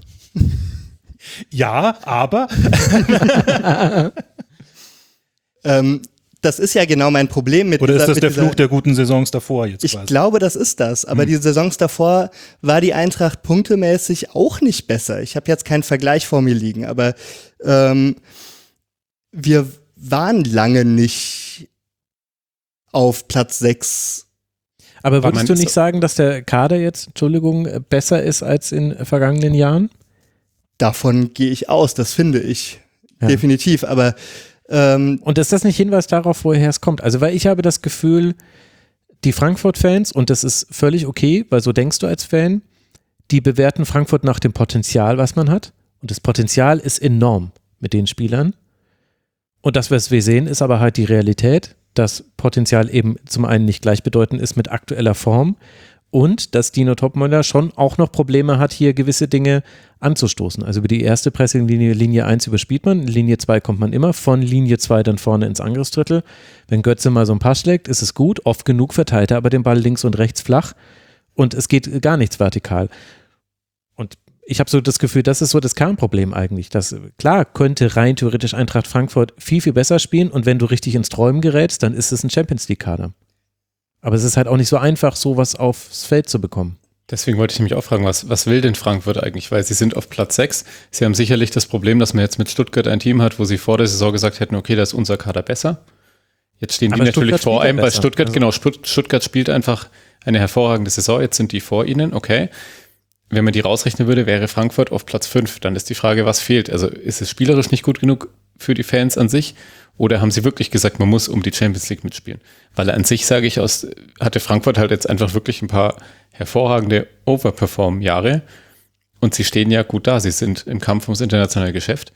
ja, aber Ähm, das ist ja genau mein Problem mit oder dieser, ist das mit der dieser, Fluch der guten Saisons davor jetzt Ich quasi? glaube, das ist das. Aber Hm. die Saisons davor war die Eintracht punktemäßig auch nicht besser. Ich habe jetzt keinen Vergleich vor mir liegen, aber ähm, wir waren lange nicht auf Platz sechs. Aber War würdest du man- nicht sagen, dass der Kader jetzt, Entschuldigung, besser ist als in vergangenen Jahren? Davon gehe ich aus, das finde ich. Ja. Definitiv. Aber ähm, Und ist das nicht Hinweis darauf, woher es kommt? Also, weil ich habe das Gefühl, die Frankfurt-Fans, und das ist völlig okay, weil so denkst du als Fan, die bewerten Frankfurt nach dem Potenzial, was man hat. Und das Potenzial ist enorm mit den Spielern. Und das, was wir sehen, ist aber halt die Realität, dass Potenzial eben zum einen nicht gleichbedeutend ist mit aktueller Form und dass Dino Topmöller schon auch noch Probleme hat, hier gewisse Dinge anzustoßen. Also über die erste Pressinglinie, Linie eins überspielt man, in Linie zwei kommt man immer, von Linie zwei dann vorne ins Angriffsdrittel. Wenn Götze mal so einen Pass schlägt, ist es gut, oft genug verteilt er aber den Ball links und rechts flach und es geht gar nichts vertikal. Und ich habe so das Gefühl, das ist so das Kernproblem eigentlich. Dass, klar, könnte rein theoretisch Eintracht Frankfurt viel, viel besser spielen, und wenn du richtig ins Träumen gerätst, dann ist es ein Champions-League-Kader. Aber es ist halt auch nicht so einfach, sowas aufs Feld zu bekommen. Deswegen wollte ich mich auch fragen, was, was will denn Frankfurt eigentlich? Weil sie sind auf Platz sechs. Sie haben sicherlich das Problem, dass man jetzt mit Stuttgart ein Team hat, wo sie vor der Saison gesagt hätten, okay, da ist unser Kader besser. Jetzt stehen die Aber natürlich Stuttgart vor spielt ja einem, weil besser. Stuttgart, Also- genau, Stutt- Stuttgart spielt einfach eine hervorragende Saison. Jetzt sind die vor ihnen, okay. Wenn man die rausrechnen würde, wäre Frankfurt auf Platz fünf. Dann ist die Frage, was fehlt? Also ist es spielerisch nicht gut genug für die Fans an sich? Oder haben sie wirklich gesagt, man muss um die Champions League mitspielen? Weil an sich, sage ich aus, hatte Frankfurt halt jetzt einfach wirklich ein paar hervorragende Overperform-Jahre. Und sie stehen ja gut da. Sie sind im Kampf ums internationale Geschäft.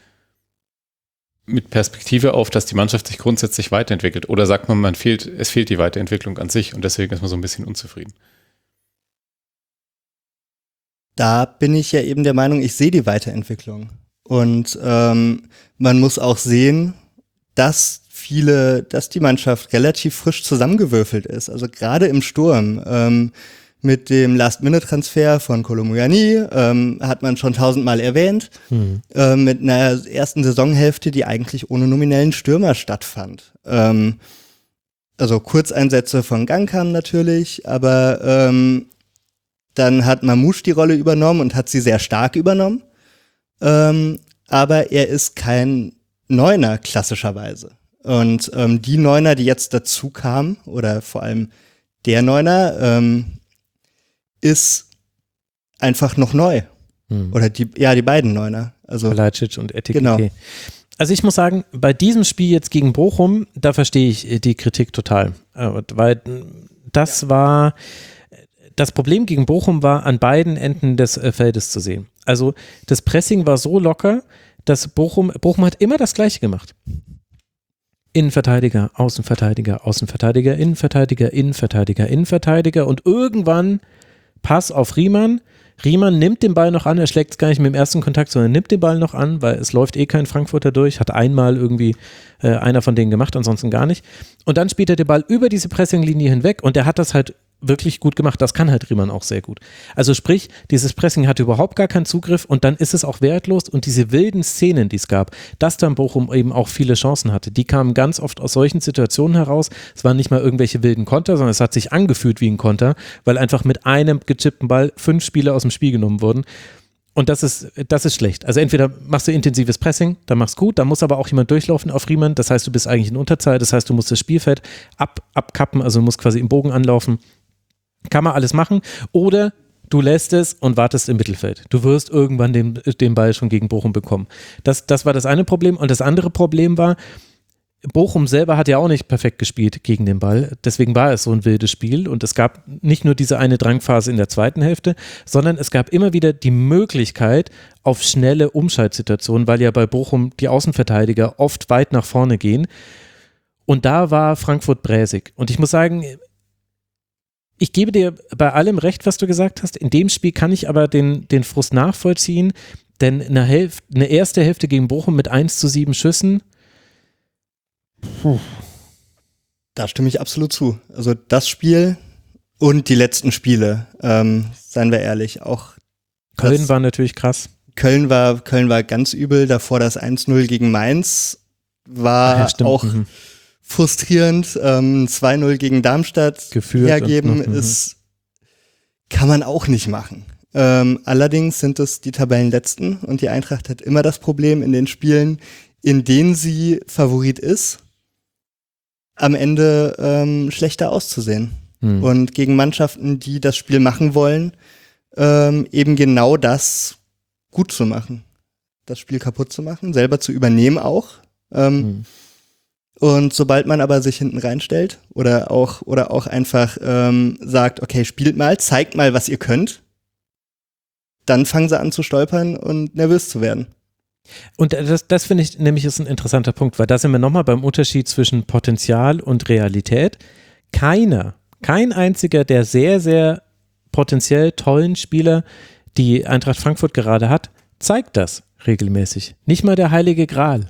Mit Perspektive auf, dass die Mannschaft sich grundsätzlich weiterentwickelt. Oder sagt man, man fehlt, es fehlt die Weiterentwicklung an sich und deswegen ist man so ein bisschen unzufrieden. Da bin ich ja eben der Meinung, ich sehe die Weiterentwicklung. Und ähm, man muss auch sehen, dass viele, dass die Mannschaft relativ frisch zusammengewürfelt ist. Also gerade im Sturm. Ähm, mit dem Last-Minute-Transfer von Kolo Muani ähm, hat man schon tausendmal erwähnt. Hm. Ähm, mit einer ersten Saisonhälfte, die eigentlich ohne nominellen Stürmer stattfand. Ähm, also Kurzeinsätze von Gangkam natürlich, aber ähm, dann hat Mamouche die Rolle übernommen und hat sie sehr stark übernommen. Ähm, aber er ist kein Neuner klassischerweise. Und ähm, die Neuner, die jetzt dazu kamen, oder vor allem der Neuner, ähm, ist einfach noch neu. Hm. Oder die, ja, die beiden Neuner. Also Kalajdzic und Etiketé. Genau. Also ich muss sagen, bei diesem Spiel jetzt gegen Bochum, da verstehe ich die Kritik total. Weil das war, das Problem gegen Bochum war, an beiden Enden des Feldes zu sehen. Also das Pressing war so locker, dass Bochum, Bochum hat immer das Gleiche gemacht. Innenverteidiger, Außenverteidiger, Außenverteidiger, Innenverteidiger, Innenverteidiger, Innenverteidiger und irgendwann Pass auf Riemann. Riemann nimmt den Ball noch an, er schlägt es gar nicht mit dem ersten Kontakt, sondern nimmt den Ball noch an, weil es läuft eh kein Frankfurter durch, hat einmal irgendwie äh, einer von denen gemacht, ansonsten gar nicht. Und dann spielt er den Ball über diese Pressinglinie hinweg und er hat das halt wirklich gut gemacht. Das kann halt Riemann auch sehr gut. Also sprich, dieses Pressing hatte überhaupt gar keinen Zugriff und dann ist es auch wertlos und diese wilden Szenen, die es gab, dass dann Bochum eben auch viele Chancen hatte, die kamen ganz oft aus solchen Situationen heraus. Es waren nicht mal irgendwelche wilden Konter, sondern es hat sich angefühlt wie ein Konter, weil einfach mit einem gechippten Ball fünf Spieler aus dem Spiel genommen wurden. Und das ist, das ist schlecht. Also entweder machst du intensives Pressing, dann machst du gut, dann muss aber auch jemand durchlaufen auf Riemann, das heißt, du bist eigentlich in Unterzahl, das heißt, du musst das Spielfeld ab, abkappen, also du musst quasi im Bogen anlaufen. Kann man alles machen. Oder du lässt es und wartest im Mittelfeld. Du wirst irgendwann den, den Ball schon gegen Bochum bekommen. Das, das war das eine Problem. Und das andere Problem war, Bochum selber hat ja auch nicht perfekt gespielt gegen den Ball. Deswegen war es so ein wildes Spiel. Und es gab nicht nur diese eine Drangphase in der zweiten Hälfte, sondern es gab immer wieder die Möglichkeit auf schnelle Umschaltsituationen, weil ja bei Bochum die Außenverteidiger oft weit nach vorne gehen. Und da war Frankfurt bräsig. Und ich muss sagen, ich gebe dir bei allem recht, was du gesagt hast. In dem Spiel kann ich aber den, den Frust nachvollziehen, denn eine, Hälfte, eine erste Hälfte gegen Bochum mit eins zu sieben Schüssen. Puh. Da stimme ich absolut zu. Also das Spiel und die letzten Spiele, ähm, seien wir ehrlich, auch Köln war natürlich krass. Köln war, Köln war ganz übel. Davor das eins null gegen Mainz war ja, auch mhm. frustrierend. Ähm, zwei null gegen Darmstadt Geführt hergeben noch, ist, kann man auch nicht machen. Ähm, allerdings sind es die Tabellenletzten und die Eintracht hat immer das Problem in den Spielen, in denen sie Favorit ist, am Ende ähm, schlechter auszusehen. Hm. Und gegen Mannschaften, die das Spiel machen wollen, ähm, eben genau das gut zu machen. Das Spiel kaputt zu machen, selber zu übernehmen auch. Ähm, hm. Und sobald man aber sich hinten reinstellt oder auch, oder auch einfach ähm, sagt, okay, spielt mal, zeigt mal, was ihr könnt, dann fangen sie an zu stolpern und nervös zu werden. Und das, das finde ich nämlich ist ein interessanter Punkt, weil da sind wir nochmal beim Unterschied zwischen Potenzial und Realität. Keiner, kein einziger der sehr, sehr potenziell tollen Spieler, die Eintracht Frankfurt gerade hat, zeigt das regelmäßig. Nicht mal der Heilige Gral.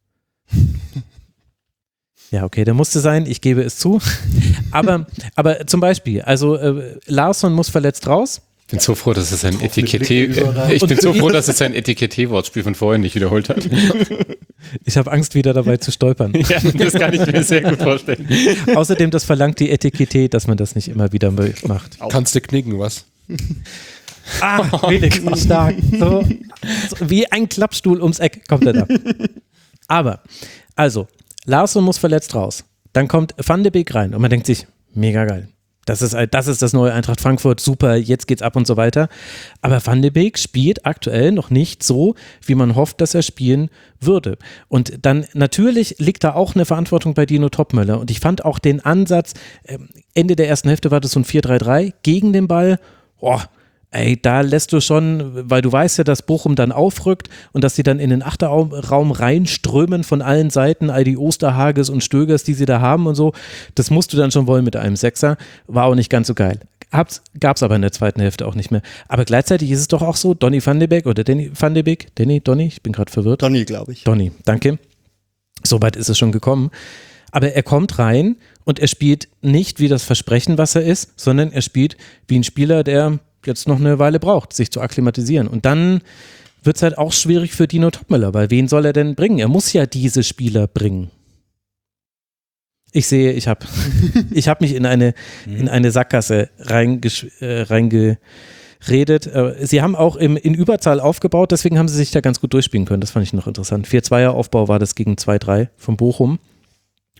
Ja, okay, der musste sein, ich gebe es zu. Aber, aber zum Beispiel, also äh, Larsson muss verletzt raus. Ich bin so froh, dass es ein Etikette, ich bin so froh, dass es ein Etikette-Wortspiel von vorhin nicht wiederholt hat. Ich habe Angst, wieder dabei zu stolpern. Ja, das kann ich mir sehr gut vorstellen. Außerdem, das verlangt die Etikette, dass man das nicht immer wieder macht. Kannst du knicken, was? Ah, Felix, oh, stark. So, so, wie ein Klappstuhl ums Eck kommt er da. Aber, also, Larsson muss verletzt raus. Dann kommt Van de Beek rein und man denkt sich, mega geil. Das ist, das ist das neue Eintracht Frankfurt, super, jetzt geht's ab und so weiter. Aber Van de Beek spielt aktuell noch nicht so, wie man hofft, dass er spielen würde. Und dann natürlich liegt da auch eine Verantwortung bei Dino Topmöller. Und ich fand auch den Ansatz, Ende der ersten Hälfte war das so ein vier drei drei gegen den Ball, boah, ey, da lässt du schon, weil du weißt ja, dass Bochum dann aufrückt und dass sie dann in den Achterraum reinströmen von allen Seiten, all die Osterhages und Stögers, die sie da haben und so, das musst du dann schon wollen mit einem Sechser, war auch nicht ganz so geil. Gab es aber in der zweiten Hälfte auch nicht mehr. Aber gleichzeitig ist es doch auch so, Donny van de Beek oder Danny van de Beek, Danny, Donny, ich bin gerade verwirrt. Donny, glaube ich. Donny, danke. Soweit ist es schon gekommen. Aber er kommt rein und er spielt nicht wie das Versprechen, was er ist, sondern er spielt wie ein Spieler, der jetzt noch eine Weile braucht, sich zu akklimatisieren. Und dann wird es halt auch schwierig für Dino Topmöller, weil wen soll er denn bringen? Er muss ja diese Spieler bringen. Ich sehe, ich habe ich hab mich in eine, in eine Sackgasse reingesch- äh, reingeredet. Äh, sie haben auch im, in Überzahl aufgebaut, deswegen haben sie sich da ganz gut durchspielen können. Das fand ich noch interessant. vier zwei er Aufbau war das gegen zwei drei von Bochum.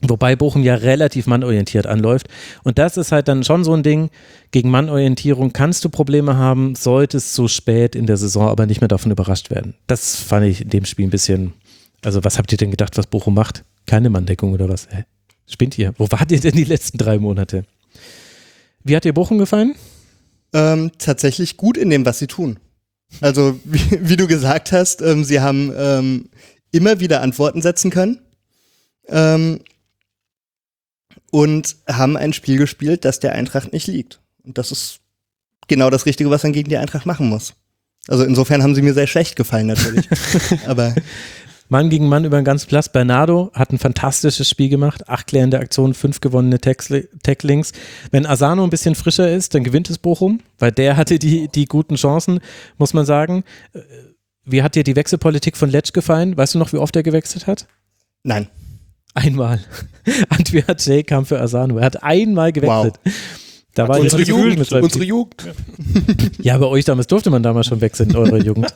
Wobei Bochum ja relativ mannorientiert anläuft. Und das ist halt dann schon so ein Ding, gegen Mannorientierung kannst du Probleme haben, solltest so spät in der Saison aber nicht mehr davon überrascht werden. Das fand ich in dem Spiel ein bisschen, also was habt ihr denn gedacht, was Bochum macht? Keine Manndeckung oder was? Hä? Spinnt ihr? Wo wart ihr denn die letzten drei Monate? Wie hat dir Bochum gefallen? Ähm, tatsächlich gut in dem, was sie tun. Also, wie, wie du gesagt hast, ähm, sie haben ähm, immer wieder Antworten setzen können. Ähm, Und haben ein Spiel gespielt, das der Eintracht nicht liegt. Und das ist genau das Richtige, was man gegen die Eintracht machen muss. Also insofern haben sie mir sehr schlecht gefallen natürlich. Aber Mann gegen Mann über den ganzen Platz. Bernardo hat ein fantastisches Spiel gemacht. Acht klärende Aktionen, fünf gewonnene Tackl- Tacklings. Wenn Asano ein bisschen frischer ist, dann gewinnt es Bochum, weil der hatte die, die guten Chancen, muss man sagen. Wie hat dir die Wechselpolitik von Letsch gefallen? Weißt du noch, wie oft er gewechselt hat? nein. Einmal. Antwia J kam für Asano. Er hat einmal gewechselt. Wow. Da war Unsere jetzt Jugend, mit seinem unsere Team. Jugend. Ja, bei euch damals durfte man damals schon wechseln in eurer Jugend.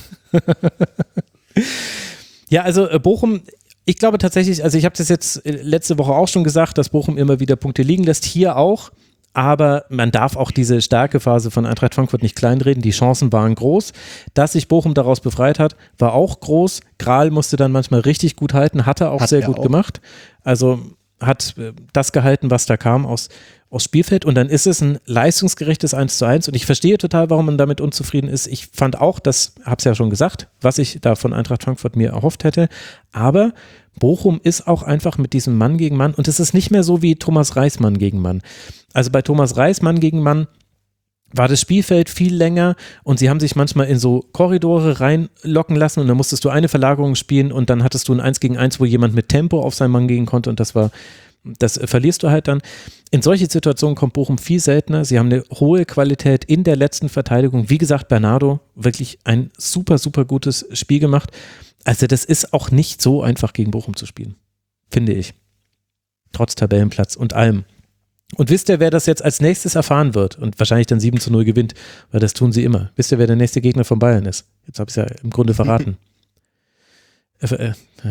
Ja, also äh, Bochum, ich glaube tatsächlich, also ich habe das jetzt äh, letzte Woche auch schon gesagt, dass Bochum immer wieder Punkte liegen lässt, hier auch. Aber man darf auch diese Stärkephase von Eintracht Frankfurt nicht kleinreden. Die Chancen waren groß. Dass sich Bochum daraus befreit hat, war auch groß. Gral musste dann manchmal richtig gut halten, hat er auch Hat sehr er gut auch. gemacht. Also hat äh, das gehalten, was da kam aus, aus Spielfeld. Und dann ist es ein leistungsgerechtes eins zu eins. Und ich verstehe total, warum man damit unzufrieden ist. Ich fand auch, das habe es ja schon gesagt, was ich da von Eintracht Frankfurt mir erhofft hätte. Aber Bochum ist auch einfach mit diesem Mann gegen Mann und es ist nicht mehr so wie Thomas Reis Mann gegen Mann. Also bei Thomas Reis Mann gegen Mann war das Spielfeld viel länger und sie haben sich manchmal in so Korridore reinlocken lassen und dann musstest du eine Verlagerung spielen und dann hattest du ein eins gegen eins, wo jemand mit Tempo auf seinen Mann gehen konnte und das war, das verlierst du halt dann. In solche Situationen kommt Bochum viel seltener. Sie haben eine hohe Qualität in der letzten Verteidigung. Wie gesagt, Bernardo, wirklich ein super, super gutes Spiel gemacht. Also das ist auch nicht so einfach gegen Bochum zu spielen, finde ich. Trotz Tabellenplatz und allem. Und wisst ihr, wer das jetzt als nächstes erfahren wird und wahrscheinlich dann sieben zu null gewinnt, weil das tun sie immer. Wisst ihr, wer der nächste Gegner von Bayern ist? Jetzt habe ich es ja im Grunde verraten. äh, äh, äh.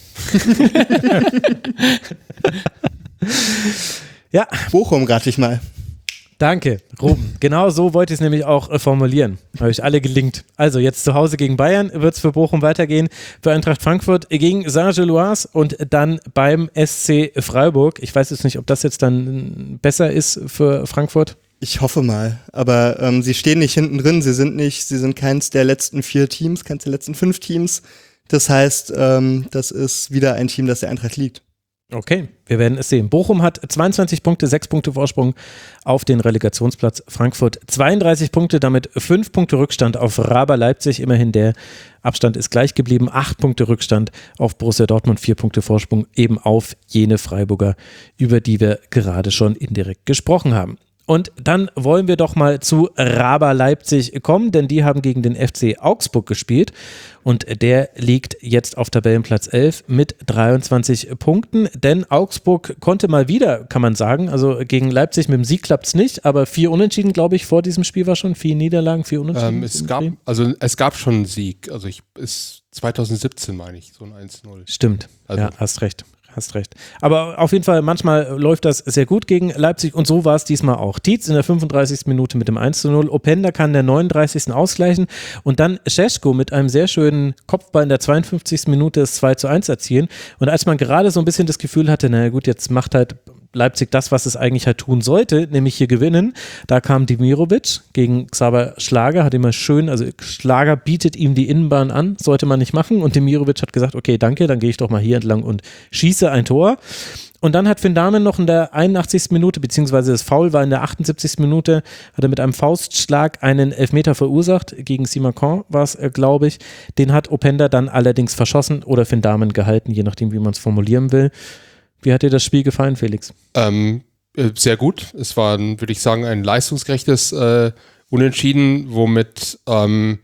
Ja, Bochum, rate ich mal. danke, Ruben. Genau so wollte ich es nämlich auch äh, formulieren. Habe ich alle gelingt. Also jetzt zu Hause gegen Bayern wird es für Bochum weitergehen, für Eintracht Frankfurt gegen Saint-Gilloise und dann beim S C Freiburg. Ich weiß jetzt nicht, ob das jetzt dann besser ist für Frankfurt. Ich hoffe mal. Aber ähm, sie stehen nicht hinten drin. Sie sind nicht, sie sind keins der letzten vier Teams, keins der letzten fünf Teams. Das heißt, ähm, das ist wieder ein Team, das der Eintracht liegt. Okay, wir werden es sehen. Bochum hat zweiundzwanzig Punkte, sechs Punkte Vorsprung auf den Relegationsplatz. Frankfurt zweiunddreißig Punkte, damit fünf Punkte Rückstand auf Raber Leipzig. Immerhin der Abstand ist gleich geblieben. acht Punkte Rückstand auf Borussia Dortmund, vier Punkte Vorsprung eben auf jene Freiburger, über die wir gerade schon indirekt gesprochen haben. Und dann wollen wir doch mal zu Raber Leipzig kommen, denn die haben gegen den F C Augsburg gespielt und der liegt jetzt auf Tabellenplatz elf mit dreiundzwanzig Punkten, denn Augsburg konnte mal wieder, kann man sagen, also gegen Leipzig mit dem Sieg klappt es nicht, aber vier Unentschieden, glaube ich, vor diesem Spiel war schon, vier Niederlagen, vier Unentschieden. Ähm, es gab, also es gab schon einen Sieg, also ich ist zwanzig siebzehn meine ich, so ein eins null. Stimmt, Also- ja, hast recht. Hast recht. Aber auf jeden Fall, manchmal läuft das sehr gut gegen Leipzig und so war es diesmal auch. Tietz in der fünfunddreißigsten Minute mit dem eins zu null. Openda kann in der neununddreißigsten ausgleichen und dann Šeško mit einem sehr schönen Kopfball in der zweiundfünfzigsten Minute das zwei zu eins erzielen. Und als man gerade so ein bisschen das Gefühl hatte, naja gut, jetzt macht halt Leipzig das, was es eigentlich halt tun sollte, nämlich hier gewinnen. Da kam Demirovic gegen Xaver Schlager, hat immer schön, also Schlager bietet ihm die Innenbahn an, sollte man nicht machen und Demirovic hat gesagt, okay, danke, dann gehe ich doch mal hier entlang und schieße ein Tor. Und dann hat Finn Dahmen noch in der einundachtzigsten Minute, beziehungsweise das Foul war in der achtundsiebzigsten Minute, hat er mit einem Faustschlag einen Elfmeter verursacht, gegen Simakon war es, äh, glaube ich. Den hat Openda dann allerdings verschossen oder Finn Dahmen gehalten, je nachdem, wie man es formulieren will. Wie hat dir das Spiel gefallen, Felix? Ähm, äh, sehr gut. Es war, ein, würde ich sagen, ein leistungsgerechtes äh, Unentschieden, womit ähm,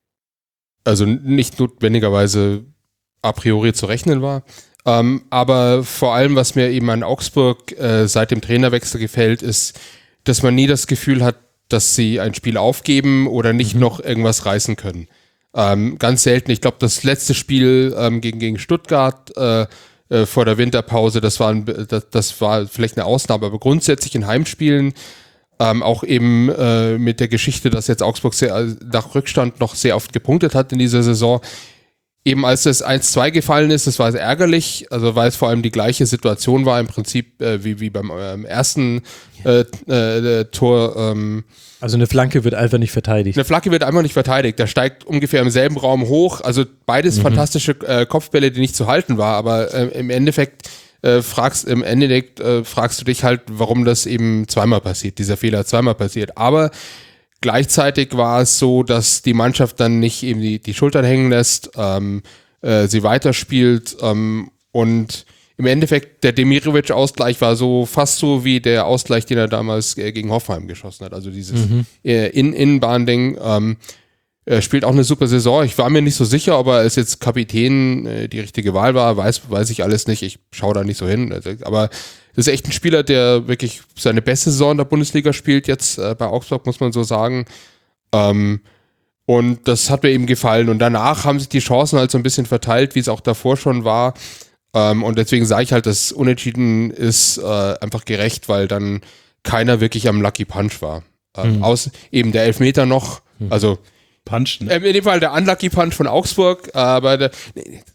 also nicht notwendigerweise a priori zu rechnen war. Ähm, aber vor allem, was mir eben an Augsburg äh, seit dem Trainerwechsel gefällt, ist, dass man nie das Gefühl hat, dass sie ein Spiel aufgeben oder nicht mhm. noch irgendwas reißen können. Ähm, ganz selten. Ich glaube, das letzte Spiel ähm, gegen, gegen Stuttgart äh, äh, vor der Winterpause. Das war, ein, das, das war vielleicht eine Ausnahme, aber grundsätzlich in Heimspielen, ähm, auch eben äh, mit der Geschichte, dass jetzt Augsburg sehr, nach Rückstand noch sehr oft gepunktet hat in dieser Saison. Eben als das eins zwei gefallen ist, das war sehr ärgerlich, also weil es vor allem die gleiche Situation war im Prinzip äh, wie, wie beim ähm, ersten äh, äh, Tor. Ähm, Also eine Flanke wird einfach nicht verteidigt. Eine Flanke wird einfach nicht verteidigt. Der steigt ungefähr im selben Raum hoch. Also beides mhm. fantastische äh, Kopfbälle, die nicht zu halten war. Aber äh, im Endeffekt äh, fragst im Endeffekt äh, fragst du dich halt, warum das eben zweimal passiert, dieser Fehler zweimal passiert. Aber gleichzeitig war es so, dass die Mannschaft dann nicht eben die, die Schultern hängen lässt, ähm, äh, sie weiterspielt ähm, und im Endeffekt der Demirovic-Ausgleich war so fast so wie der Ausgleich, den er damals äh, gegen Hoffenheim geschossen hat. Also dieses mhm. äh, In Innenbahn-Ding. Ähm, er spielt auch eine super Saison. Ich war mir nicht so sicher, ob er als jetzt Kapitän äh, die richtige Wahl war. Weiß, weiß ich alles nicht. Ich schaue da nicht so hin. Also, aber das ist echt ein Spieler, der wirklich seine beste Saison in der Bundesliga spielt, jetzt äh, bei Augsburg, muss man so sagen. Ähm, und das hat mir eben gefallen. Und danach haben sich die Chancen halt so ein bisschen verteilt, wie es auch davor schon war. Ähm, und deswegen sage ich halt, das Unentschieden ist äh, einfach gerecht, weil dann keiner wirklich am Lucky Punch war. Ähm, mhm. Aus eben der Elfmeter noch, mhm. also Punch, ne? äh, in dem Fall der Unlucky Punch von Augsburg, aber der, nee,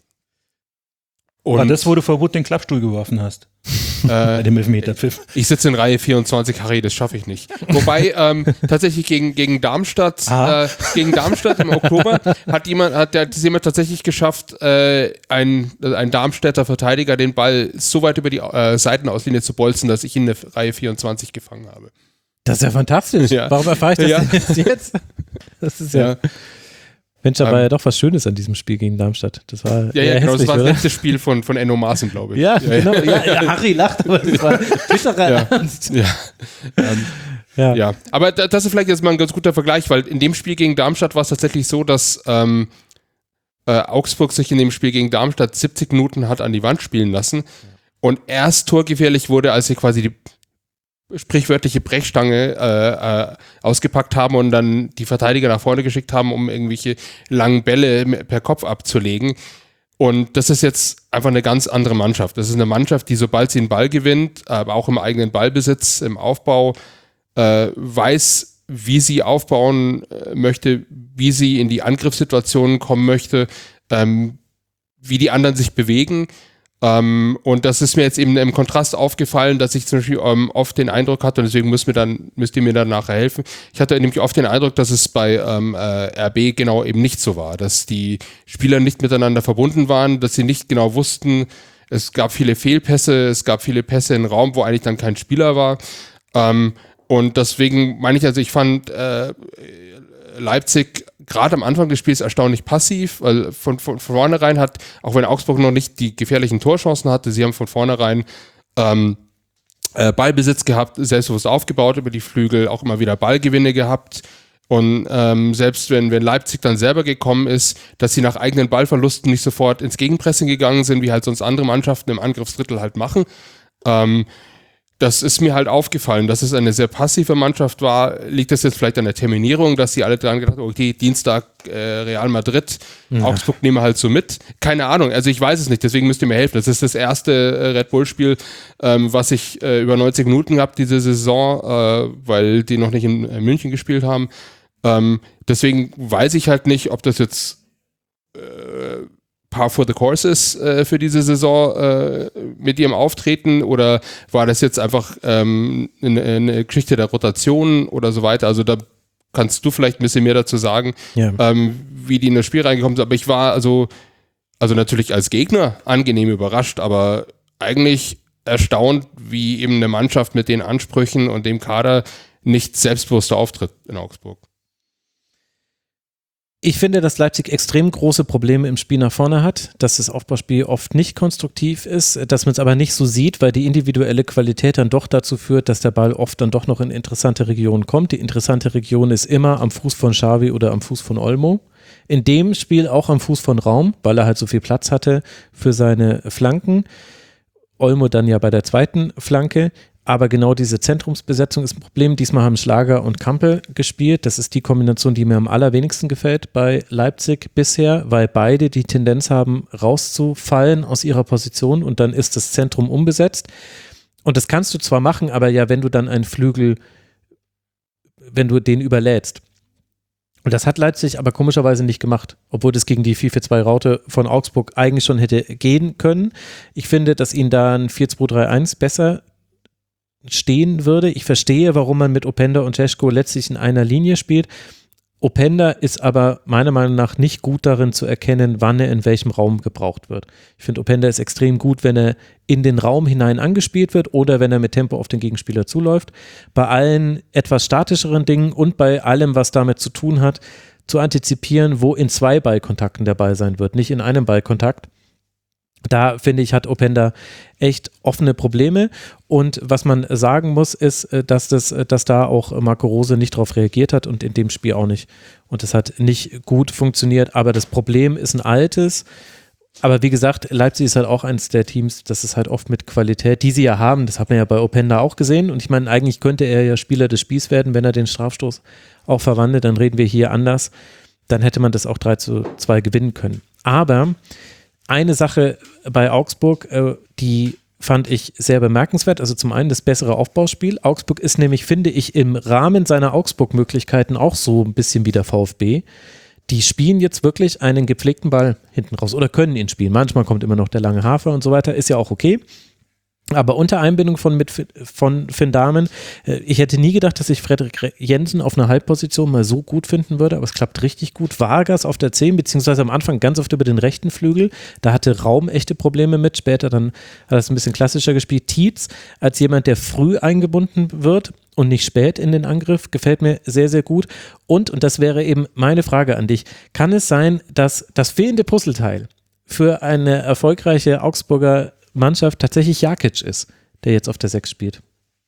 und war das, wo du vor Wut den Klappstuhl geworfen hast? Äh, Bei dem Elfmeterpfiff. Ich sitze in Reihe vierundzwanzig, Harry, das schaffe ich nicht. Wobei, ähm, tatsächlich gegen, gegen Darmstadt, äh, gegen Darmstadt im Oktober hat jemand, hat der, das jemand tatsächlich geschafft, äh, ein, ein Darmstädter Verteidiger den Ball so weit über die äh, Seitenauslinie zu bolzen, dass ich ihn in der Reihe vierundzwanzig gefangen habe. Das ist ja fantastisch. Ja. Warum erfahre ich das ja. denn jetzt? Das ist ja... ja. Mensch, da war ähm, ja doch was Schönes an diesem Spiel gegen Darmstadt. Das war ja, ja, genau, hässlich, das war das oder? letzte Spiel von, von Enno Maaßen, glaube ich. Ja, ja genau. Ja, ja, Harry lacht, aber das war bitterer ja. Ernst. Ja. Ähm, ja. ja. Aber da, das ist vielleicht jetzt mal ein ganz guter Vergleich, weil in dem Spiel gegen Darmstadt war es tatsächlich so, dass ähm, äh, Augsburg sich in dem Spiel gegen Darmstadt siebzig Minuten hat an die Wand spielen lassen und erst torgefährlich wurde, als sie quasi die sprichwörtliche Brechstange äh, äh, ausgepackt haben und dann die Verteidiger nach vorne geschickt haben, um irgendwelche langen Bälle per Kopf abzulegen. Und das ist jetzt einfach eine ganz andere Mannschaft. Das ist eine Mannschaft, die, sobald sie einen Ball gewinnt, aber auch im eigenen Ballbesitz, im Aufbau, äh, weiß, wie sie aufbauen äh, möchte, wie sie in die Angriffssituationen kommen möchte, ähm, wie die anderen sich bewegen. Um, und das ist mir jetzt eben im Kontrast aufgefallen, dass ich zum Beispiel um, oft den Eindruck hatte, und deswegen müsst, mir dann, müsst ihr mir dann nachher helfen. Ich hatte nämlich oft den Eindruck, dass es bei um, äh, R B genau eben nicht so war, dass die Spieler nicht miteinander verbunden waren, dass sie nicht genau wussten, es gab viele Fehlpässe, es gab viele Pässe in Raum, wo eigentlich dann kein Spieler war. Um, und deswegen meine ich, also ich fand äh, Leipzig gerade am Anfang des Spiels erstaunlich passiv, weil von, von, von vornherein hat, auch wenn Augsburg noch nicht die gefährlichen Torchancen hatte, sie haben von vornherein ähm, äh, Ballbesitz gehabt, selbstbewusst aufgebaut über die Flügel, auch immer wieder Ballgewinne gehabt und ähm, selbst wenn, wenn Leipzig dann selber gekommen ist, dass sie nach eigenen Ballverlusten nicht sofort ins Gegenpressing gegangen sind, wie halt sonst andere Mannschaften im Angriffsdrittel halt machen. Ähm, Das ist mir halt aufgefallen, dass es eine sehr passive Mannschaft war. Liegt das jetzt vielleicht an der Terminierung, dass sie alle dran gedacht haben, okay, Dienstag äh, Real Madrid, ja. Augsburg nehmen wir halt so mit? Keine Ahnung, also ich weiß es nicht, deswegen müsst ihr mir helfen. Das ist das erste äh, Red Bull-Spiel, ähm, was ich äh, über neunzig Minuten habe diese Saison, äh, weil die noch nicht in äh, München gespielt haben. Ähm, deswegen weiß ich halt nicht, ob das jetzt äh, par for the courses äh, für diese Saison äh, mit ihrem Auftreten oder war das jetzt einfach ähm, eine, eine Geschichte der Rotation oder so weiter? Also da kannst du vielleicht ein bisschen mehr dazu sagen, ja. ähm, wie die in das Spiel reingekommen sind. Aber ich war also, also natürlich als Gegner angenehm überrascht, aber eigentlich erstaunt, wie eben eine Mannschaft mit den Ansprüchen und dem Kader nicht selbstbewusster auftritt in Augsburg. Ich finde, dass Leipzig extrem große Probleme im Spiel nach vorne hat, dass das Aufbauspiel oft nicht konstruktiv ist, dass man es aber nicht so sieht, weil die individuelle Qualität dann doch dazu führt, dass der Ball oft dann doch noch in interessante Regionen kommt. Die interessante Region ist immer am Fuß von Xavi oder am Fuß von Olmo. In dem Spiel auch am Fuß von Raum, weil er halt so viel Platz hatte für seine Flanken. Olmo dann ja bei der zweiten Flanke. Aber genau diese Zentrumsbesetzung ist ein Problem. Diesmal haben Schlager und Kampel gespielt. Das ist die Kombination, die mir am allerwenigsten gefällt bei Leipzig bisher, weil beide die Tendenz haben, rauszufallen aus ihrer Position und dann ist das Zentrum unbesetzt. Und das kannst du zwar machen, aber ja, wenn du dann einen Flügel, wenn du den überlädst. Und das hat Leipzig aber komischerweise nicht gemacht, obwohl das gegen die vier vier zwei Raute von Augsburg eigentlich schon hätte gehen können. Ich finde, dass ihnen da ein vier zwei drei eins besser stehen würde. Ich verstehe, warum man mit Openda und Šeško letztlich in einer Linie spielt. Openda ist aber meiner Meinung nach nicht gut darin zu erkennen, wann er in welchem Raum gebraucht wird. Ich finde, Openda ist extrem gut, wenn er in den Raum hinein angespielt wird oder wenn er mit Tempo auf den Gegenspieler zuläuft. Bei allen etwas statischeren Dingen und bei allem, was damit zu tun hat, zu antizipieren, wo in zwei Ballkontakten der Ball sein wird, nicht in einem Ballkontakt. Da, finde ich, hat Openda echt offene Probleme und was man sagen muss, ist, dass, das, dass da auch Marco Rose nicht drauf reagiert hat und in dem Spiel auch nicht. Und das hat nicht gut funktioniert, aber das Problem ist ein altes. Aber wie gesagt, Leipzig ist halt auch eines der Teams, das ist halt oft mit Qualität, die sie ja haben, das hat man ja bei Openda auch gesehen und ich meine, eigentlich könnte er ja Spieler des Spiels werden, wenn er den Strafstoß auch verwandelt, dann reden wir hier anders, dann hätte man das auch drei zu zwei gewinnen können. Aber eine Sache bei Augsburg, äh, die fand ich sehr bemerkenswert. Also zum einen das bessere Aufbauspiel. Augsburg ist nämlich, finde ich, im Rahmen seiner Augsburg-Möglichkeiten auch so ein bisschen wie der VfB. Die spielen jetzt wirklich einen gepflegten Ball hinten raus oder können ihn spielen. Manchmal kommt immer noch der lange Hafer und so weiter, ist ja auch okay. Aber unter Einbindung von, mit, von Finn Dahmen, ich hätte nie gedacht, dass ich Frederik Jensen auf einer Halbposition mal so gut finden würde, aber es klappt richtig gut. Vargas auf der zehn, beziehungsweise am Anfang ganz oft über den rechten Flügel, da hatte Raum echte Probleme mit, später dann hat er es ein bisschen klassischer gespielt. Tietz als jemand, der früh eingebunden wird und nicht spät in den Angriff, gefällt mir sehr, sehr gut. Und, und das wäre eben meine Frage an dich, kann es sein, dass das fehlende Puzzleteil für eine erfolgreiche Augsburger Mannschaft tatsächlich Jakic ist, der jetzt auf der sechs spielt?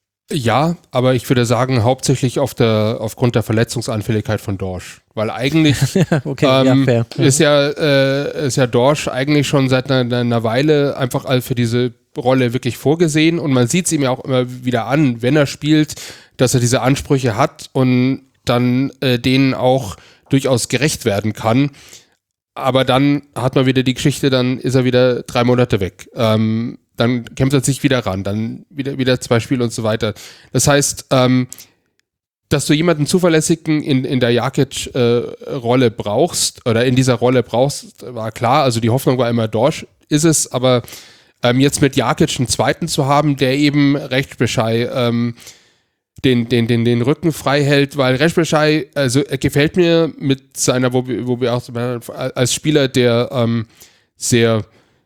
Ja, aber ich würde sagen, hauptsächlich auf der, aufgrund der Verletzungsanfälligkeit von Dorsch. Weil eigentlich okay, ähm, ja, fair. ist, ja, äh, ist ja Dorsch eigentlich schon seit einer, einer Weile einfach für diese Rolle wirklich vorgesehen und man sieht es ihm ja auch immer wieder an, wenn er spielt, dass er diese Ansprüche hat und dann äh, denen auch durchaus gerecht werden kann. Aber dann hat man wieder die Geschichte, dann ist er wieder drei Monate weg. Ähm, dann kämpft er sich wieder ran, dann wieder, wieder zwei Spiele und so weiter. Das heißt, ähm, dass du jemanden zuverlässigen in, in der Jakic-Rolle äh, brauchst oder in dieser Rolle brauchst, war klar. Also die Hoffnung war immer, Dorsch ist es, aber ähm, jetzt mit Jakic einen zweiten zu haben, der eben Rechtsbeschei ähm, den, den, den, den Rücken frei hält, weil Rechtsbeschei, also er gefällt mir mit seiner, wo wir, wo wir auch als Spieler, der ähm, sehr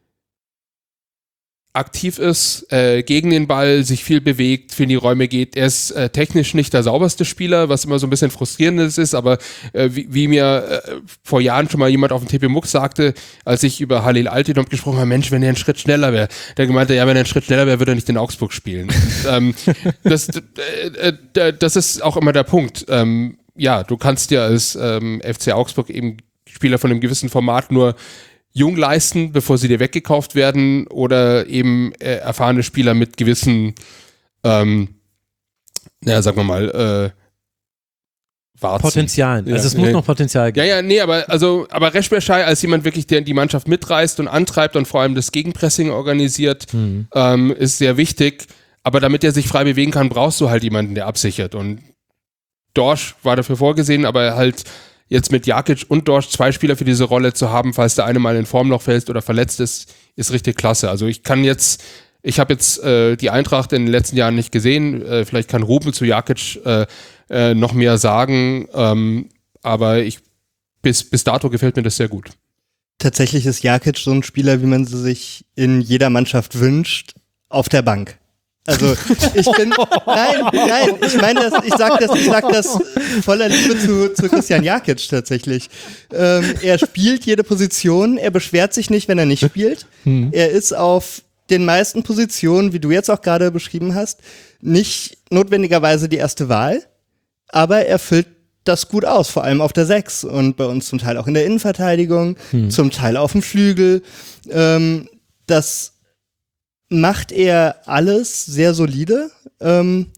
aktiv ist, äh, gegen den Ball, sich viel bewegt, viel in die Räume geht. Er ist äh, technisch nicht der sauberste Spieler, was immer so ein bisschen frustrierendes ist, aber äh, wie, wie mir äh, vor Jahren schon mal jemand auf dem T P Muck sagte, als ich über Halil Altidom gesprochen habe, Mensch, wenn er einen Schritt schneller wäre, der gemeinte, ja, wenn er einen Schritt schneller wäre, würde er nicht in Augsburg spielen. Und, ähm, das, äh, äh, das ist auch immer der Punkt. Ähm, ja, du kannst dir als ähm, F C Augsburg eben Spieler von einem gewissen Format nur jung leisten, bevor sie dir weggekauft werden oder eben äh, erfahrene Spieler mit gewissen, ähm, ja, sagen wir mal, äh, Warzen. Potenzialen. Also ja, es muss nee. noch Potenzial geben. Ja, ja, nee, aber also, aber Reschbeschei als jemand wirklich, der die Mannschaft mitreißt und antreibt und vor allem das Gegenpressing organisiert, mhm. ähm, ist sehr wichtig. Aber damit er sich frei bewegen kann, brauchst du halt jemanden, der absichert. Und Dorsch war dafür vorgesehen, aber halt jetzt mit Jakic und Dorsch zwei Spieler für diese Rolle zu haben, falls der eine mal in Formloch fällt oder verletzt ist, ist richtig klasse. Also ich kann jetzt, ich habe jetzt äh, die Eintracht in den letzten Jahren nicht gesehen, äh, vielleicht kann Ruben zu Jakic äh, äh, noch mehr sagen, ähm, aber ich, bis, bis dato gefällt mir das sehr gut. Tatsächlich ist Jakic so ein Spieler, wie man sie sich in jeder Mannschaft wünscht, auf der Bank. Also ich bin, nein, nein, ich meine das, ich sag das, ich sag das voller Liebe zu, zu Christian Jakic tatsächlich. Ähm, er spielt jede Position, er beschwert sich nicht, wenn er nicht spielt. Hm. Er ist auf den meisten Positionen, wie du jetzt auch gerade beschrieben hast, nicht notwendigerweise die erste Wahl, aber er füllt das gut aus, vor allem auf der sechs und bei uns zum Teil auch in der Innenverteidigung, hm. zum Teil auf dem Flügel. Ähm, das macht er alles sehr solide. ähm,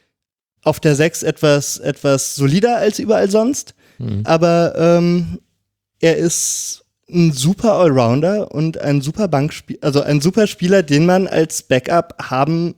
auf der sechs etwas, etwas solider als überall sonst, mhm. aber ähm, er ist ein super Allrounder und ein super Bankspieler, also ein super Spieler, den man als Backup haben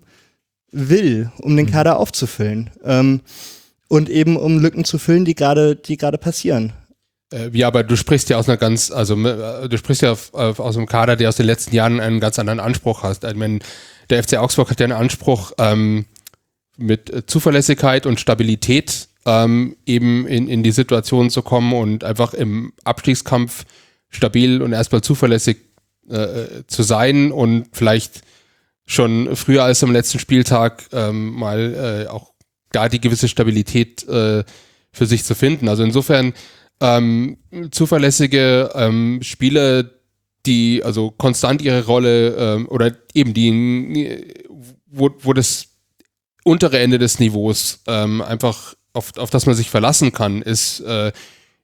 will, um den Kader mhm. aufzufüllen. Ähm, und eben um Lücken zu füllen, die gerade, die gerade passieren. Äh, ja, aber du sprichst ja aus einer ganz, also du sprichst ja auf, auf, aus einem Kader, der aus den letzten Jahren einen ganz anderen Anspruch hat. Ich meine, der F C Augsburg hat ja einen Anspruch, ähm, mit Zuverlässigkeit und Stabilität ähm, eben in, in die Situation zu kommen und einfach im Abstiegskampf stabil und erstmal zuverlässig äh, zu sein und vielleicht schon früher als am letzten Spieltag ähm, mal äh, auch da die gewisse Stabilität äh, für sich zu finden. Also insofern ähm, zuverlässige ähm, Spieler, die also konstant ihre Rolle ähm, oder eben die, wo, wo das untere Ende des Niveaus ähm, einfach auf, auf das man sich verlassen kann, ist äh,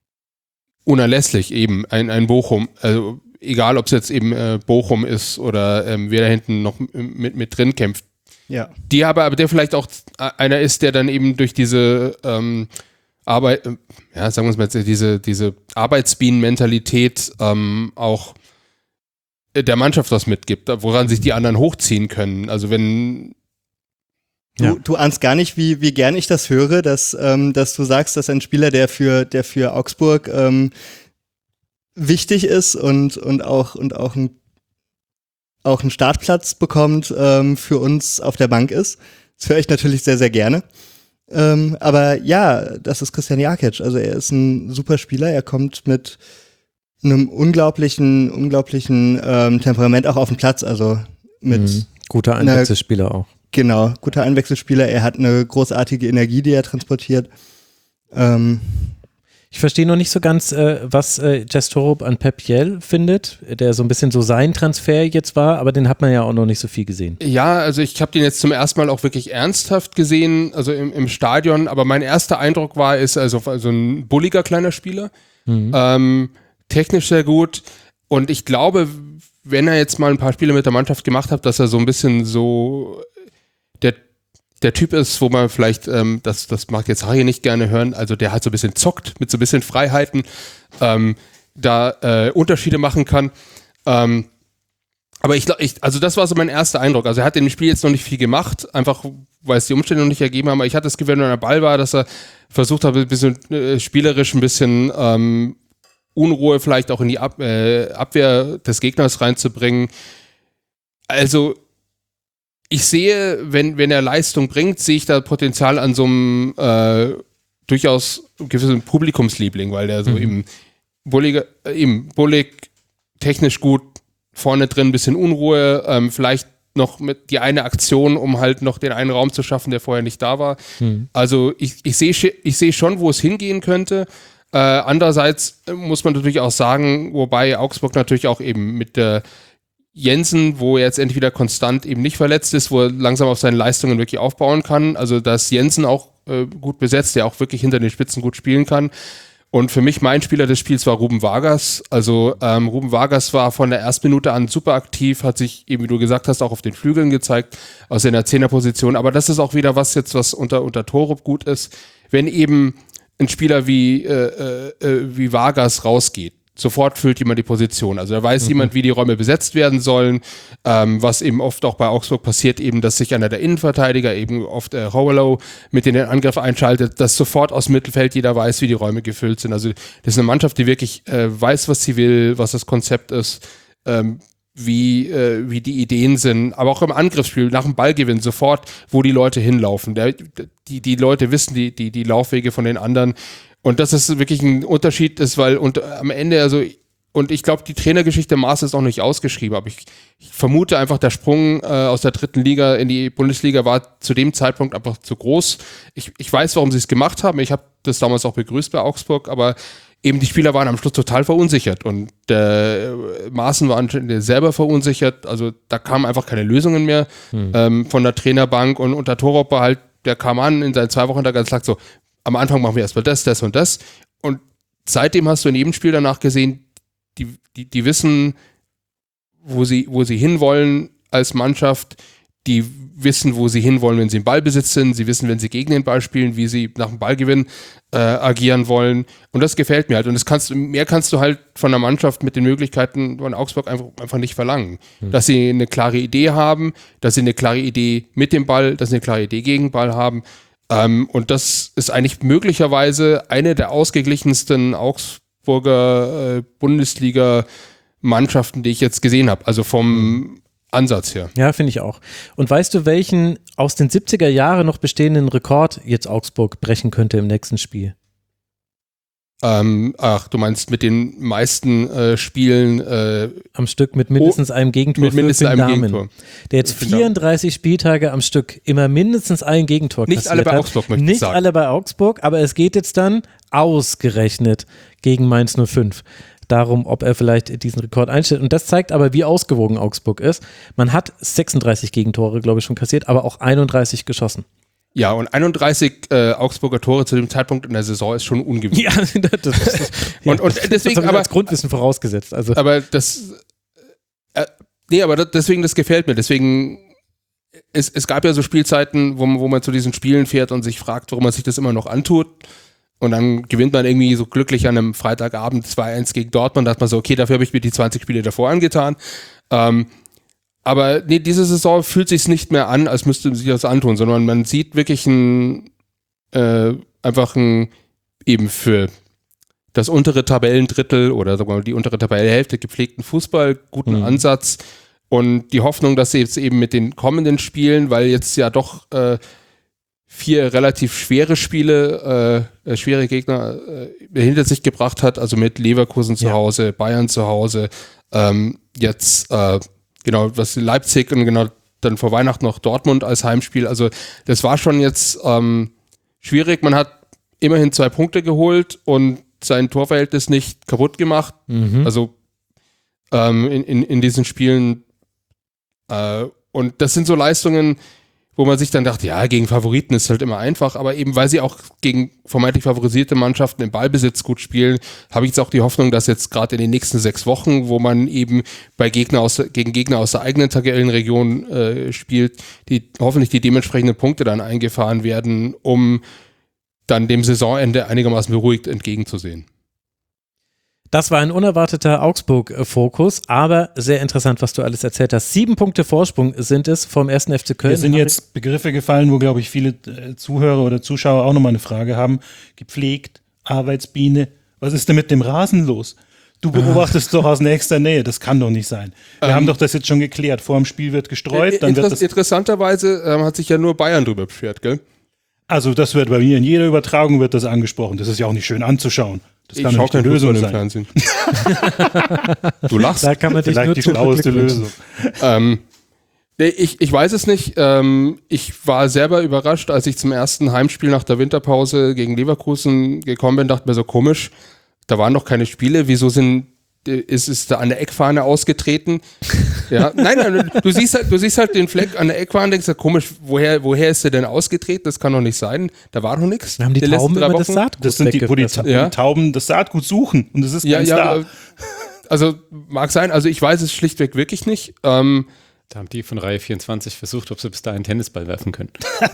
unerlässlich eben ein, ein Bochum, also egal ob es jetzt eben äh, Bochum ist oder ähm, wer da hinten noch mit, mit drin kämpft. Ja. Die aber, aber der vielleicht auch einer ist, der dann eben durch diese ähm, Arbeit, äh, ja, sagen wir es mal, diese, diese Arbeitsbienen-Mentalität ähm, auch der Mannschaft was mitgibt, woran sich die anderen hochziehen können. Also wenn Du, ja. du ahnst gar nicht, wie, wie gern ich das höre, dass, ähm, dass du sagst, dass ein Spieler, der für, der für Augsburg ähm, wichtig ist und, und auch, und auch, ein, auch einen Startplatz bekommt, ähm, für uns auf der Bank ist. Das höre ich natürlich sehr, sehr gerne. Ähm, aber ja, das ist Christian Jakic. Also er ist ein super Spieler. Er kommt mit einem unglaublichen, unglaublichen ähm, Temperament auch auf den Platz. Also mit mhm. guter Einwechselspieler auch. Genau, guter Einwechselspieler. Er hat eine großartige Energie, die er transportiert. Ähm, ich verstehe noch nicht so ganz, äh, was äh, Jess Torup an Pep Biel findet, der so ein bisschen so sein Transfer jetzt war, aber den hat man ja auch noch nicht so viel gesehen. Ja, also ich habe den jetzt zum ersten Mal auch wirklich ernsthaft gesehen, also im, im Stadion, aber mein erster Eindruck war, ist also, also ein bulliger kleiner Spieler, mhm. ähm, technisch sehr gut und ich glaube, wenn er jetzt mal ein paar Spiele mit der Mannschaft gemacht hat, dass er so ein bisschen so der, der Typ ist, wo man vielleicht, ähm, das, das mag jetzt Harry nicht gerne hören, also der halt so ein bisschen zockt, mit so ein bisschen Freiheiten, ähm, da äh, Unterschiede machen kann. Ähm, aber ich glaube, ich, also das war so mein erster Eindruck. Also er hat in dem Spiel jetzt noch nicht viel gemacht, einfach weil es die Umstände noch nicht ergeben haben. Aber ich hatte das Gefühl, wenn er der Ball war, dass er versucht hat, ein bisschen äh, spielerisch, ein bisschen ähm, Unruhe vielleicht auch in die Ab- äh, Abwehr des Gegners reinzubringen. Also ich sehe, wenn, wenn er Leistung bringt, sehe ich da Potenzial an so einem äh, durchaus gewissen Publikumsliebling, weil der so mhm. eben bullig, eben bullig, technisch gut, vorne drin ein bisschen Unruhe, ähm, vielleicht noch mit die eine Aktion, um halt noch den einen Raum zu schaffen, der vorher nicht da war. Mhm. Also ich, ich sehe ich sehe schon, wo es hingehen könnte. Äh, andererseits muss man natürlich auch sagen, wobei Augsburg natürlich auch eben mit der Jensen, wo er jetzt endlich wieder konstant eben nicht verletzt ist, wo er langsam auf seine Leistungen wirklich aufbauen kann. Also dass Jensen auch äh, gut besetzt, der auch wirklich hinter den Spitzen gut spielen kann. Und für mich mein Spieler des Spiels war Ruben Vargas. Also ähm, Ruben Vargas war von der ersten Minute an super aktiv, hat sich eben, wie du gesagt hast, auch auf den Flügeln gezeigt, aus seiner Zehnerposition. Aber das ist auch wieder was jetzt, was unter, unter Torup gut ist. Wenn eben ein Spieler wie, äh, äh, wie Vargas rausgeht, sofort füllt jemand die Position. Also da weiß mhm. jemand, wie die Räume besetzt werden sollen, ähm, was eben oft auch bei Augsburg passiert, eben, dass sich einer der Innenverteidiger, eben oft äh, Howellow, mit in den Angriff einschaltet, dass sofort aus dem Mittelfeld jeder weiß, wie die Räume gefüllt sind. Also das ist eine Mannschaft, die wirklich äh, weiß, was sie will, was das Konzept ist, ähm, wie, äh, wie die Ideen sind, aber auch im Angriffsspiel, nach dem Ballgewinn sofort, wo die Leute hinlaufen. Der, die, die Leute wissen die, die, die Laufwege von den anderen. Und das ist wirklich ein Unterschied, ist, weil und am Ende, also, und ich glaube, die Trainergeschichte Maas ist auch nicht ausgeschrieben, aber ich, ich vermute einfach, der Sprung äh, aus der dritten Liga in die Bundesliga war zu dem Zeitpunkt einfach zu groß. Ich, ich weiß, warum sie es gemacht haben. Ich habe das damals auch begrüßt bei Augsburg, aber eben die Spieler waren am Schluss total verunsichert und äh, Maaßen war anscheinend selber verunsichert. Also da kamen einfach keine Lösungen mehr hm. ähm, von der Trainerbank und unter Torup war halt, der kam an in seinen zwei Wochen, da ganz lag so, am Anfang machen wir erstmal das, das und das. Und seitdem hast du in jedem Spiel danach gesehen, die, die, die wissen, wo sie, wo sie hinwollen als Mannschaft. die wissen, wo sie hinwollen, wenn sie im Ballbesitz sind. Sie wissen, wenn sie gegen den Ball spielen, wie sie nach dem Ballgewinn äh, agieren wollen. Und das gefällt mir halt. Und das kannst, mehr kannst du halt von einer Mannschaft mit den Möglichkeiten von Augsburg einfach, einfach nicht verlangen. Mhm. Dass sie eine klare Idee haben, dass sie eine klare Idee mit dem Ball, dass sie eine klare Idee gegen Ball haben. Ähm, und das ist eigentlich möglicherweise eine der ausgeglichensten Augsburger äh, Bundesliga-Mannschaften, die ich jetzt gesehen habe. Also vom Ansatz her. Ja, finde ich auch. Und weißt du, welchen aus den siebziger Jahren noch bestehenden Rekord jetzt Augsburg brechen könnte im nächsten Spiel? Ähm, ach, du meinst mit den meisten äh, Spielen äh, am Stück mit mindestens oh, einem Gegentor mit mindestens einem Damen. Gegentor. Der jetzt vierunddreißig Spieltage am Stück immer mindestens ein Gegentor Nicht kassiert alle bei hat. Augsburg, möchte Nicht ich sagen. alle bei Augsburg, aber es geht jetzt dann ausgerechnet gegen Mainz null fünf darum, ob er vielleicht diesen Rekord einstellt. Und das zeigt aber, wie ausgewogen Augsburg ist. Man hat sechsunddreißig Gegentore, glaube ich, schon kassiert, aber auch einunddreißig geschossen. Ja, und einunddreißig äh, Augsburger Tore zu dem Zeitpunkt in der Saison ist schon ungewöhnlich. Ja, das, ist, ja, und, und deswegen, das aber als Grundwissen vorausgesetzt. Also. Aber das, äh, nee, aber das, deswegen, das gefällt mir. Deswegen, es, es gab ja so Spielzeiten, wo, wo man zu diesen Spielen fährt und sich fragt, warum man sich das immer noch antut. Und dann gewinnt man irgendwie so glücklich an einem Freitagabend zwei eins gegen Dortmund. Da dachte man so, okay, dafür habe ich mir die zwanzig Spiele davor angetan. Ähm, aber nee, diese Saison fühlt sich nicht mehr an, als müsste man sich das antun, sondern man sieht wirklich ein, äh, einfach ein, eben für das untere Tabellendrittel oder sagen wir mal die untere Tabellenhälfte gepflegten Fußball, guten mhm. Ansatz und die Hoffnung, dass sie jetzt eben mit den kommenden Spielen, weil jetzt ja doch äh, vier relativ schwere Spiele, äh, schwere Gegner äh, hinter sich gebracht hat, also mit Leverkusen zu ja. Hause, Bayern zu Hause, ähm, jetzt äh, genau, was Leipzig und genau dann vor Weihnachten noch Dortmund als Heimspiel, also das war schon jetzt ähm, schwierig, man hat immerhin zwei Punkte geholt und sein Torverhältnis nicht kaputt gemacht, mhm. also ähm, in, in, in diesen Spielen äh, und das sind so Leistungen, wo man sich dann dachte, ja, gegen Favoriten ist halt immer einfach, aber eben weil sie auch gegen vermeintlich favorisierte Mannschaften im Ballbesitz gut spielen, habe ich jetzt auch die Hoffnung, dass jetzt gerade in den nächsten sechs Wochen, wo man eben bei Gegner aus, gegen Gegner aus der eigenen Tabellenregion äh, spielt, die hoffentlich die dementsprechenden Punkte dann eingefahren werden, um dann dem Saisonende einigermaßen beruhigt entgegenzusehen. Das war ein unerwarteter Augsburg-Fokus, aber sehr interessant, was du alles erzählt hast. Sieben Punkte Vorsprung sind es vom ersten F C Köln. Mir sind jetzt Begriffe gefallen, wo, glaube ich, viele äh, Zuhörer oder Zuschauer auch nochmal eine Frage haben. Gepflegt, Arbeitsbiene, was ist denn mit dem Rasen los? Du beobachtest doch aus nächster Nähe, das kann doch nicht sein. Wir ähm, haben doch das jetzt schon geklärt. Vor dem Spiel wird gestreut, äh, dann inter- wird das... Interessanterweise ähm, hat sich ja nur Bayern drüber beschwert, gell? Also das wird bei mir in jeder Übertragung wird das angesprochen. Das ist ja auch nicht schön anzuschauen. Das kann ich doch nicht die Lösung sein. Fernsehen. Du lachst. Da kann man dich Vielleicht nur die schlaueste Lösung. ähm, nee, ich, ich weiß es nicht. Ähm, ich war selber überrascht, als ich zum ersten Heimspiel nach der Winterpause gegen Leverkusen gekommen bin, dachte mir so komisch, da waren noch keine Spiele. Wieso sind ist es da an der Eckfahne ausgetreten? Ja, nein, nein, du siehst halt, du siehst halt den Fleck an der Eckfahne, denkst du, komisch, woher, woher ist der denn ausgetreten? Das kann doch nicht sein. Da war doch nichts. Wir haben die die Tauben immer Wochen. das Saatgut Das sind die, wo die, Ta- ja. die Tauben das Saatgut suchen und das ist ja, ganz ja, da. Also mag sein, also ich weiß es schlichtweg wirklich nicht. Ähm, Da haben die von Reihe vierundzwanzig versucht, ob sie bis dahin Tennisball werfen können.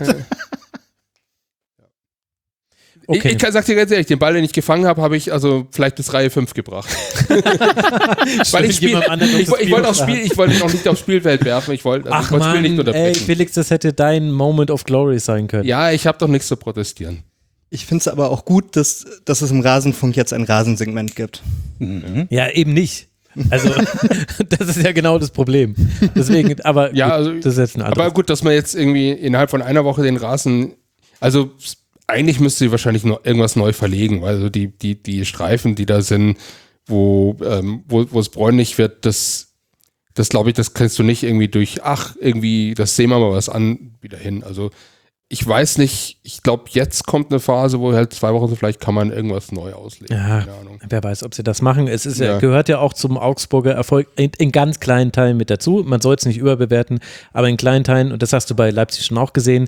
Okay. Ich, ich sag dir ganz ehrlich, den Ball, den ich gefangen habe, habe ich also vielleicht bis Reihe fünf gebracht. Weil ich, spiel, ich, ich wollte aufs Spiel, ich wollte noch nicht aufs Spielfeld werfen, ich wollte also Ach ich wollte das Mann, Spiel nicht unterbrechen. ey, Felix, das hätte dein Moment of Glory sein können. Ja, ich habe doch nichts zu protestieren. Ich finde es aber auch gut, dass, dass es im Rasenfunk jetzt ein Rasensegment gibt. Mhm. Ja, eben nicht. Also, das ist ja genau das Problem. Deswegen, aber ja, gut, also, das ist jetzt ein anderes. Aber gut, dass man jetzt irgendwie innerhalb von einer Woche den Rasen, also eigentlich müsste sie wahrscheinlich noch irgendwas neu verlegen, weil also die, die, die Streifen, die da sind, wo, ähm, wo, wo es bräunlich wird, das, das glaube ich, das kannst du nicht irgendwie durch, ach, irgendwie, das sehen wir mal was an, wieder hin. Also ich weiß nicht, ich glaube, jetzt kommt eine Phase, wo halt zwei Wochen so, vielleicht kann man irgendwas neu auslegen. Ja, keine Ahnung. Wer weiß, ob sie das machen. Es ist ja. Ja. gehört ja auch zum Augsburger Erfolg in, in ganz kleinen Teilen mit dazu. Man soll es nicht überbewerten, aber in kleinen Teilen, und das hast du bei Leipzig schon auch gesehen,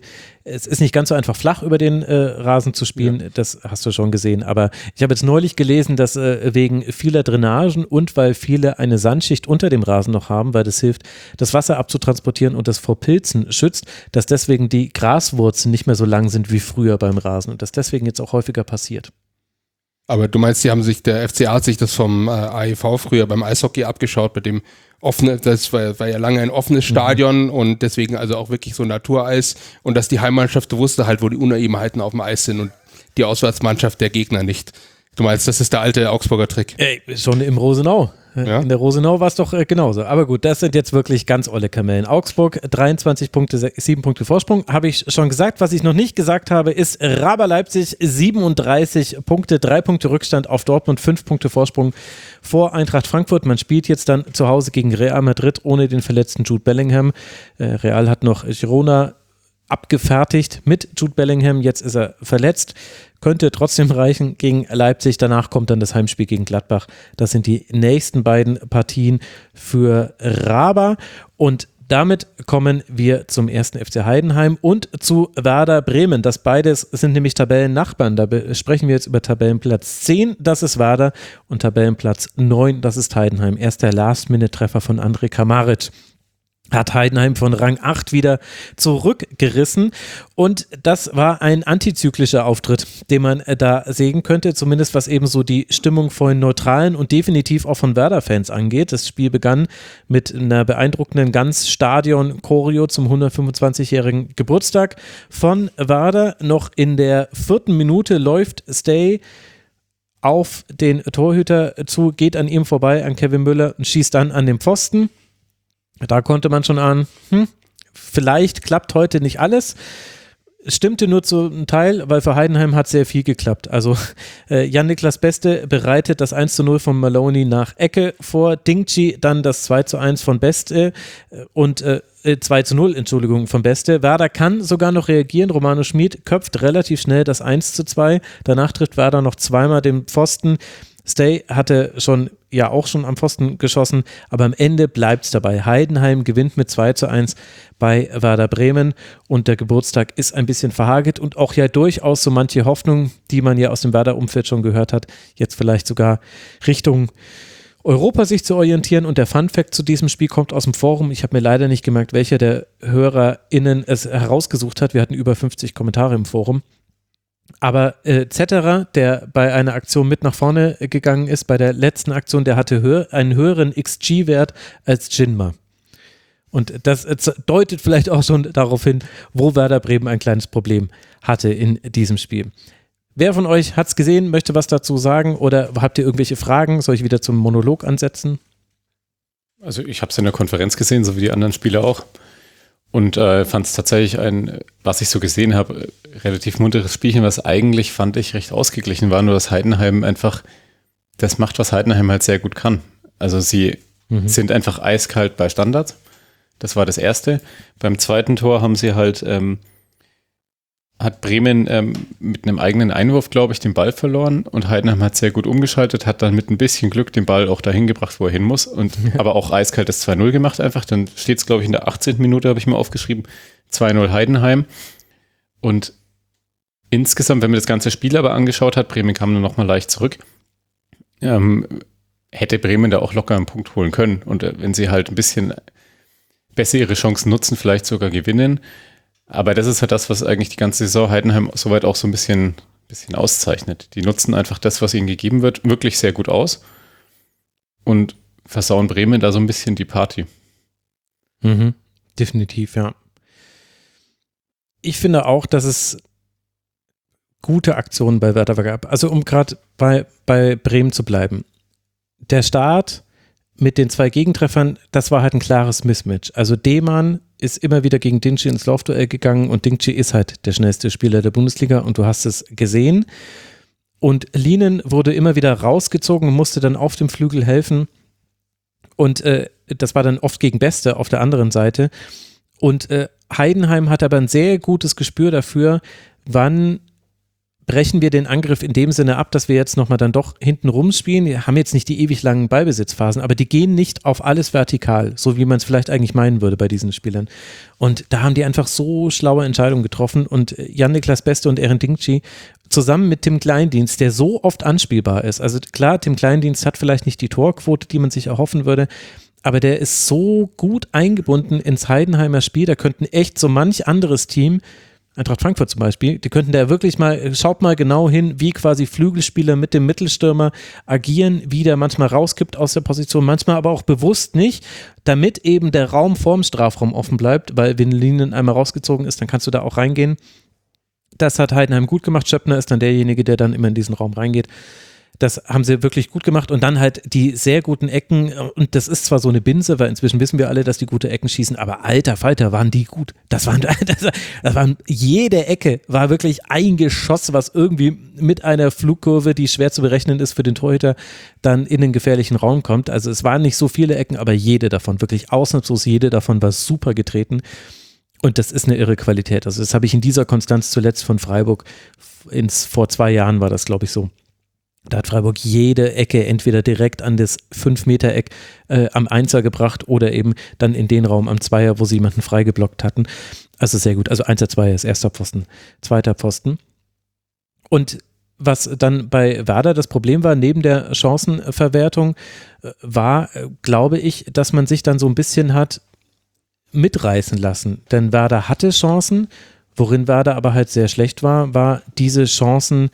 es ist nicht ganz so einfach flach über den äh, Rasen zu spielen, ja. Das hast du schon gesehen, aber ich habe jetzt neulich gelesen, dass äh, wegen vieler Drainagen und weil viele eine Sandschicht unter dem Rasen noch haben, weil das hilft, das Wasser abzutransportieren und das vor Pilzen schützt, dass deswegen die Graswurzeln nicht mehr so lang sind wie früher beim Rasen und dass deswegen jetzt auch häufiger passiert. Aber du meinst, die haben sich, der F C A hat sich das vom äh, A E V früher beim Eishockey abgeschaut, mit dem offene, das war, war ja lange ein offenes Stadion mhm. und deswegen also auch wirklich so Natureis und dass die Heimmannschaft wusste halt, wo die Unebenheiten auf dem Eis sind und die Auswärtsmannschaft der Gegner nicht. Du meinst, das ist der alte Augsburger Trick? Ey, schon im Rosenau. Ja? In der Rosenau war es doch äh, genauso. Aber gut, das sind jetzt wirklich ganz olle Kamellen. Augsburg, dreiundzwanzig Punkte, sieben Punkte Vorsprung. Habe ich schon gesagt. Was ich noch nicht gesagt habe, ist Raber Leipzig, siebenunddreißig Punkte, drei Punkte Rückstand auf Dortmund, fünf Punkte Vorsprung vor Eintracht Frankfurt. Man spielt jetzt dann zu Hause gegen Real Madrid ohne den verletzten Jude Bellingham. Äh, Real hat noch Girona abgefertigt mit Jude Bellingham. Jetzt ist er verletzt. Könnte trotzdem reichen gegen Leipzig. Danach kommt dann das Heimspiel gegen Gladbach. Das sind die nächsten beiden Partien für Raber. Und damit kommen wir zum ersten F C Heidenheim und zu Werder Bremen. Das beides sind nämlich Tabellennachbarn. Da sprechen wir jetzt über Tabellenplatz zehn, das ist Werder, und Tabellenplatz neun, das ist Heidenheim. Erst der Last-Minute-Treffer von Andrej Kramaric hat Heidenheim von Rang acht wieder zurückgerissen und das war ein antizyklischer Auftritt, den man da sehen könnte, zumindest was eben so die Stimmung von Neutralen und definitiv auch von Werder-Fans angeht. Das Spiel begann mit einer beeindruckenden Ganz-Stadion-Choreo zum hundertfünfundzwanzigjährigen Geburtstag von Werder. Noch in der vierten Minute läuft Stay auf den Torhüter zu, geht an ihm vorbei, an Kevin Müller und schießt dann an den Pfosten. Da konnte man schon ahnen, hm, vielleicht klappt heute nicht alles. Es stimmte nur zu einem Teil, weil für Heidenheim hat sehr viel geklappt. Also äh, Jan-Niklas Beste bereitet das eins zu null von Maloney nach Ecke vor, Dingchi dann das zwei zu eins von Beste und äh, zwei zu null, Entschuldigung, von Beste. Werder kann sogar noch reagieren. Romano Schmid köpft relativ schnell das eins zu zwei. Danach trifft Werder noch zweimal den Pfosten. Stay hatte schon, ja auch schon am Pfosten geschossen, aber am Ende bleibt es dabei. Heidenheim gewinnt mit zwei zu eins bei Werder Bremen und der Geburtstag ist ein bisschen verhagelt und auch ja durchaus so manche Hoffnung, die man ja aus dem Werder-Umfeld schon gehört hat, jetzt vielleicht sogar Richtung Europa sich zu orientieren. Und der Funfact zu diesem Spiel kommt aus dem Forum. Ich habe mir leider nicht gemerkt, welcher der HörerInnen es herausgesucht hat. Wir hatten über fünfzig Kommentare im Forum. Aber äh, Zetterer, der bei einer Aktion mit nach vorne gegangen ist, bei der letzten Aktion, der hatte hö- einen höheren X G-Wert als Jinma. Und das äh, deutet vielleicht auch schon darauf hin, wo Werder Bremen ein kleines Problem hatte in diesem Spiel. Wer von euch hat es gesehen, möchte was dazu sagen oder habt ihr irgendwelche Fragen? Soll ich wieder zum Monolog ansetzen? Also ich habe es in der Konferenz gesehen, so wie die anderen Spieler auch. Und äh, fand es tatsächlich ein, was ich so gesehen habe, relativ munteres Spielchen, was eigentlich, fand ich, recht ausgeglichen war, nur dass Heidenheim einfach das macht, was Heidenheim halt sehr gut kann. Also sie mhm. sind einfach eiskalt bei Standards. Das war das Erste. Beim zweiten Tor haben sie halt, ähm, hat Bremen ähm, mit einem eigenen Einwurf, glaube ich, den Ball verloren und Heidenheim hat sehr gut umgeschaltet, hat dann mit ein bisschen Glück den Ball auch dahin gebracht, wo er hin muss und aber auch eiskalt das zwei null gemacht einfach. Dann steht es, glaube ich, in der achtzehnten Minute, habe ich mal aufgeschrieben, zwei null Heidenheim. Und insgesamt, wenn man das ganze Spiel aber angeschaut hat, Bremen kam nur noch mal leicht zurück, ähm, hätte Bremen da auch locker einen Punkt holen können. Und äh, wenn sie halt ein bisschen besser ihre Chancen nutzen, vielleicht sogar gewinnen. Aber das ist halt das, was eigentlich die ganze Saison Heidenheim soweit auch so ein bisschen, bisschen auszeichnet. Die nutzen einfach das, was ihnen gegeben wird, wirklich sehr gut aus und versauen Bremen da so ein bisschen die Party. Mhm, definitiv, ja. Ich finde auch, dass es gute Aktionen bei Werder gab. Also um gerade bei, bei Bremen zu bleiben. Der Start mit den zwei Gegentreffern, das war halt ein klares Mismatch. Also Deman ist immer wieder gegen Dingchi ins Laufduell gegangen und Dingchi ist halt der schnellste Spieler der Bundesliga und du hast es gesehen. Und Lienen wurde immer wieder rausgezogen und musste dann auf dem Flügel helfen. Und äh, das war dann oft gegen Beste auf der anderen Seite. Und äh, Heidenheim hat aber ein sehr gutes Gespür dafür, wann brechen wir den Angriff in dem Sinne ab, dass wir jetzt nochmal dann doch hinten rumspielen. Wir haben jetzt nicht die ewig langen Ballbesitzphasen, aber die gehen nicht auf alles vertikal, so wie man es vielleicht eigentlich meinen würde bei diesen Spielern. Und da haben die einfach so schlaue Entscheidungen getroffen und Jan-Niklas Beste und Eren Dingchi zusammen mit Tim Kleindienst, der so oft anspielbar ist. Also klar, Tim Kleindienst hat vielleicht nicht die Torquote, die man sich erhoffen würde, aber der ist so gut eingebunden ins Heidenheimer Spiel, da könnten echt so manch anderes Team, Eintracht Frankfurt zum Beispiel, die könnten da wirklich mal, schaut mal genau hin, wie quasi Flügelspieler mit dem Mittelstürmer agieren, wie der manchmal rauskippt aus der Position, manchmal aber auch bewusst nicht, damit eben der Raum vorm Strafraum offen bleibt, weil wenn Linien einmal rausgezogen ist, dann kannst du da auch reingehen. Das hat Heidenheim gut gemacht. Schöppner ist dann derjenige, der dann immer in diesen Raum reingeht. Das haben sie wirklich gut gemacht und dann halt die sehr guten Ecken und das ist zwar so eine Binse, weil inzwischen wissen wir alle, dass die gute Ecken schießen, aber alter Falter, waren die gut. Das waren, das, das waren jede Ecke war wirklich ein Geschoss, was irgendwie mit einer Flugkurve, die schwer zu berechnen ist für den Torhüter, dann in den gefährlichen Raum kommt. Also es waren nicht so viele Ecken, aber jede davon, wirklich ausnahmslos jede davon war super getreten. Und das ist eine irre Qualität. Also das habe ich in dieser Konstanz zuletzt von Freiburg, ins, vor zwei Jahren war das, glaube ich, so. Da hat Freiburg jede Ecke entweder direkt an das fünf Meter Eck äh, am Einser gebracht oder eben dann in den Raum am Zweier, wo sie jemanden freigeblockt hatten. Also sehr gut. Also Einser, Zweier ist erster Pfosten, zweiter Pfosten. Und was dann bei Werder das Problem war, neben der Chancenverwertung, äh, war, äh, glaube ich, dass man sich dann so ein bisschen hat mitreißen lassen. Denn Werder hatte Chancen, worin Werder aber halt sehr schlecht war, war diese Chancen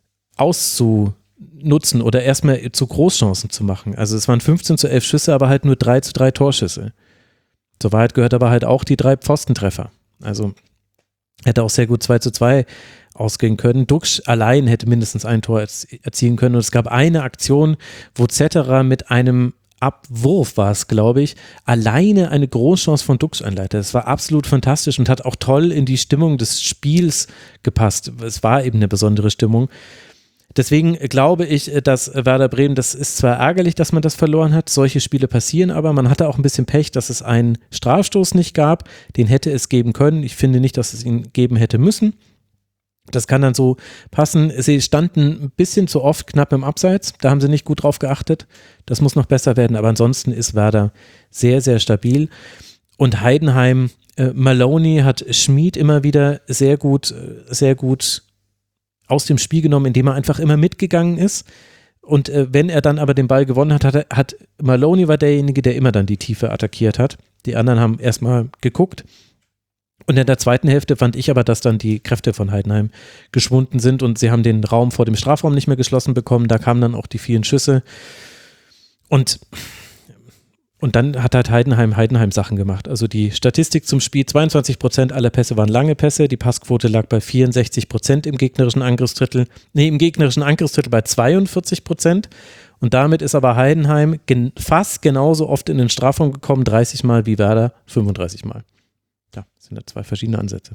auszu nutzen oder erstmal zu Großchancen zu machen. Also es waren fünfzehn zu elf Schüsse, aber halt nur drei zu drei Torschüsse. Zur Wahrheit gehört aber halt auch die drei Pfostentreffer. Also hätte auch sehr gut zwei zu zwei ausgehen können. Duxch allein hätte mindestens ein Tor erzielen können und es gab eine Aktion, wo Zetterer mit einem Abwurf war es, glaube ich, alleine eine Großchance von Duxch einleitet. Das war absolut fantastisch und hat auch toll in die Stimmung des Spiels gepasst. Es war eben eine besondere Stimmung. Deswegen glaube ich, dass Werder Bremen, das ist zwar ärgerlich, dass man das verloren hat, solche Spiele passieren, aber man hatte auch ein bisschen Pech, dass es einen Strafstoß nicht gab, den hätte es geben können. Ich finde nicht, dass es ihn geben hätte müssen. Das kann dann so passen. Sie standen ein bisschen zu oft knapp im Abseits, da haben sie nicht gut drauf geachtet. Das muss noch besser werden, aber ansonsten ist Werder sehr, sehr stabil. Und Heidenheim, äh, Maloney hat Schmid immer wieder sehr gut, sehr gut aus dem Spiel genommen, indem er einfach immer mitgegangen ist. Und äh, wenn er dann aber den Ball gewonnen hat, hat, er, hat Maloney war derjenige, der immer dann die Tiefe attackiert hat. Die anderen haben erstmal geguckt. Und in der zweiten Hälfte fand ich aber, dass dann die Kräfte von Heidenheim geschwunden sind und sie haben den Raum vor dem Strafraum nicht mehr geschlossen bekommen. Da kamen dann auch die vielen Schüsse. Und Und dann hat halt Heidenheim Heidenheim Sachen gemacht. Also die Statistik zum Spiel, zweiundzwanzig Prozent aller Pässe waren lange Pässe, die Passquote lag bei vierundsechzig Prozent im gegnerischen Angriffsdrittel, nee, im gegnerischen Angriffsdrittel bei zweiundvierzig Prozent. Und damit ist aber Heidenheim gen- fast genauso oft in den Strafraum gekommen, dreißig Mal wie Werder, fünfunddreißig Mal. Ja, das sind da zwei verschiedene Ansätze.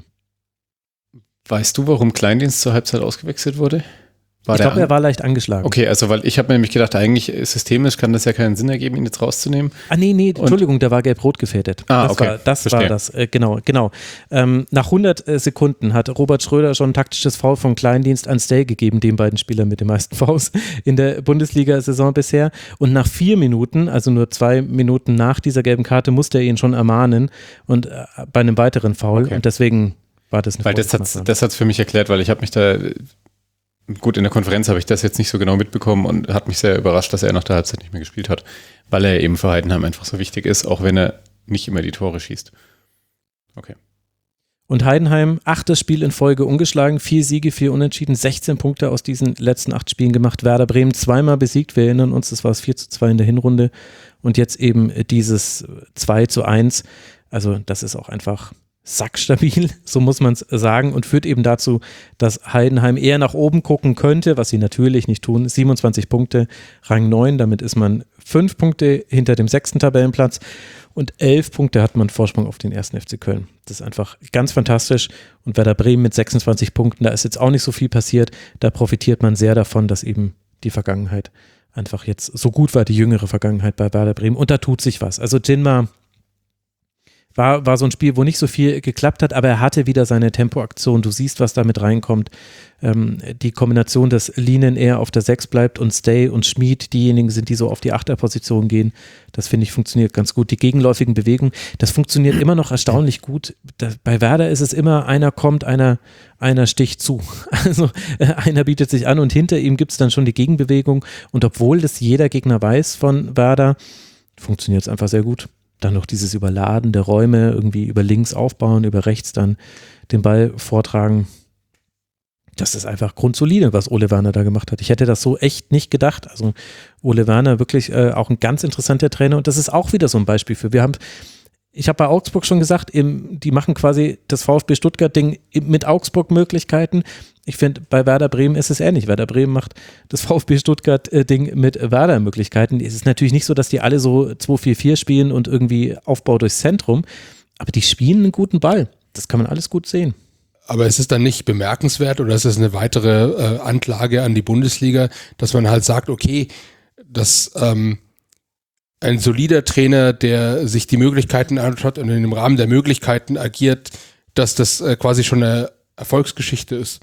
Weißt du, warum Kleindienst zur Halbzeit ausgewechselt wurde? War ich glaube, er war leicht angeschlagen. Okay, also weil ich habe mir nämlich gedacht, eigentlich systemisch kann das ja keinen Sinn ergeben, ihn jetzt rauszunehmen. Ah nee, nee, Entschuldigung, der war gelb-rot gefährdet. Ah, das okay. War, das Verstehe. war das, äh, genau, genau. Ähm, nach hundert äh, Sekunden hat Robert Schröder schon ein taktisches Foul von Kleindienst an Stay gegeben, den beiden Spielern mit den meisten Fouls in der Bundesliga-Saison bisher. Und nach vier Minuten, also nur zwei Minuten nach dieser gelben Karte, musste er ihn schon ermahnen und äh, bei einem weiteren Foul. Okay. Und deswegen war das eine Weil das hat's, das hat's für mich erklärt, weil ich habe mich da gut, in der Konferenz habe ich das jetzt nicht so genau mitbekommen und hat mich sehr überrascht, dass er nach der Halbzeit nicht mehr gespielt hat, weil er eben für Heidenheim einfach so wichtig ist, auch wenn er nicht immer die Tore schießt. Okay. Und Heidenheim, achtes Spiel in Folge ungeschlagen, vier Siege, vier Unentschieden, sechzehn Punkte aus diesen letzten acht Spielen gemacht. Werder Bremen zweimal besiegt, wir erinnern uns, das war es vier zu zwei in der Hinrunde und jetzt eben dieses zwei zu eins. Also das ist auch einfach sackstabil, so muss man es sagen, und führt eben dazu, dass Heidenheim eher nach oben gucken könnte, was sie natürlich nicht tun. siebenundzwanzig Punkte, Rang neun, damit ist man fünf Punkte hinter dem sechsten Tabellenplatz und elf Punkte hat man Vorsprung auf den ersten F C Köln. Das ist einfach ganz fantastisch und Werder Bremen mit sechsundzwanzig Punkten, da ist jetzt auch nicht so viel passiert, da profitiert man sehr davon, dass eben die Vergangenheit einfach jetzt so gut war, die jüngere Vergangenheit bei Werder Bremen und da tut sich was. Also Jinma War, war so ein Spiel, wo nicht so viel geklappt hat, aber er hatte wieder seine Tempoaktion. Du siehst, was da mit reinkommt. Ähm, die Kombination, dass Lienen eher auf der sechs bleibt und Stay und Schmid diejenigen sind, die so auf die Achterposition gehen. Das finde ich funktioniert ganz gut. Die gegenläufigen Bewegungen, das funktioniert immer noch erstaunlich gut. Da, bei Werder ist es immer, einer kommt, einer, einer sticht zu. Also äh, einer bietet sich an und hinter ihm gibt es dann schon die Gegenbewegung. Und obwohl das jeder Gegner weiß von Werder, funktioniert es einfach sehr gut. Dann noch dieses Überladen der Räume, irgendwie über links aufbauen, über rechts dann den Ball vortragen. Das ist einfach grundsolide, was Ole Werner da gemacht hat. Ich hätte das so echt nicht gedacht. Also Ole Werner wirklich äh, auch ein ganz interessanter Trainer und das ist auch wieder so ein Beispiel für. Wir haben, ich habe bei Augsburg schon gesagt, im, die machen quasi das VfB Stuttgart-Ding mit Augsburg-Möglichkeiten. Ich finde, bei Werder Bremen ist es ähnlich. Werder Bremen macht das VfB Stuttgart-Ding mit Werder-Möglichkeiten. Es ist natürlich nicht so, dass die alle so zwei vier vier spielen und irgendwie Aufbau durchs Zentrum, aber die spielen einen guten Ball. Das kann man alles gut sehen. Aber ist es dann nicht bemerkenswert oder ist es eine weitere äh, Anklage an die Bundesliga, dass man halt sagt, okay, dass ähm, ein solider Trainer, der sich die Möglichkeiten anschaut und in dem Rahmen der Möglichkeiten agiert, dass das äh, quasi schon eine Erfolgsgeschichte ist?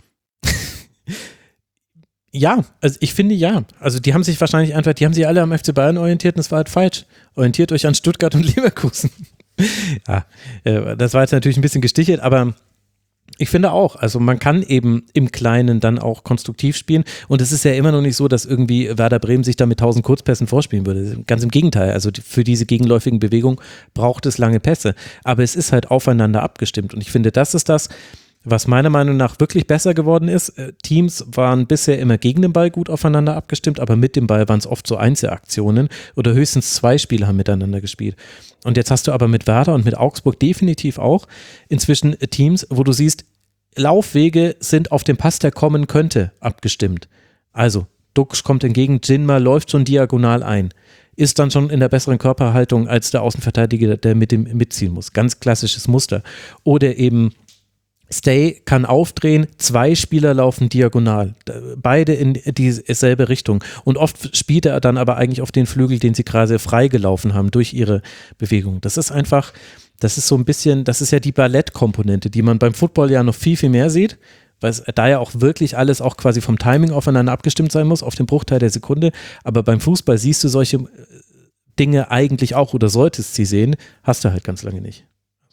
Ja, also ich finde ja. Also die haben sich wahrscheinlich einfach, die haben sich alle am F C Bayern orientiert und das war halt falsch. Orientiert euch an Stuttgart und Leverkusen. Ja, äh, das war jetzt natürlich ein bisschen gestichelt, aber ich finde auch, also man kann eben im Kleinen dann auch konstruktiv spielen und es ist ja immer noch nicht so, dass irgendwie Werder Bremen sich da mit tausend Kurzpässen vorspielen würde. Ganz im Gegenteil, also für diese gegenläufigen Bewegungen braucht es lange Pässe, aber es ist halt aufeinander abgestimmt und ich finde, das ist das, was meiner Meinung nach wirklich besser geworden ist. Teams waren bisher immer gegen den Ball gut aufeinander abgestimmt, aber mit dem Ball waren es oft so Einzelaktionen oder höchstens zwei Spieler haben miteinander gespielt. Und jetzt hast du aber mit Werder und mit Augsburg definitiv auch inzwischen Teams, wo du siehst, Laufwege sind auf den Pass, der kommen könnte, abgestimmt. Also, Duxch kommt entgegen, Jinma läuft schon diagonal ein, ist dann schon in der besseren Körperhaltung als der Außenverteidiger, der mit dem mitziehen muss. Ganz klassisches Muster. Oder eben Stay kann aufdrehen, zwei Spieler laufen diagonal, beide in dieselbe Richtung und oft spielt er dann aber eigentlich auf den Flügel, den sie gerade freigelaufen haben durch ihre Bewegung. Das ist einfach, das ist so ein bisschen, das ist ja die Ballettkomponente, die man beim Football ja noch viel, viel mehr sieht, weil es da ja auch wirklich alles auch quasi vom Timing aufeinander abgestimmt sein muss, auf den Bruchteil der Sekunde, aber beim Fußball siehst du solche Dinge eigentlich auch oder solltest sie sehen, hast du halt ganz lange nicht.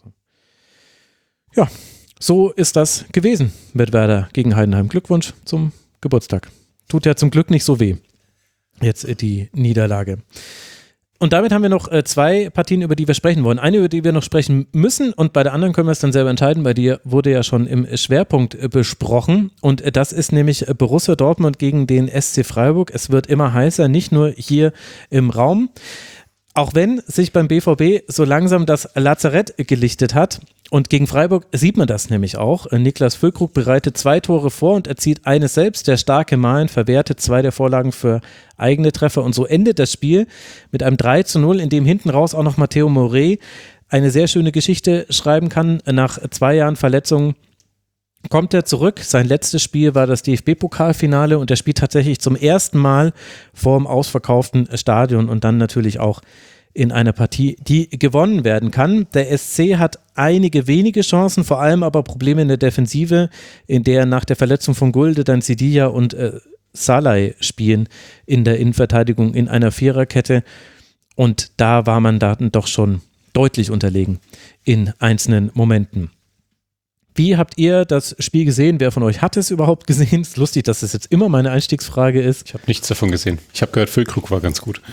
Ja, so ist das gewesen mit Werder gegen Heidenheim. Glückwunsch zum Geburtstag. Tut ja zum Glück nicht so weh. Jetzt die Niederlage. Und damit haben wir noch äh, zwei Partien, über die wir sprechen wollen. Eine, über die wir noch sprechen müssen und bei der anderen können wir es dann selber entscheiden. Bei dir wurde ja schon im Schwerpunkt äh, besprochen und äh, das ist nämlich Borussia Dortmund gegen den S C Freiburg. Es wird immer heißer, nicht nur hier im Raum. Auch wenn sich beim B V B so langsam das Lazarett gelichtet hat und gegen Freiburg sieht man das nämlich auch. Niklas Füllkrug bereitet zwei Tore vor und erzielt eines selbst. Der starke Malen verwertet zwei der Vorlagen für eigene Treffer und so endet das Spiel mit einem drei zu null, in dem hinten raus auch noch Matteo Morey eine sehr schöne Geschichte schreiben kann. Nach zwei Jahren Verletzung kommt er zurück. Sein letztes Spiel war das D F B-Pokalfinale und er spielt tatsächlich zum ersten Mal vor dem ausverkauften Stadion und dann natürlich auch in einer Partie, die gewonnen werden kann. Der S C hat einige wenige Chancen, vor allem aber Probleme in der Defensive, in der nach der Verletzung von Gulde dann Sidilla und äh, Salai spielen in der Innenverteidigung in einer Viererkette und da war man dann doch schon deutlich unterlegen in einzelnen Momenten. Wie habt ihr das Spiel gesehen? Wer von euch hat es überhaupt gesehen? Es ist lustig, dass das jetzt immer meine Einstiegsfrage ist. Ich habe nichts davon gesehen. Ich habe gehört, Füllkrug war ganz gut.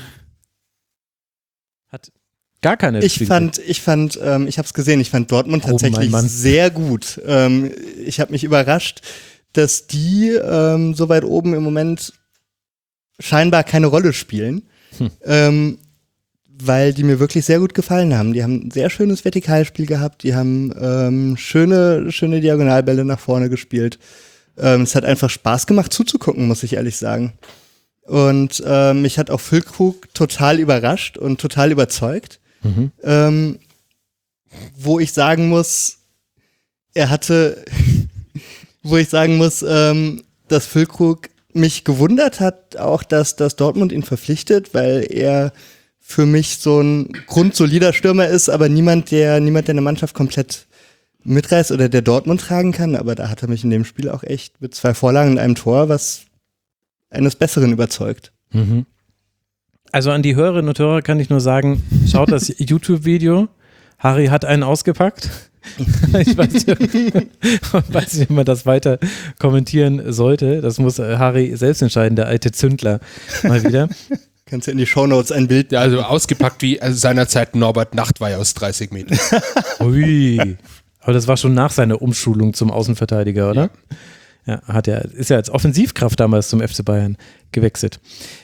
Hat gar keine. Ich fand, ich fand, ähm, ich habe es gesehen, ich fand Dortmund oh, tatsächlich sehr gut. Ähm, ich habe mich überrascht, dass die ähm, so weit oben im Moment scheinbar keine Rolle spielen, hm. ähm, weil die mir wirklich sehr gut gefallen haben. Die haben ein sehr schönes Vertikalspiel gehabt, die haben ähm, schöne, schöne Diagonalbälle nach vorne gespielt. Ähm, es hat einfach Spaß gemacht zuzugucken, muss ich ehrlich sagen. Und ähm, mich hat auch Füllkrug total überrascht und total überzeugt. Mhm. Ähm, wo ich sagen muss, er hatte, wo ich sagen muss, ähm, dass Füllkrug mich gewundert hat, auch dass, dass Dortmund ihn verpflichtet, weil er für mich so ein grundsolider Stürmer ist, aber niemand, der, niemand, der eine Mannschaft komplett mitreißt oder der Dortmund tragen kann. Aber da hat er mich in dem Spiel auch echt mit zwei Vorlagen und einem Tor was eines Besseren überzeugt. Mhm. Also an die Hörerinnen und Hörer kann ich nur sagen, schaut das YouTube-Video. Harry hat einen ausgepackt. Ich weiß nicht, weiß nicht, ob man das weiter kommentieren sollte. Das muss Harry selbst entscheiden, der alte Zündler mal wieder. Kannst du in die Shownotes ein Bild. Ja, also ausgepackt wie also seinerzeit Norbert Nachtwey aus dreißig Metern. Ui. Aber das war schon nach seiner Umschulung zum Außenverteidiger, oder? Ja, ja hat er, ist ja als Offensivkraft damals zum F C Bayern gewechselt.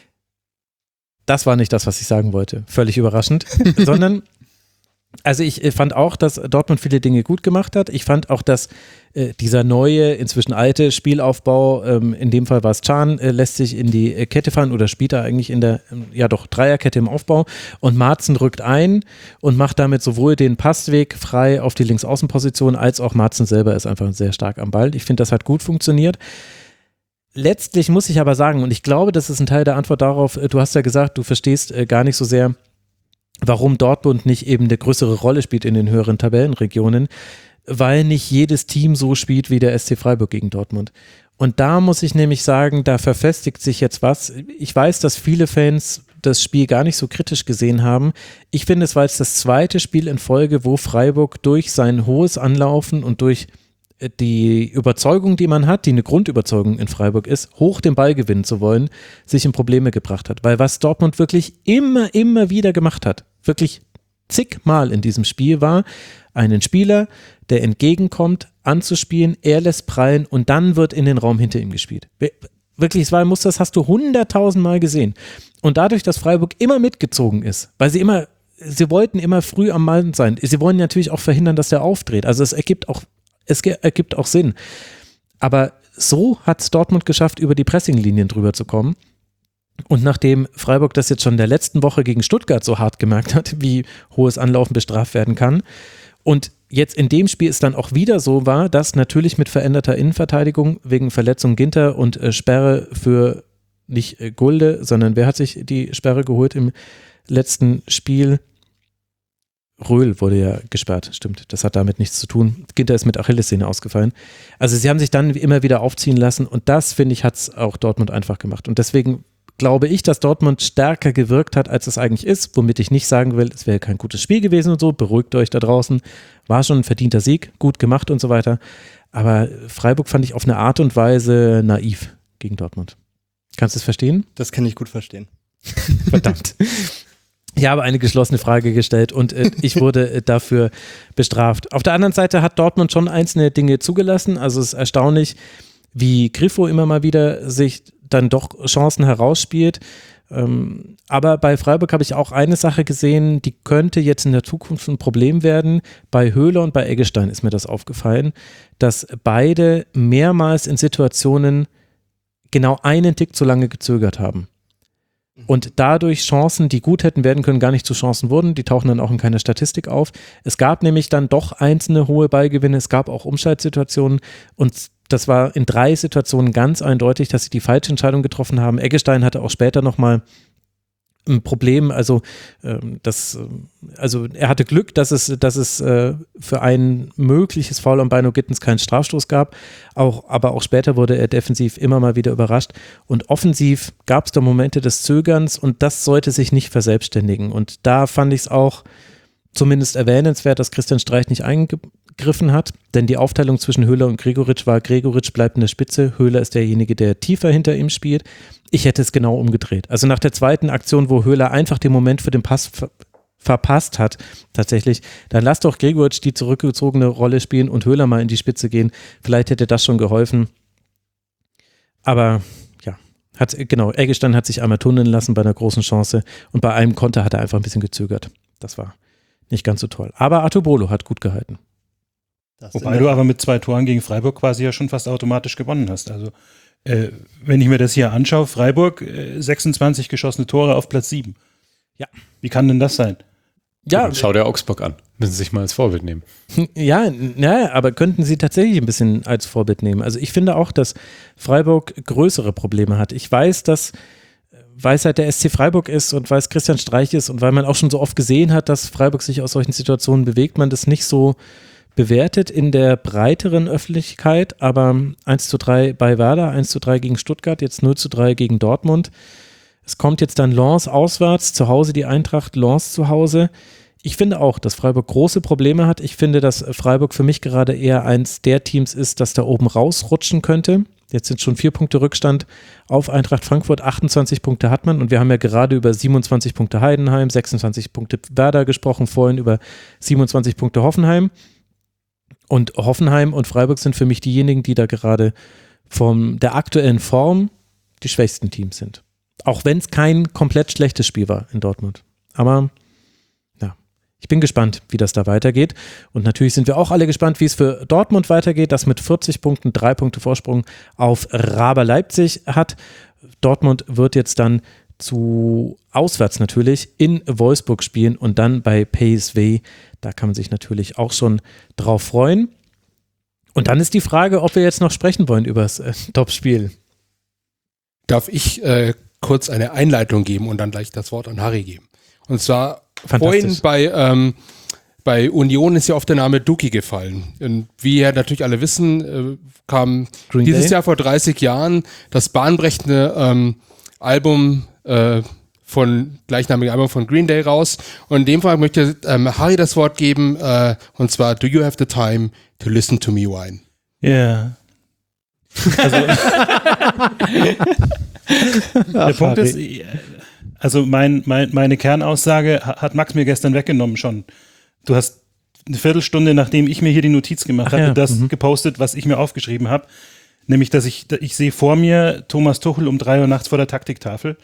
Das war nicht das, was ich sagen wollte. Völlig überraschend. Sondern, also ich fand auch, dass Dortmund viele Dinge gut gemacht hat. Ich fand auch, dass äh, dieser neue, inzwischen alte Spielaufbau, ähm, in dem Fall war es Can, äh, lässt sich in die äh, Kette fahren oder spielt er eigentlich in der, ähm, ja doch, Dreierkette im Aufbau. Und Marzen rückt ein und macht damit sowohl den Passweg frei auf die Linksaußenposition, als auch Marzen selber ist einfach sehr stark am Ball. Ich finde, das hat gut funktioniert. Letztlich muss ich aber sagen, und ich glaube, das ist ein Teil der Antwort darauf, du hast ja gesagt, du verstehst äh, gar nicht so sehr, warum Dortmund nicht eben eine größere Rolle spielt in den höheren Tabellenregionen, weil nicht jedes Team so spielt wie der S C Freiburg gegen Dortmund. Und da muss ich nämlich sagen, da verfestigt sich jetzt was. Ich weiß, dass viele Fans das Spiel gar nicht so kritisch gesehen haben. Ich finde, es war jetzt das zweite Spiel in Folge, wo Freiburg durch sein hohes Anlaufen und durch die Überzeugung, die man hat, die eine Grundüberzeugung in Freiburg ist, hoch den Ball gewinnen zu wollen, sich in Probleme gebracht hat. Weil was Dortmund wirklich immer, immer wieder gemacht hat, wirklich zigmal in diesem Spiel war, einen Spieler, der entgegenkommt, anzuspielen, er lässt prallen und dann wird in den Raum hinter ihm gespielt. Wirklich, es war ein Muster, das hast du hunderttausend Mal gesehen. Und dadurch, dass Freiburg immer mitgezogen ist, weil sie immer, sie wollten immer früh am Mann sein, sie wollen natürlich auch verhindern, dass der aufdreht. Also es ergibt auch Es ergibt auch Sinn. Aber so hat es Dortmund geschafft, über die Pressinglinien drüber zu kommen. Und nachdem Freiburg das jetzt schon in der letzten Woche gegen Stuttgart so hart gemerkt hat, wie hohes Anlaufen bestraft werden kann, und jetzt in dem Spiel es dann auch wieder so war, dass natürlich mit veränderter Innenverteidigung wegen Verletzung Ginter und äh, Sperre für nicht äh, Gulde, sondern wer hat sich die Sperre geholt im letzten Spiel? Röhl wurde ja gesperrt, stimmt. Das hat damit nichts zu tun. Ginter ist mit Achillessehne ausgefallen. Also sie haben sich dann immer wieder aufziehen lassen und das, finde ich, hat es auch Dortmund einfach gemacht. Und deswegen glaube ich, dass Dortmund stärker gewirkt hat, als es eigentlich ist, womit ich nicht sagen will, es wäre kein gutes Spiel gewesen und so, beruhigt euch da draußen. War schon ein verdienter Sieg, gut gemacht und so weiter. Aber Freiburg fand ich auf eine Art und Weise naiv gegen Dortmund. Kannst du es verstehen? Das kann ich gut verstehen. Verdammt. Ich habe eine geschlossene Frage gestellt und äh, ich wurde äh, dafür bestraft. Auf der anderen Seite hat Dortmund schon einzelne Dinge zugelassen. Also es ist erstaunlich, wie Griffo immer mal wieder sich dann doch Chancen herausspielt. Ähm, aber bei Freiburg habe ich auch eine Sache gesehen, die könnte jetzt in der Zukunft ein Problem werden. Bei Höhler und bei Eggestein ist mir das aufgefallen, dass beide mehrmals in Situationen genau einen Tick zu lange gezögert haben. Und dadurch Chancen, die gut hätten werden können, gar nicht zu Chancen wurden. Die tauchen dann auch in keiner Statistik auf. Es gab nämlich dann doch einzelne hohe Ballgewinne. Es gab auch Umschaltsituationen. Und das war in drei Situationen ganz eindeutig, dass sie die falsche Entscheidung getroffen haben. Eggestein hatte auch später nochmal ein Problem, also ähm, das, also er hatte Glück, dass es, dass es äh, für ein mögliches Foul am Beino Gittens keinen Strafstoß gab, auch, aber auch später wurde er defensiv immer mal wieder überrascht und offensiv gab es da Momente des Zögerns und das sollte sich nicht verselbstständigen und da fand ich es auch zumindest erwähnenswert, dass Christian Streich nicht eingegriffen hat, denn die Aufteilung zwischen Höhler und Gregoritsch war, Gregoritsch bleibt in der Spitze, Höhler ist derjenige, der tiefer hinter ihm spielt. Ich hätte es genau umgedreht. Also nach der zweiten Aktion, wo Höhler einfach den Moment für den Pass ver- verpasst hat, tatsächlich, dann lass doch Gregoritsch die zurückgezogene Rolle spielen und Höhler mal in die Spitze gehen. Vielleicht hätte das schon geholfen. Aber ja, hat, genau, Eggestein hat sich einmal tunneln lassen bei einer großen Chance und bei einem Konter hat er einfach ein bisschen gezögert. Das war nicht ganz so toll. Aber Artubolo hat gut gehalten. Das Wobei du aber mit zwei Toren gegen Freiburg quasi ja schon fast automatisch gewonnen hast. Also äh, wenn ich mir das hier anschaue, Freiburg äh, sechsundzwanzig geschossene Tore auf Platz sieben. Ja. Wie kann denn das sein? Ja, schau dir Augsburg an. Müssen Sie sich mal als Vorbild nehmen. Ja, ja, aber könnten sie tatsächlich ein bisschen als Vorbild nehmen. Also ich finde auch, dass Freiburg größere Probleme hat. Ich weiß, dass weil es halt der S C Freiburg ist und weil es Christian Streich ist und weil man auch schon so oft gesehen hat, dass Freiburg sich aus solchen Situationen bewegt, man das nicht so bewertet in der breiteren Öffentlichkeit, aber eins zu drei bei Werder, eins zu drei gegen Stuttgart, jetzt null zu drei gegen Dortmund. Es kommt jetzt dann Lens auswärts, zu Hause die Eintracht, Lens zu Hause. Ich finde auch, dass Freiburg große Probleme hat. Ich finde, dass Freiburg für mich gerade eher eins der Teams ist, das da oben rausrutschen könnte. Jetzt sind schon vier Punkte Rückstand auf Eintracht Frankfurt, achtundzwanzig Punkte hat man und wir haben ja gerade über siebenundzwanzig Punkte Heidenheim, sechsundzwanzig Punkte Werder gesprochen, vorhin über siebenundzwanzig Punkte Hoffenheim. Und Hoffenheim und Freiburg sind für mich diejenigen, die da gerade von der aktuellen Form die schwächsten Teams sind. Auch wenn es kein komplett schlechtes Spiel war in Dortmund. Aber ich bin gespannt, wie das da weitergeht. Und natürlich sind wir auch alle gespannt, wie es für Dortmund weitergeht, das mit vierzig Punkten drei Punkte Vorsprung auf Raber Leipzig hat. Dortmund wird jetzt dann zu auswärts natürlich in Wolfsburg spielen und dann bei P S V. Da kann man sich natürlich auch schon drauf freuen. Und dann ist die Frage, ob wir jetzt noch sprechen wollen über das äh, Topspiel. Darf ich äh, kurz eine Einleitung geben und dann gleich das Wort an Harry geben? Und zwar vorhin bei, ähm, bei Union ist ja oft der Name Duki gefallen. Und wie ja natürlich alle wissen, äh, kam Green dieses Day. Jahr vor dreißig Jahren das bahnbrechende ähm, Album äh, von, gleichnamigen Album von Green Day raus. Und in dem Fall möchte ähm, Harry das Wort geben, äh, und zwar Do you have the time to listen to me whine? Ja. Yeah. Also, der Punkt ist, also mein, mein, meine Kernaussage hat Max mir gestern weggenommen schon. Du hast eine Viertelstunde, nachdem ich mir hier die Notiz gemacht Ach hatte, ja. das mhm. gepostet, was ich mir aufgeschrieben habe. Nämlich, dass ich, ich sehe vor mir Thomas Tuchel um drei Uhr nachts vor der Taktiktafel.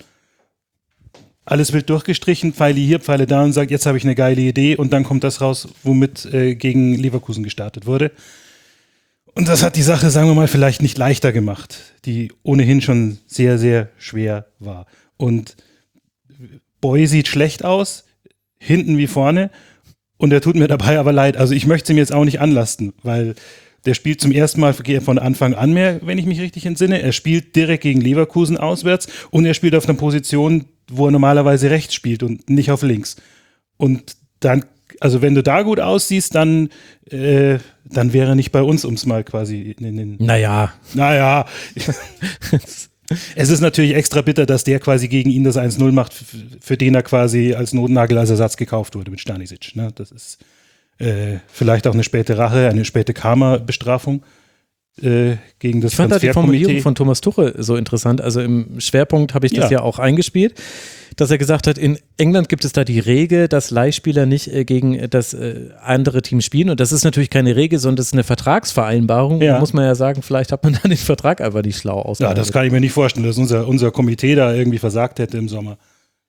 Alles wild durchgestrichen, Pfeile hier, Pfeile da und sagt, jetzt habe ich eine geile Idee und dann kommt das raus, womit äh, gegen Leverkusen gestartet wurde. Und das hat die Sache, sagen wir mal, vielleicht nicht leichter gemacht, die ohnehin schon sehr, sehr schwer war. Und Boy sieht schlecht aus, hinten wie vorne, und er tut mir dabei aber leid. Also ich möchte es ihm jetzt auch nicht anlasten, weil der spielt zum ersten Mal von Anfang an mehr, wenn ich mich richtig entsinne. Er spielt direkt gegen Leverkusen auswärts und er spielt auf einer Position, wo er normalerweise rechts spielt und nicht auf links. Und dann, also wenn du da gut aussiehst, dann, äh, dann wäre er nicht bei uns, um es mal quasi in den... Naja. Naja. Es ist natürlich extra bitter, dass der quasi gegen ihn das eins null macht, für den er quasi als Notnagel als Ersatz gekauft wurde mit Stanisic. Ne? Das ist äh, vielleicht auch eine späte Rache, eine späte Karma-Bestrafung äh, gegen das Transferkomitee. Ich fand da die Formulierung von Thomas Tuchel so interessant. Also im Schwerpunkt habe ich das ja. ja auch eingespielt, dass er gesagt hat, in England gibt es da die Regel, dass Leihspieler nicht äh, gegen das äh, andere Team spielen. Und das ist natürlich keine Regel, sondern das ist eine Vertragsvereinbarung. Ja. Da muss man ja sagen, vielleicht hat man dann den Vertrag einfach nicht schlau ausgearbeitet. Ja, das kann ich mir nicht vorstellen, dass unser, unser Komitee da irgendwie versagt hätte im Sommer.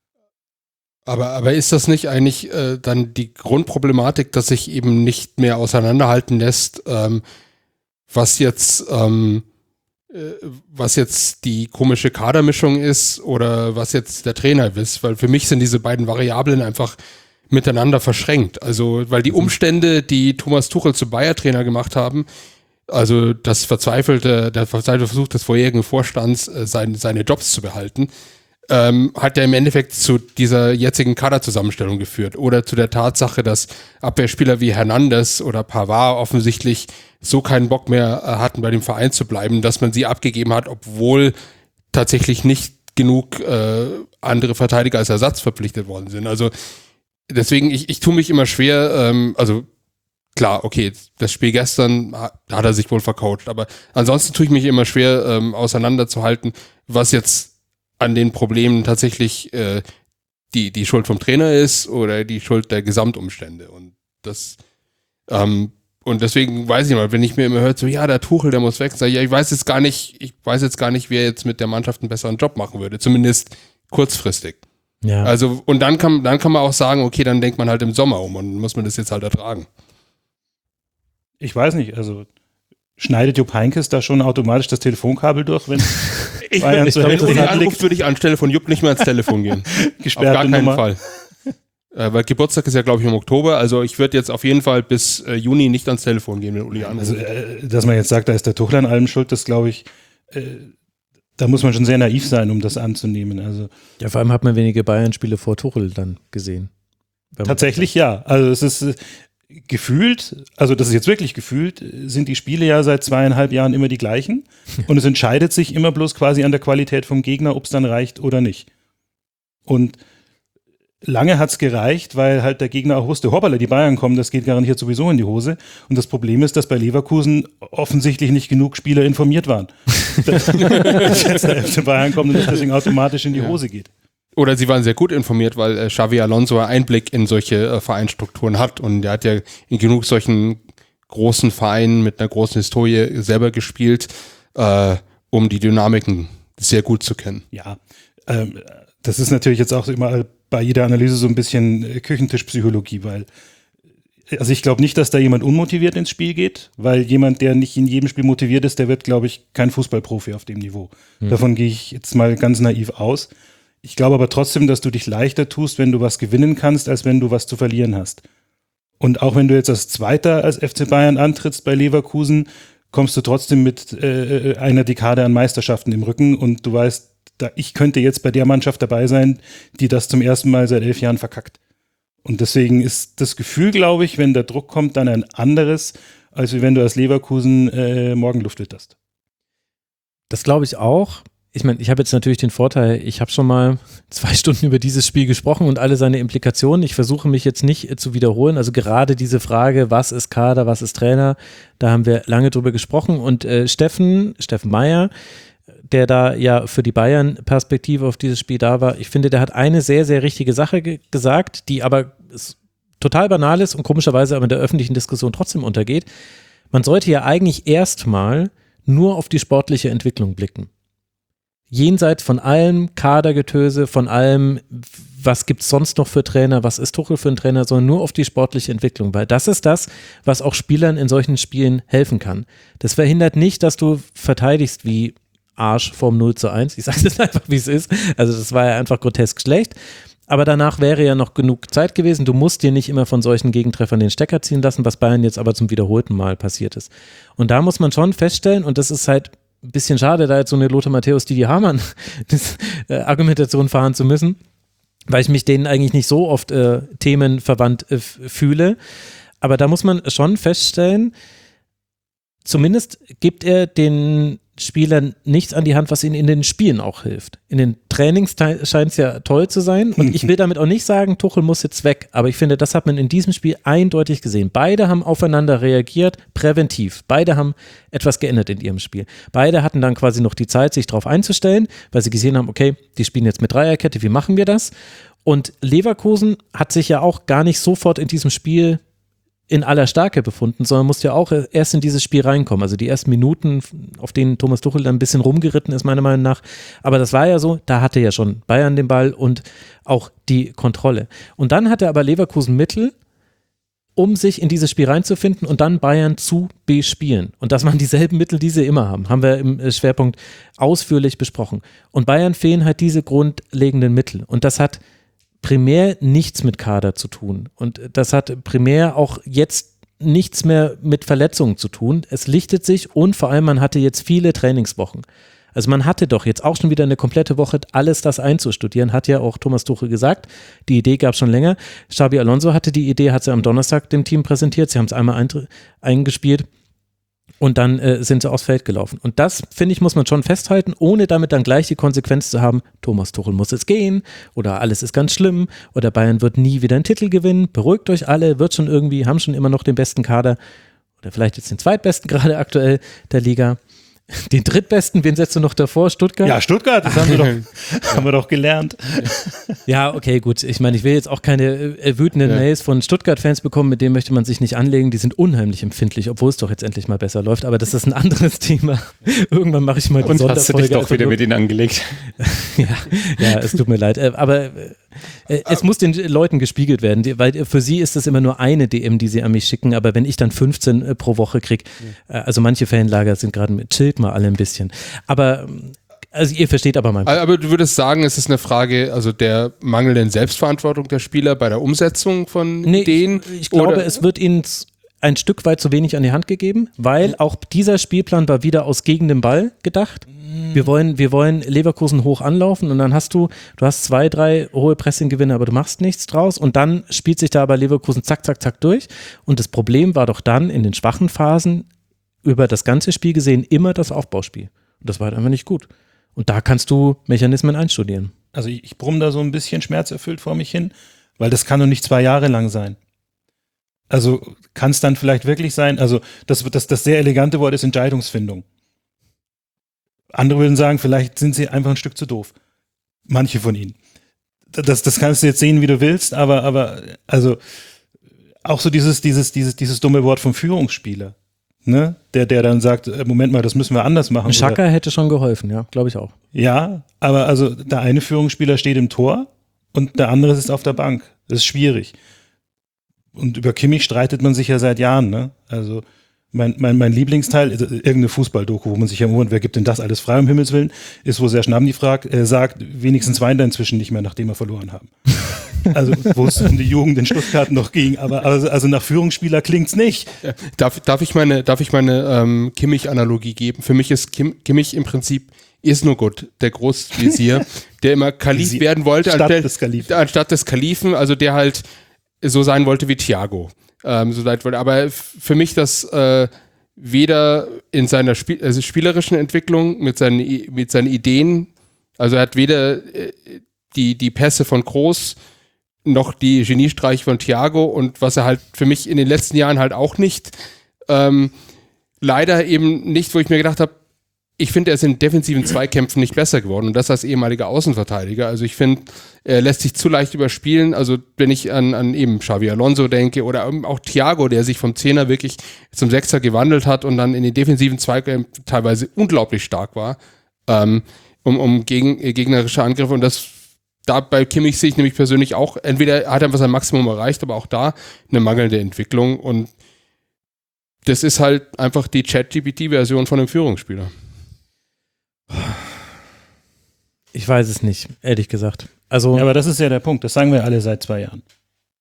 Aber, aber ist das nicht eigentlich äh, dann die Grundproblematik, dass sich eben nicht mehr auseinanderhalten lässt, ähm, was jetzt... Ähm, was jetzt die komische Kadermischung ist oder was jetzt der Trainer ist, weil für mich sind diese beiden Variablen einfach miteinander verschränkt. Also, weil die Umstände, die Thomas Tuchel zu Bayer-Trainer gemacht haben, also das verzweifelte, der verzweifelte Versuch des vorherigen Vorstands, seine, seine Jobs zu behalten, ähm, hat ja im Endeffekt zu dieser jetzigen Kaderzusammenstellung geführt oder zu der Tatsache, dass Abwehrspieler wie Hernandez oder Pavard offensichtlich so keinen Bock mehr hatten, bei dem Verein zu bleiben, dass man sie abgegeben hat, obwohl tatsächlich nicht genug äh, andere Verteidiger als Ersatz verpflichtet worden sind. Also deswegen, ich, ich tue mich immer schwer, ähm, also klar, okay, das Spiel gestern hat, hat er sich wohl vercoacht, aber ansonsten tue ich mich immer schwer, ähm, auseinanderzuhalten, was jetzt an den Problemen tatsächlich äh, die, die Schuld vom Trainer ist oder die Schuld der Gesamtumstände. Und das ähm, Und deswegen weiß ich mal, wenn ich mir immer hört, so, ja, der Tuchel, der muss weg, sage ich, ja, ich weiß jetzt gar nicht, ich weiß jetzt gar nicht, wer jetzt mit der Mannschaft einen besseren Job machen würde, zumindest kurzfristig. Ja. Also, und dann kann, dann kann man auch sagen, okay, dann denkt man halt im Sommer um und muss man das jetzt halt ertragen. Ich weiß nicht, also schneidet Jupp Heynckes da schon automatisch das Telefonkabel durch, wenn ich Bayern ich, so wenn Uli anruft, würde ich anstelle von Jupp nicht mehr ans Telefon gehen. Gesperrte auf gar keinen Nummer. Fall. Äh, weil Geburtstag ist ja, glaube ich, im Oktober. Also ich würde jetzt auf jeden Fall bis äh, Juni nicht ans Telefon gehen, wenn Uli anruft. Also, äh, dass man jetzt sagt, da ist der Tuchel an allem schuld, das glaube ich, äh, da muss man schon sehr naiv sein, um das anzunehmen. Also Ja, vor allem hat man wenige Bayern-Spiele vor Tuchel dann gesehen. tatsächlich ja. Also es ist äh, gefühlt, also das ist jetzt wirklich gefühlt, sind die Spiele ja seit zweieinhalb Jahren immer die gleichen und es entscheidet sich immer bloß quasi an der Qualität vom Gegner, ob es dann reicht oder nicht. Und lange hat es gereicht, weil halt der Gegner auch wusste, hoppala, die Bayern kommen, das geht garantiert sowieso in die Hose. Und das Problem ist, dass bei Leverkusen offensichtlich nicht genug Spieler informiert waren. dass jetzt der F C Bayern kommt und das deswegen automatisch in die Hose geht. Oder sie waren sehr gut informiert, weil äh, Xavi Alonso Einblick in solche äh, Vereinsstrukturen hat und er hat ja in genug solchen großen Vereinen mit einer großen Historie selber gespielt, äh, um die Dynamiken sehr gut zu kennen. Ja, ähm, das ist natürlich jetzt auch immer bei jeder Analyse so ein bisschen äh, Küchentischpsychologie, weil also ich glaube nicht, dass da jemand unmotiviert ins Spiel geht, weil jemand, der nicht in jedem Spiel motiviert ist, der wird, glaube ich, kein Fußballprofi auf dem Niveau. Hm. Davon gehe ich jetzt mal ganz naiv aus. Ich glaube aber trotzdem, dass du dich leichter tust, wenn du was gewinnen kannst, als wenn du was zu verlieren hast. Und auch wenn du jetzt als Zweiter als F C Bayern antrittst bei Leverkusen, kommst du trotzdem mit äh, einer Dekade an Meisterschaften im Rücken und du weißt, da, ich könnte jetzt bei der Mannschaft dabei sein, die das zum ersten Mal seit elf Jahren verkackt. Und deswegen ist das Gefühl, glaube ich, wenn der Druck kommt, dann ein anderes, als wenn du als Leverkusen äh, Morgenluft witterst. Das glaube ich auch. Ich meine, ich habe jetzt natürlich den Vorteil, ich habe schon mal zwei Stunden über dieses Spiel gesprochen und alle seine Implikationen. Ich versuche mich jetzt nicht äh, zu wiederholen. Also gerade diese Frage, was ist Kader, was ist Trainer, da haben wir lange drüber gesprochen. Und äh, Steffen, Steffen Meyer, der da ja für die Bayern-Perspektive auf dieses Spiel da war, ich finde, der hat eine sehr, sehr richtige Sache ge- gesagt, die aber total banal ist und komischerweise aber in der öffentlichen Diskussion trotzdem untergeht. Man sollte ja eigentlich erstmal nur auf die sportliche Entwicklung blicken. Jenseits von allem Kadergetöse, von allem, was gibt es sonst noch für Trainer, was ist Tuchel für ein Trainer, sondern nur auf die sportliche Entwicklung, weil das ist das, was auch Spielern in solchen Spielen helfen kann. Das verhindert nicht, dass du verteidigst wie Arsch vorm null zu eins. Ich sage das einfach, wie es ist. Also das war ja einfach grotesk schlecht. Aber danach wäre ja noch genug Zeit gewesen. Du musst dir nicht immer von solchen Gegentreffern den Stecker ziehen lassen, was Bayern jetzt aber zum wiederholten Mal passiert ist. Und da muss man schon feststellen, und das ist halt ein bisschen schade, da jetzt so eine Lothar Matthäus, Didi Hamann das, äh, Argumentation fahren zu müssen, weil ich mich denen eigentlich nicht so oft äh, themenverwandt äh, fühle. Aber da muss man schon feststellen, zumindest gibt er den Spielern nichts an die Hand, was ihnen in den Spielen auch hilft. In den Trainings scheint es ja toll zu sein und ich will damit auch nicht sagen, Tuchel muss jetzt weg, aber ich finde, das hat man in diesem Spiel eindeutig gesehen. Beide haben aufeinander reagiert, präventiv. Beide haben etwas geändert in ihrem Spiel. Beide hatten dann quasi noch die Zeit, sich darauf einzustellen, weil sie gesehen haben, okay, die spielen jetzt mit Dreierkette, wie machen wir das? Und Leverkusen hat sich ja auch gar nicht sofort in diesem Spiel in aller Stärke befunden, sondern musste ja auch erst in dieses Spiel reinkommen. Also die ersten Minuten, auf denen Thomas Tuchel dann ein bisschen rumgeritten ist, meiner Meinung nach. Aber das war ja so, da hatte ja schon Bayern den Ball und auch die Kontrolle. Und dann hatte aber Leverkusen Mittel, um sich in dieses Spiel reinzufinden und dann Bayern zu bespielen. Und das waren dieselben Mittel, die sie immer haben. Haben wir im Schwerpunkt ausführlich besprochen. Und Bayern fehlen halt diese grundlegenden Mittel. Und das hat primär nichts mit Kader zu tun. Und das hat primär auch jetzt nichts mehr mit Verletzungen zu tun. Es lichtet sich und vor allem man hatte jetzt viele Trainingswochen. Also man hatte doch jetzt auch schon wieder eine komplette Woche, alles das einzustudieren, hat ja auch Thomas Tuchel gesagt. Die Idee gab es schon länger. Xabi Alonso hatte die Idee, hat sie am Donnerstag dem Team präsentiert. Sie haben es einmal ein, eingespielt. Und dann äh, sind sie aufs Feld gelaufen. Und das, finde ich, muss man schon festhalten, ohne damit dann gleich die Konsequenz zu haben, Thomas Tuchel muss jetzt gehen oder alles ist ganz schlimm oder Bayern wird nie wieder einen Titel gewinnen. Beruhigt euch alle, wird schon irgendwie, haben schon immer noch den besten Kader oder vielleicht jetzt den zweitbesten gerade aktuell der Liga. Den drittbesten, wen setzt du noch davor? Stuttgart? Ja, Stuttgart, das haben wir doch, haben wir doch gelernt. Ja, okay, gut. Ich meine, ich will jetzt auch keine äh, wütenden ja. Mails von Stuttgart-Fans bekommen, mit denen möchte man sich nicht anlegen. Die sind unheimlich empfindlich, obwohl es doch jetzt endlich mal besser läuft. Aber das ist ein anderes Thema. Irgendwann mache ich mal die Und Sonderfolge. hast du dich doch wieder mit ihnen angelegt? ja, ja, es tut mir leid. Aber äh, es muss den Leuten gespiegelt werden, die, weil für sie ist das immer nur eine D M, die sie an mich schicken. Aber wenn ich dann fünfzehn äh, pro Woche kriege, äh, also manche Fanlager sind gerade mit chillt mal alle ein bisschen. Aber also ihr versteht aber mein Punkt. Aber du würdest sagen, es ist eine Frage also der mangelnden Selbstverantwortung der Spieler bei der Umsetzung von nee, Ideen? Ich, ich glaube, oder? es wird ihnen ein Stück weit zu wenig an die Hand gegeben, weil auch dieser Spielplan war wieder aus gegen den Ball gedacht. Wir wollen, wir wollen Leverkusen hoch anlaufen und dann hast du, du hast zwei, drei hohe Pressing-Gewinne, aber du machst nichts draus und dann spielt sich da aber Leverkusen zack, zack, zack durch und das Problem war doch dann in den schwachen Phasen über das ganze Spiel gesehen immer das Aufbauspiel und das war halt einfach nicht gut und da kannst du Mechanismen einstudieren. Also ich, ich brumme da so ein bisschen schmerzerfüllt vor mich hin, weil das kann doch nicht zwei Jahre lang sein. Also kann es dann vielleicht wirklich sein, also das, das, das sehr elegante Wort ist Entscheidungsfindung. Andere würden sagen, vielleicht sind sie einfach ein Stück zu doof. Manche von ihnen. Das, das kannst du jetzt sehen, wie du willst, aber, aber also auch so dieses, dieses, dieses, dieses dumme Wort vom Führungsspieler, ne? Der, der dann sagt, Moment mal, das müssen wir anders machen. Xhaka hätte schon geholfen, ja, glaube ich auch. Ja, aber also der eine Führungsspieler steht im Tor und der andere ist auf der Bank. Das ist schwierig. Und über Kimmich streitet man sich ja seit Jahren, ne? Also Mein, mein, mein Lieblingsteil, irgendeine Fußball-Doku, wo man sich ja wundert, wer gibt denn das alles frei, um Himmels Willen, ist, wo Serge Gnabry fragt, äh, sagt, wenigstens weint er inzwischen nicht mehr, nachdem wir verloren haben. Also, wo es um die Jugend in Stuttgart noch ging, aber also, also nach Führungsspieler klingt's nicht. Ja, darf, darf ich meine, darf ich meine ähm, Kimmich-Analogie geben? Für mich ist Kim, Kimmich im Prinzip ist nur gut, der Großvisier, der immer Kalif Sie, werden wollte, statt anstelle, des Kalifen. anstatt des Kalifen, also der halt so sein wollte wie Thiago. Ähm, so leid wollte. Aber f- für mich das äh, weder in seiner Spiel- also spielerischen Entwicklung mit seinen, I- mit seinen Ideen, also er hat weder äh, die, die Pässe von Kroos noch die Geniestreiche von Thiago und was er halt für mich in den letzten Jahren halt auch nicht, ähm, leider eben nicht, wo ich mir gedacht habe, ich finde, er ist in defensiven Zweikämpfen nicht besser geworden und das als ehemaliger Außenverteidiger. Also ich finde, er lässt sich zu leicht überspielen. Also wenn ich an, an eben Xabi Alonso denke oder auch Thiago, der sich vom Zehner wirklich zum Sechser gewandelt hat und dann in den defensiven Zweikämpfen teilweise unglaublich stark war, ähm, um, um gegen, äh, gegnerische Angriffe. Und das da bei Kimmich sehe ich nämlich persönlich auch, entweder hat er einfach sein Maximum erreicht, aber auch da eine mangelnde Entwicklung. Und das ist halt einfach die Chat-G P T-Version von einem Führungsspieler. Ich weiß es nicht, ehrlich gesagt. Also, Ja, aber das ist ja der Punkt, das sagen wir alle seit zwei Jahren.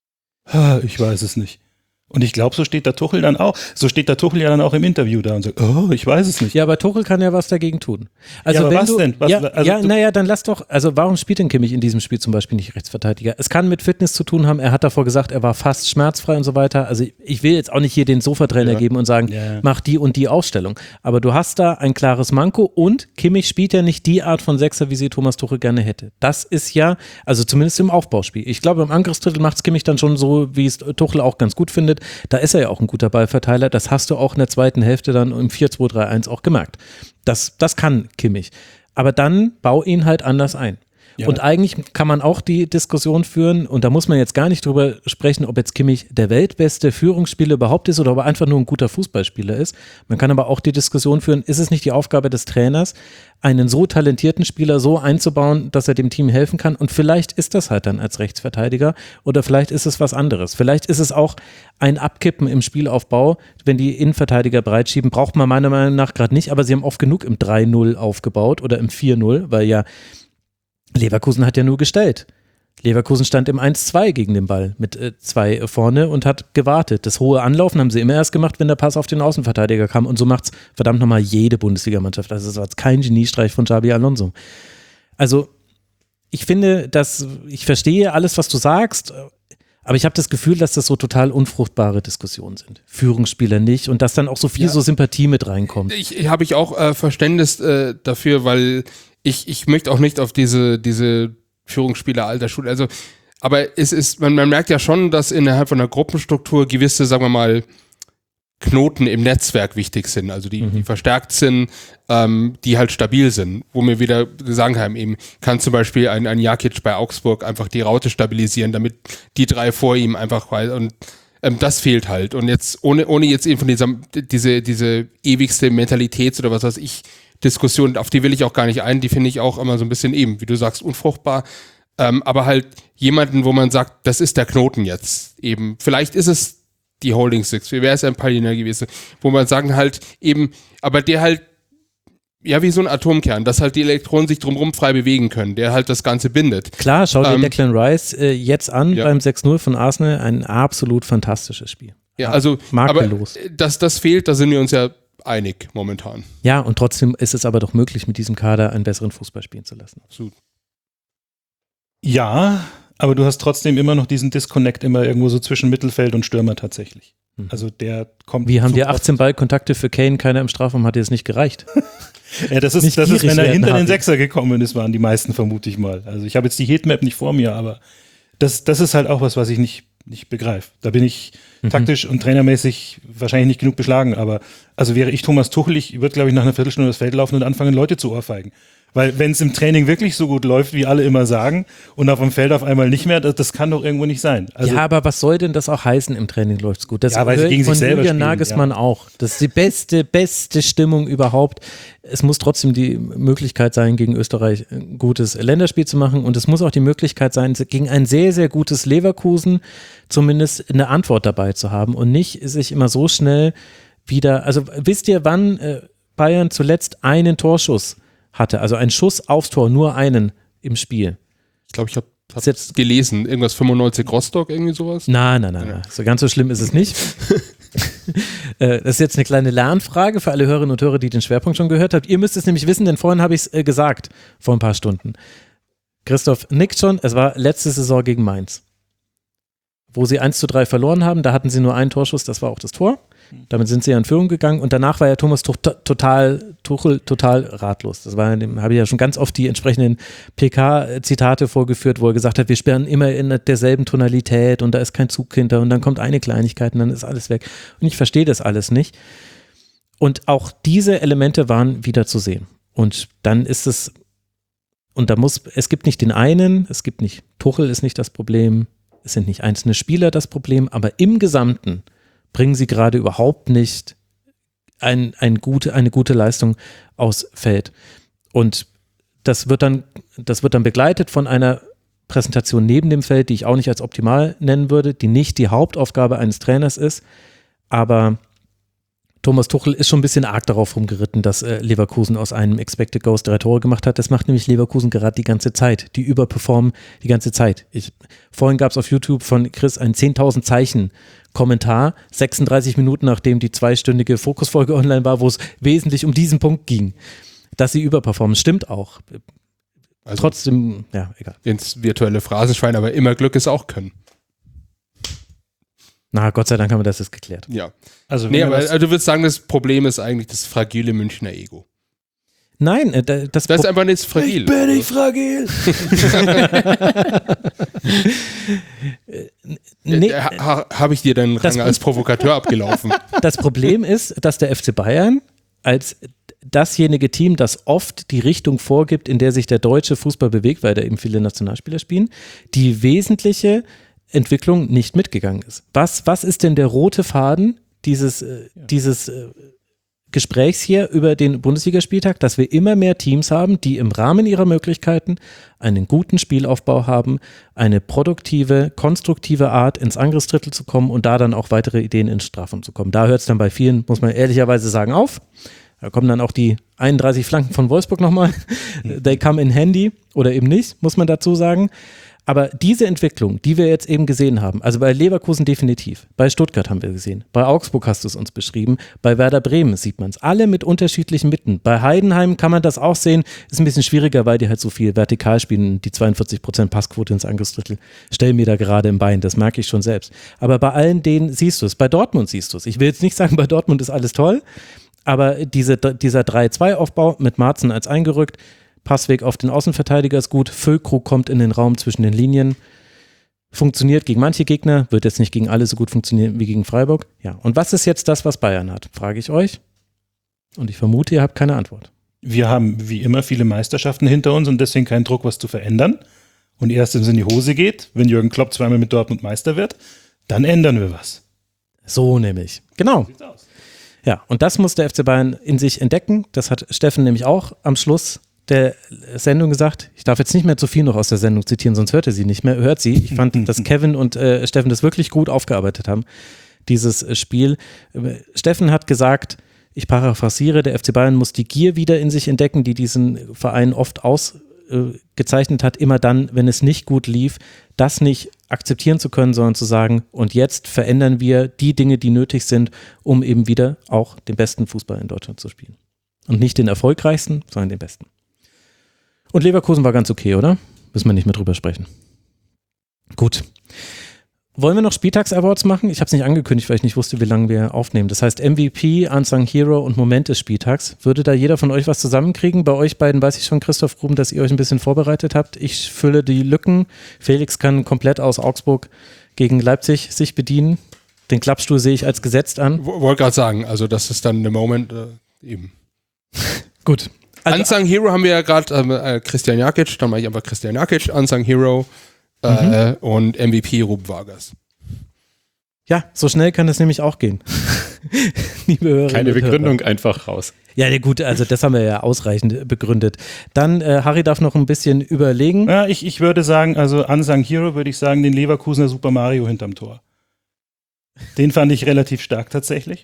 Ich weiß es nicht. Und ich glaube, so steht der Tuchel dann auch, so steht der Tuchel ja dann auch im Interview da und sagt, oh, ich weiß es nicht. ja, aber Tuchel kann ja was dagegen tun. Also Ja, aber wenn was du, denn? Was- ja, also ja du- naja, dann lass doch, also warum spielt denn Kimmich in diesem Spiel zum Beispiel nicht Rechtsverteidiger? Es kann mit Fitness zu tun haben, er hat davor gesagt, er war fast schmerzfrei und so weiter. Also ich will jetzt auch nicht hier den Sofatrainer Ja. geben und sagen, Ja, ja. mach die und die Aufstellung. Aber du hast da ein klares Manko und Kimmich spielt ja nicht die Art von Sechser, wie sie Thomas Tuchel gerne hätte. Das ist ja, also zumindest im Aufbauspiel. Ich glaube, im Angriffsdrittel macht es Kimmich dann schon so, wie es Tuchel auch ganz gut findet. Da ist er ja auch ein guter Ballverteiler. Das hast du auch in der zweiten Hälfte dann im vier zwei drei eins auch gemerkt. Das, das kann Kimmich. Aber dann bau ihn halt anders ein. Ja. Und eigentlich kann man auch die Diskussion führen, und da muss man jetzt gar nicht drüber sprechen, ob jetzt Kimmich der weltbeste Führungsspieler überhaupt ist oder ob er einfach nur ein guter Fußballspieler ist. Man kann aber auch die Diskussion führen, ist es nicht die Aufgabe des Trainers, einen so talentierten Spieler so einzubauen, dass er dem Team helfen kann? Und vielleicht ist das halt dann als Rechtsverteidiger oder vielleicht ist es was anderes. Vielleicht ist es auch ein Abkippen im Spielaufbau, wenn die Innenverteidiger breitschieben, braucht man meiner Meinung nach gerade nicht, aber sie haben oft genug im drei null aufgebaut oder im vier null, weil ja Leverkusen hat ja nur gestellt. Leverkusen stand im eins zwei gegen den Ball mit äh, zwei vorne und hat gewartet. Das hohe Anlaufen haben sie immer erst gemacht, wenn der Pass auf den Außenverteidiger kam. Und so macht's verdammt nochmal jede Bundesligamannschaft. Also das war jetzt kein Geniestreich von Xabi Alonso. Also ich finde, dass ich verstehe alles, was du sagst, aber ich habe das Gefühl, dass das so total unfruchtbare Diskussionen sind. Führungsspieler nicht und dass dann auch so viel Ja. so Sympathie mit reinkommt. Ich habe ich auch äh, Verständnis äh, dafür, weil ich, ich möchte auch nicht auf diese, diese Führungsspieler alter Schule, also, aber es ist, man, man merkt ja schon, dass innerhalb von einer Gruppenstruktur gewisse, sagen wir mal, Knoten im Netzwerk wichtig sind, also die, Mhm. die verstärkt sind, ähm, die halt stabil sind, wo wir wieder sagen können, eben kann zum Beispiel ein, ein Jakic bei Augsburg einfach die Raute stabilisieren, damit die drei vor ihm einfach, und ähm, das fehlt halt. Und jetzt, ohne, ohne jetzt eben von dieser, diese, diese ewigste Mentalitäts- oder was weiß ich, Diskussion, auf die will ich auch gar nicht ein, die finde ich auch immer so ein bisschen eben, wie du sagst, unfruchtbar, ähm, aber halt jemanden, wo man sagt, das ist der Knoten jetzt eben, vielleicht ist es die Holding Six, wie wäre es ein Palina gewesen, wo man sagen halt eben, aber der halt, ja wie so ein Atomkern, dass halt die Elektronen sich drumherum frei bewegen können, der halt das Ganze bindet. Klar, schau dir Ähm, Declan Rice äh, jetzt an ja. beim sechs null von Arsenal, ein absolut fantastisches Spiel. Ja, also, makellos. aber dass das fehlt, da sind wir uns ja einig momentan. Ja, und trotzdem ist es aber doch möglich, mit diesem Kader einen besseren Fußball spielen zu lassen. Absolut. Ja, aber du hast trotzdem immer noch diesen Disconnect immer irgendwo so zwischen Mittelfeld und Stürmer tatsächlich. Also der kommt. Wie haben dir achtzehn Ballkontakte für Kane, keiner im Strafraum, hat dir das nicht gereicht? Ja, das ist, Nicht das ist wenn er gierig hinter werden, den Harvey. Sechser gekommen ist, waren die meisten, vermute ich mal. Also ich habe jetzt die Heatmap nicht vor mir, aber das, das ist halt auch was, was ich nicht, nicht begreife. Da bin ich Mhm. taktisch und trainermäßig wahrscheinlich nicht genug beschlagen, aber also wäre ich Thomas Tuchel, ich würde, glaube ich, nach einer Viertelstunde das Feld laufen und anfangen, Leute zu ohrfeigen. Weil wenn es im Training wirklich so gut läuft, wie alle immer sagen, und auf dem Feld auf einmal nicht mehr, das, das kann doch irgendwo nicht sein. Also, ja, aber was soll denn das auch heißen, im Training läuft's gut? Das Ja, weil sie höre ich gegen sich von selber Julian spielen, Nagelsmann auch. Das ist die beste, beste Stimmung überhaupt. Es muss trotzdem die Möglichkeit sein, gegen Österreich ein gutes Länderspiel zu machen, und es muss auch die Möglichkeit sein, gegen ein sehr, sehr gutes Leverkusen zumindest eine Antwort dabei zu haben und nicht sich immer so schnell wieder, also wisst ihr, wann äh, Bayern zuletzt einen Torschuss hatte, also einen Schuss aufs Tor, nur einen im Spiel? Ich glaube, ich habe hab jetzt gelesen, irgendwas fünfundneunzig Rostock, irgendwie sowas. Nein, nein, nein, nein. So ganz so schlimm ist es nicht. Äh, das ist jetzt eine kleine Lernfrage für alle Hörerinnen und Hörer, die den Schwerpunkt schon gehört habt. Ihr müsst es nämlich wissen, denn vorhin habe ich es äh, gesagt, vor ein paar Stunden. Christoph nickt schon, es war letzte Saison gegen Mainz, wo sie eins zu drei verloren haben. Da hatten sie nur einen Torschuss, das war auch das Tor. Damit sind sie ja in Führung gegangen, und danach war ja Thomas Tuch, total, Tuchel total ratlos. Das war, dem habe ich ja schon ganz oft die entsprechenden P K-Zitate vorgeführt, wo er gesagt hat, wir sperren immer in derselben Tonalität und da ist kein Zug hinter und dann kommt eine Kleinigkeit und dann ist alles weg. Und ich verstehe das alles nicht. Und auch diese Elemente waren wieder zu sehen. Und dann ist es, und da muss, es gibt nicht den einen, es gibt nicht, Tuchel ist nicht das Problem, es sind nicht einzelne Spieler das Problem, aber im Gesamten bringen sie gerade überhaupt nicht ein, ein gute, eine gute Leistung aufs Feld. Und das wird dann, das wird dann begleitet von einer Präsentation neben dem Feld, die ich auch nicht als optimal nennen würde, die nicht die Hauptaufgabe eines Trainers ist. Aber Thomas Tuchel ist schon ein bisschen arg darauf rumgeritten, dass äh, Leverkusen aus einem Expected Goals drei Tore gemacht hat. Das macht nämlich Leverkusen gerade die ganze Zeit. Die überperformen die ganze Zeit. Ich, vorhin gab es auf YouTube von Chris einen zehntausend Zeichen Kommentar, sechsunddreißig Minuten nachdem die zweistündige Fokusfolge online war, wo es wesentlich um diesen Punkt ging, dass sie überperformen. Stimmt auch. Also, Trotzdem, ja, egal. ins virtuelle Phrasenschwein, aber immer Glück ist auch können. Na, Gott sei Dank haben wir das jetzt geklärt. Ja. also Nee, wenn aber das, also du würdest sagen, das Problem ist eigentlich das fragile Münchner Ego. Nein, äh, das, Das ist Pro- einfach nicht fragil. bin nicht fragil. nee, Ha, ha, Habe ich dir deinen Das- Rang als Provokateur abgelaufen? Das Problem ist, dass der F C Bayern als dasjenige Team, das oft die Richtung vorgibt, in der sich der deutsche Fußball bewegt, weil da eben viele Nationalspieler spielen, die wesentliche Entwicklung nicht mitgegangen ist. Was, was ist denn der rote Faden dieses, äh, dieses äh, Gesprächs hier über den Bundesligaspieltag, dass wir immer mehr Teams haben, die im Rahmen ihrer Möglichkeiten einen guten Spielaufbau haben, eine produktive, konstruktive Art ins Angriffsdrittel zu kommen und da dann auch weitere Ideen ins Strafraum zu kommen. Da hört es dann bei vielen, muss man ehrlicherweise sagen, auf. Da kommen dann auch die einunddreißig Flanken von Wolfsburg nochmal. They come in handy oder eben nicht, muss man dazu sagen. Aber diese Entwicklung, die wir jetzt eben gesehen haben, also bei Leverkusen definitiv, bei Stuttgart haben wir gesehen, bei Augsburg hast du es uns beschrieben, bei Werder Bremen sieht man es, alle mit unterschiedlichen Mitten. Bei Heidenheim kann man das auch sehen, ist ein bisschen schwieriger, weil die halt so viel vertikal spielen, die zweiundvierzig Prozent Passquote ins Angriffsdrittel stellen mir da gerade im Bein, das merke ich schon selbst. Aber bei allen denen siehst du es, bei Dortmund siehst du es. Ich will jetzt nicht sagen, bei Dortmund ist alles toll, aber diese, dieser drei zwei Aufbau mit Marzen als eingerückt, Passweg auf den Außenverteidiger ist gut, Füllkrug kommt in den Raum zwischen den Linien, funktioniert gegen manche Gegner, wird jetzt nicht gegen alle so gut funktionieren wie gegen Freiburg. Ja, und was ist jetzt das, was Bayern hat, frage ich euch. Und ich vermute, ihr habt keine Antwort. wir haben wie immer viele Meisterschaften hinter uns und deswegen keinen Druck, was zu verändern. Und erst wenn es in die Hose geht, wenn Jürgen Klopp zweimal mit Dortmund Meister wird, dann ändern wir was. So nämlich. Genau. Ja, und das muss der F C Bayern in sich entdecken. Das hat Steffen nämlich auch am Schluss der Sendung gesagt. Ich darf jetzt nicht mehr zu viel noch aus der Sendung zitieren, sonst hört er sie nicht mehr. Hört sie. Ich fand, dass Kevin und äh, Steffen das wirklich gut aufgearbeitet haben, dieses äh, Spiel. Steffen hat gesagt, ich paraphrasiere, der F C Bayern muss die Gier wieder in sich entdecken, die diesen Verein oft aus äh, gezeichnet hat, immer dann, wenn es nicht gut lief, das nicht akzeptieren zu können, sondern zu sagen, und jetzt verändern wir die Dinge, die nötig sind, um eben wieder auch den besten Fußball in Deutschland zu spielen. Und nicht den erfolgreichsten, sondern den besten. Und Leverkusen war ganz okay, oder? Müssen wir nicht mehr drüber sprechen. Gut. Wollen wir noch Spieltags-Awards machen? Ich habe es nicht angekündigt, weil ich nicht wusste, wie lange wir aufnehmen. Das heißt M V P, Unsung Hero und Moment des Spieltags. Würde da jeder von euch was zusammenkriegen? Bei euch beiden weiß ich schon, Christoph Gruben, dass ihr euch ein bisschen vorbereitet habt. Ich fülle die Lücken. Felix kann komplett aus Augsburg gegen Leipzig sich bedienen. Den Klappstuhl sehe ich als gesetzt an. Wollte gerade sagen, also das ist dann der Moment äh, eben. Gut. Also, Unsung Hero haben wir ja gerade äh, Christian Jakic, dann mache ich einfach Christian Jakic, Unsung Hero äh, mhm. und M V P Ruben Vargas. Ja, so schnell kann das nämlich auch gehen. Liebe Hörerinnen Keine und Hörer. Begründung, einfach raus. Ja, nee, gut, also das haben wir ja ausreichend begründet. Dann, äh, Harry darf noch ein bisschen überlegen. Ja, ich, ich würde sagen, also Unsung Hero würde ich sagen, den Leverkusener Super Mario hinterm Tor. Den fand ich relativ stark tatsächlich.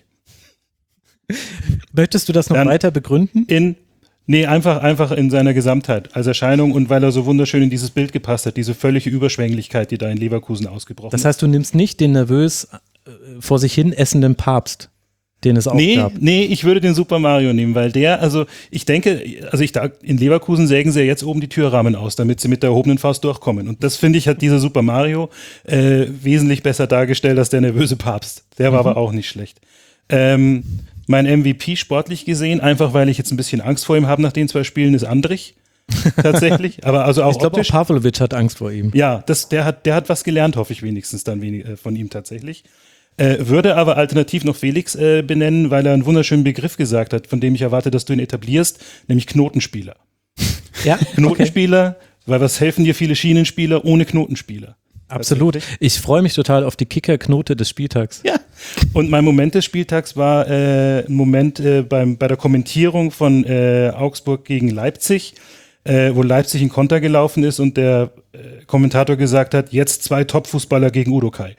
Möchtest du das noch Dann weiter begründen? In, nee, einfach, einfach in seiner Gesamtheit als Erscheinung und weil er so wunderschön in dieses Bild gepasst hat, diese völlige Überschwänglichkeit, die da in Leverkusen ausgebrochen Das heißt, du nimmst nicht den nervös äh, vor sich hin essenden Papst, den es auch nee, gab. Nee, ich würde den Super Mario nehmen, weil der, also ich denke, also ich da, in Leverkusen sägen sie ja jetzt oben die Türrahmen aus, damit sie mit der erhobenen Faust durchkommen. Und das, finde ich, hat dieser Super Mario äh, wesentlich besser dargestellt als der nervöse Papst. Der war mhm. aber auch nicht schlecht. Ähm, mein M V P sportlich gesehen, einfach weil ich jetzt ein bisschen Angst vor ihm habe nach den zwei Spielen, ist Andrich. Tatsächlich. Aber also auch ich glaube auch optisch. Pavlovic hat Angst vor ihm. Ja, das, der, hat, der hat was gelernt, hoffe ich wenigstens dann wenig, äh, von ihm tatsächlich. Äh, würde aber alternativ noch Felix äh, benennen, weil er einen wunderschönen Begriff gesagt hat, von dem ich erwarte, dass du ihn etablierst, nämlich Knotenspieler. Ja, Knotenspieler, okay. Weil was helfen dir viele Schienenspieler ohne Knotenspieler? Absolut. Ich freue mich total auf die Kicker-Knote des Spieltags. Ja. Und mein Moment des Spieltags war äh, ein Moment äh, beim, bei der Kommentierung von äh, Augsburg gegen Leipzig, äh, wo Leipzig in Konter gelaufen ist und der äh, Kommentator gesagt hat, jetzt zwei Top-Fußballer gegen Udo Kai.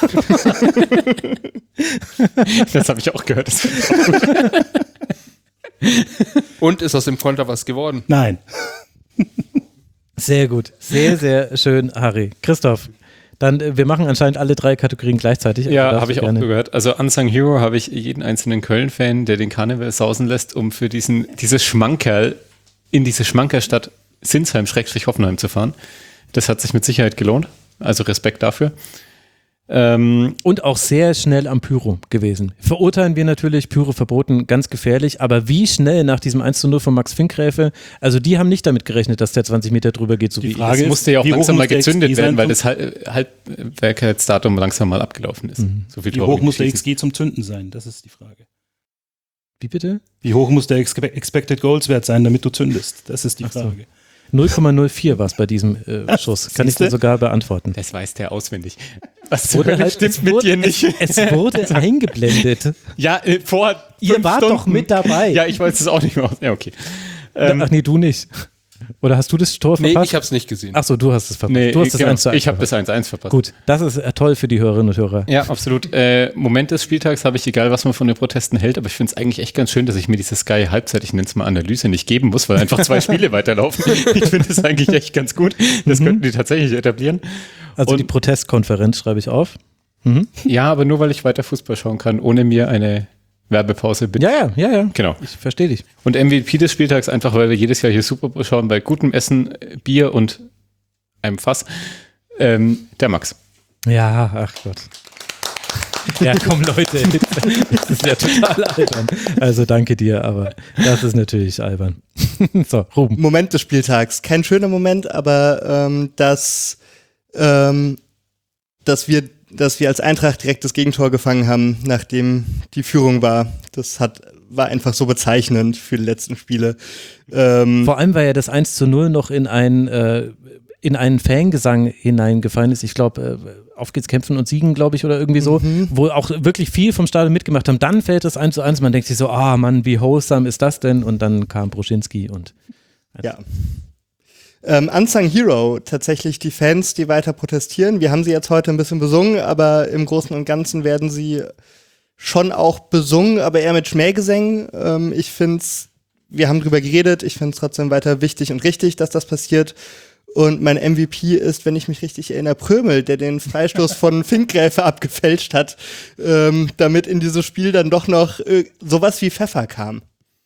Das habe ich auch gehört. Das ich auch gut. Und ist aus dem Konter was geworden? Nein. Sehr gut. Sehr, sehr schön, Harry. Christoph, dann, äh, wir machen anscheinend alle drei Kategorien gleichzeitig. Ja, habe ich auch gehört. Also Unsung Hero habe ich jeden einzelnen Köln-Fan, der den Karneval sausen lässt, um für diesen dieses Schmankerl in diese Schmankerstadt Sinsheim-Hoffenheim zu fahren. Das hat sich mit Sicherheit gelohnt. Also Respekt dafür. Ähm, und auch sehr schnell am Pyro gewesen. Verurteilen wir natürlich, Pyro verboten, ganz gefährlich, aber wie schnell nach diesem eins zu null von Max Finkgräfe, also die haben nicht damit gerechnet, dass der zwanzig Meter drüber geht, so die wie Frage ich. Das musste ja auch langsam mal gezündet werden, weil zum das Halbwerksdatum langsam mal abgelaufen ist. Mhm. So viel wie hoch muss der X G zum Zünden sein? Das ist die Frage. Wie bitte? Wie hoch muss der Expected Goals Wert sein, damit du zündest? Das ist die Ach so. Frage. null Komma null vier war es bei diesem äh, Schuss. Kann ich dir sogar beantworten. Das weiß der auswendig. Was Wurde halt, stimmt es mit wurde, dir nicht? Es, es wurde eingeblendet. Ja, äh, vor Ihr fünf wart Stunden. doch mit dabei. Ja, ich weiß es auch nicht mehr. Ja, okay. Ähm, Ach nee, du nicht. Oder hast du das Tor Nee, verpasst? ich habe es nicht gesehen. Ach so, du hast es verpasst. nee, du hast das genau, eins zu eins ich habe verpasst. das eins eins verpasst. Gut, das ist äh, toll für die Hörerinnen und Hörer. Ja, absolut. Äh, Moment des Spieltags habe ich, egal was man von den Protesten hält, aber ich finde es eigentlich echt ganz schön, dass ich mir diese Sky-Halbzeit, ich nenne es mal Analyse, nicht geben muss, weil einfach zwei Spiele weiterlaufen. Ich finde es eigentlich echt ganz gut. Das Mhm. könnten die tatsächlich etablieren. Also Und- die Protestkonferenz schreibe ich auf. Mhm. Ja, aber nur, weil ich weiter Fußball schauen kann, ohne mir eine Werbepause bitte. Ja, ja, ja, ja. Genau. Ich verstehe dich. Und M V P des Spieltags einfach, weil wir jedes Jahr hier Super Bowl schauen, bei gutem Essen, Bier und einem Fass. Ähm, der Max. Ja, ach Gott. Ja, komm Leute, das ist ja total albern. Also danke dir, aber das ist natürlich albern. So, Ruben. Moment des Spieltags. Kein schöner Moment, aber ähm, dass, ähm, dass wir dass wir als Eintracht direkt das Gegentor gefangen haben, nachdem die Führung war. Das hat, war einfach so bezeichnend für die letzten Spiele. Ähm, Vor allem, weil ja das eins zu null noch in ein äh, in einen Fangesang hineingefallen ist. Ich glaube, äh, auf geht's kämpfen und siegen, glaube ich, oder irgendwie so, Mhm. wo auch wirklich viel vom Stadion mitgemacht haben. Dann fällt das eins zu eins. Man denkt sich so, ah Mann, wie wholesome ist das denn? Und dann kam Bruschinski und Ja. Ähm, Unsung Hero, tatsächlich die Fans, die weiter protestieren. Wir haben sie jetzt heute ein bisschen besungen, aber im Großen und Ganzen werden sie schon auch besungen, aber eher mit Schmähgesängen. Ähm, ich find's wir haben drüber geredet, ich finde es trotzdem weiter wichtig und richtig, dass das passiert. Und mein M V P ist, wenn ich mich richtig erinnere, Prömel, der den Freistoß von Finkgräfe abgefälscht hat, ähm, damit in dieses Spiel dann doch noch äh, sowas wie Pfeffer kam.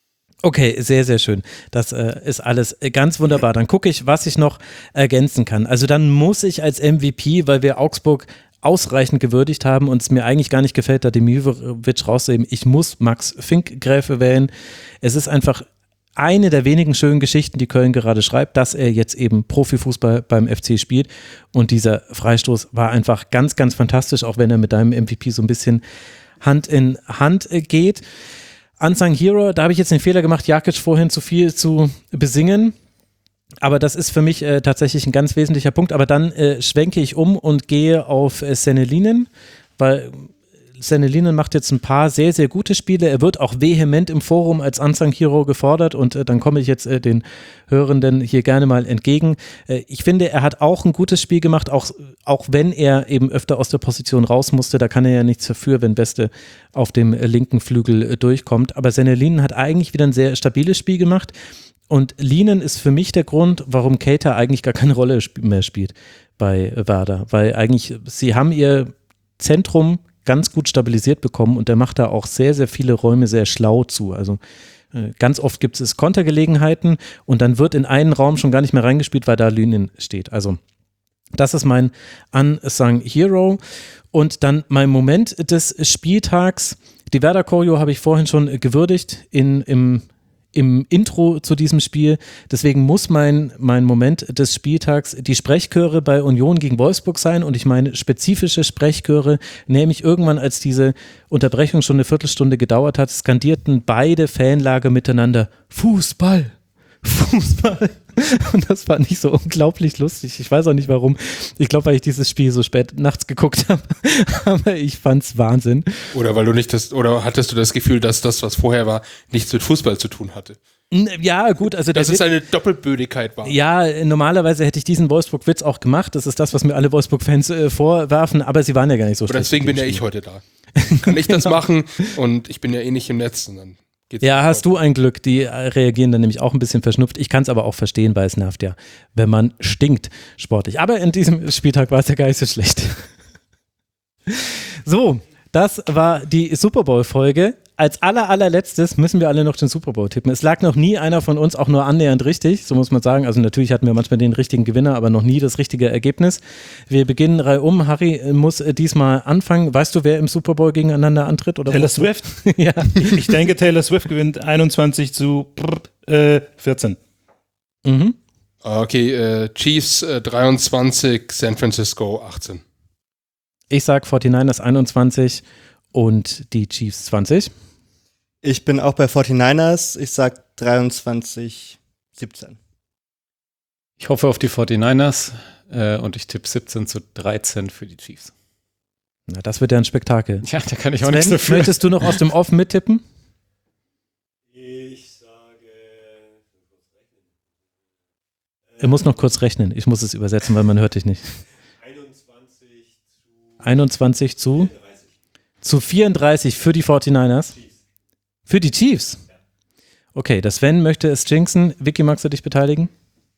Okay, sehr, sehr schön. Das äh, ist alles ganz wunderbar. Dann gucke ich, was ich noch ergänzen kann. Also dann muss ich als M V P, weil wir Augsburg ausreichend gewürdigt haben und es mir eigentlich gar nicht gefällt, da Demirovic rauszuheben, ich muss Max Finkgräfe wählen. Es ist einfach eine der wenigen schönen Geschichten, die Köln gerade schreibt, dass er jetzt eben Profifußball beim F C spielt und dieser Freistoß war einfach ganz, ganz fantastisch, auch wenn er mit deinem M V P so ein bisschen Hand in Hand geht. Unsung Hero, da habe ich jetzt den Fehler gemacht, Jakic vorhin zu viel zu besingen, aber das ist für mich äh, tatsächlich ein ganz wesentlicher Punkt, aber dann äh, schwenke ich um und gehe auf äh, Sennelinen, weil Sennelinen macht jetzt ein paar sehr, sehr gute Spiele. Er wird auch vehement im Forum als Unsung Hero gefordert und äh, dann komme ich jetzt äh, den Hörenden hier gerne mal entgegen. Äh, ich finde, er hat auch ein gutes Spiel gemacht, auch, auch wenn er eben öfter aus der Position raus musste. Da kann er ja nichts dafür, wenn Beste auf dem äh, linken Flügel äh, durchkommt. Aber Sennelinen hat eigentlich wieder ein sehr stabiles Spiel gemacht und Linen ist für mich der Grund, warum Keita eigentlich gar keine Rolle sp- mehr spielt bei äh, Werder, weil eigentlich sie haben ihr Zentrum ganz gut stabilisiert bekommen und der macht da auch sehr, sehr viele Räume sehr schlau zu. Also äh, ganz oft gibt es Kontergelegenheiten und dann wird in einen Raum schon gar nicht mehr reingespielt, weil da Linen steht. Also das ist mein Unsung Hero und dann mein Moment des Spieltags. Die Werder-Choreo habe ich vorhin schon gewürdigt in, im im Intro zu diesem Spiel. Deswegen muss mein, mein Moment des Spieltags die Sprechchöre bei Union gegen Wolfsburg sein und ich meine spezifische Sprechchöre, nämlich irgendwann, als diese Unterbrechung schon eine Viertelstunde gedauert hat, skandierten beide Fanlager miteinander Fußball, Fußball. Und das fand ich so unglaublich lustig. Ich weiß auch nicht warum. Ich glaube, weil ich dieses Spiel so spät nachts geguckt habe. Aber ich fand's Wahnsinn. Oder weil du nicht das, oder hattest du das Gefühl, dass das, was vorher war, nichts mit Fußball zu tun hatte? Ja, gut, also dass es eine Doppelbödigkeit war. Ja, normalerweise hätte ich diesen Wolfsburg-Witz auch gemacht. Das ist das, was mir alle Wolfsburg-Fans äh, vorwerfen, aber sie waren ja gar nicht so schlecht. Aber deswegen bin ja ich heute da. Kann ich das machen und ich bin ja eh nicht im Netz, sondern geht's ja, hast du ein Glück. Die reagieren dann nämlich auch ein bisschen verschnupft. Ich kann es aber auch verstehen, weil es nervt ja, wenn man stinkt sportlich. Aber in diesem Spieltag war es ja gar nicht so schlecht. So, das war die Super Bowl-Folge. Als aller, allerletztes müssen wir alle noch den Super Bowl tippen. Es lag noch nie einer von uns auch nur annähernd richtig, so muss man sagen. Also natürlich hatten wir manchmal den richtigen Gewinner, aber noch nie das richtige Ergebnis. Wir beginnen reihum. Harry muss diesmal anfangen. Weißt du, wer im Super Bowl gegeneinander antritt? Oder Taylor Swift? Ja. Ich denke, Taylor Swift gewinnt einundzwanzig zu vierzehn. Mhm. Okay, äh, Chiefs äh, dreiundzwanzig, San Francisco achtzehn. Ich sag forty-niners einundzwanzig und die Chiefs zwanzig. Ich bin auch bei forty-niners. Ich sag dreiundzwanzig siebzehn. Ich hoffe auf die forty-niners äh, und ich tippe siebzehn zu dreizehn für die Chiefs. Na, das wird ja ein Spektakel. Ja, da kann ich auch Sven, nichts dafür. Möchtest du noch aus dem Off mittippen? Ich sage... Er muss noch kurz rechnen. Ich muss es übersetzen, weil man hört dich nicht. einundzwanzig zu? Zu vierunddreißig für die forty-niners? Für die Chiefs? Okay, der Sven möchte es jinxen. Vicky, magst du dich beteiligen?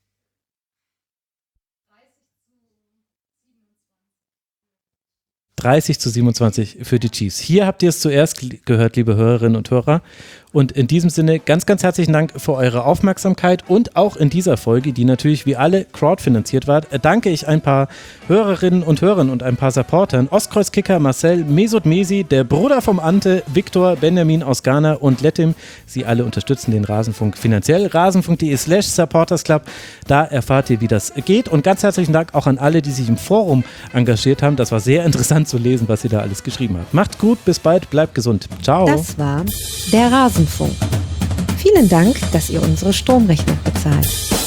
dreißig zu siebenundzwanzig für die Chiefs. Hier habt ihr es zuerst gehört, liebe Hörerinnen und Hörer. Und in diesem Sinne ganz, ganz herzlichen Dank für eure Aufmerksamkeit und auch in dieser Folge, die natürlich wie alle crowdfinanziert war, danke ich ein paar Hörerinnen und Hörern und ein paar Supportern. Ostkreuzkicker, Marcel, Mesut Mesi, der Bruder vom Ante, Viktor, Benjamin aus Ghana und Lettim. Sie alle unterstützen den Rasenfunk finanziell. rasenfunk.de slash supportersclub. Da erfahrt ihr, wie das geht. Und ganz herzlichen Dank auch an alle, die sich im Forum engagiert haben. Das war sehr interessant zu lesen, was ihr da alles geschrieben habt. Macht gut, bis bald, bleibt gesund. Ciao. Das war der Rasenfunk. Vielen Dank, dass ihr unsere Stromrechnung bezahlt.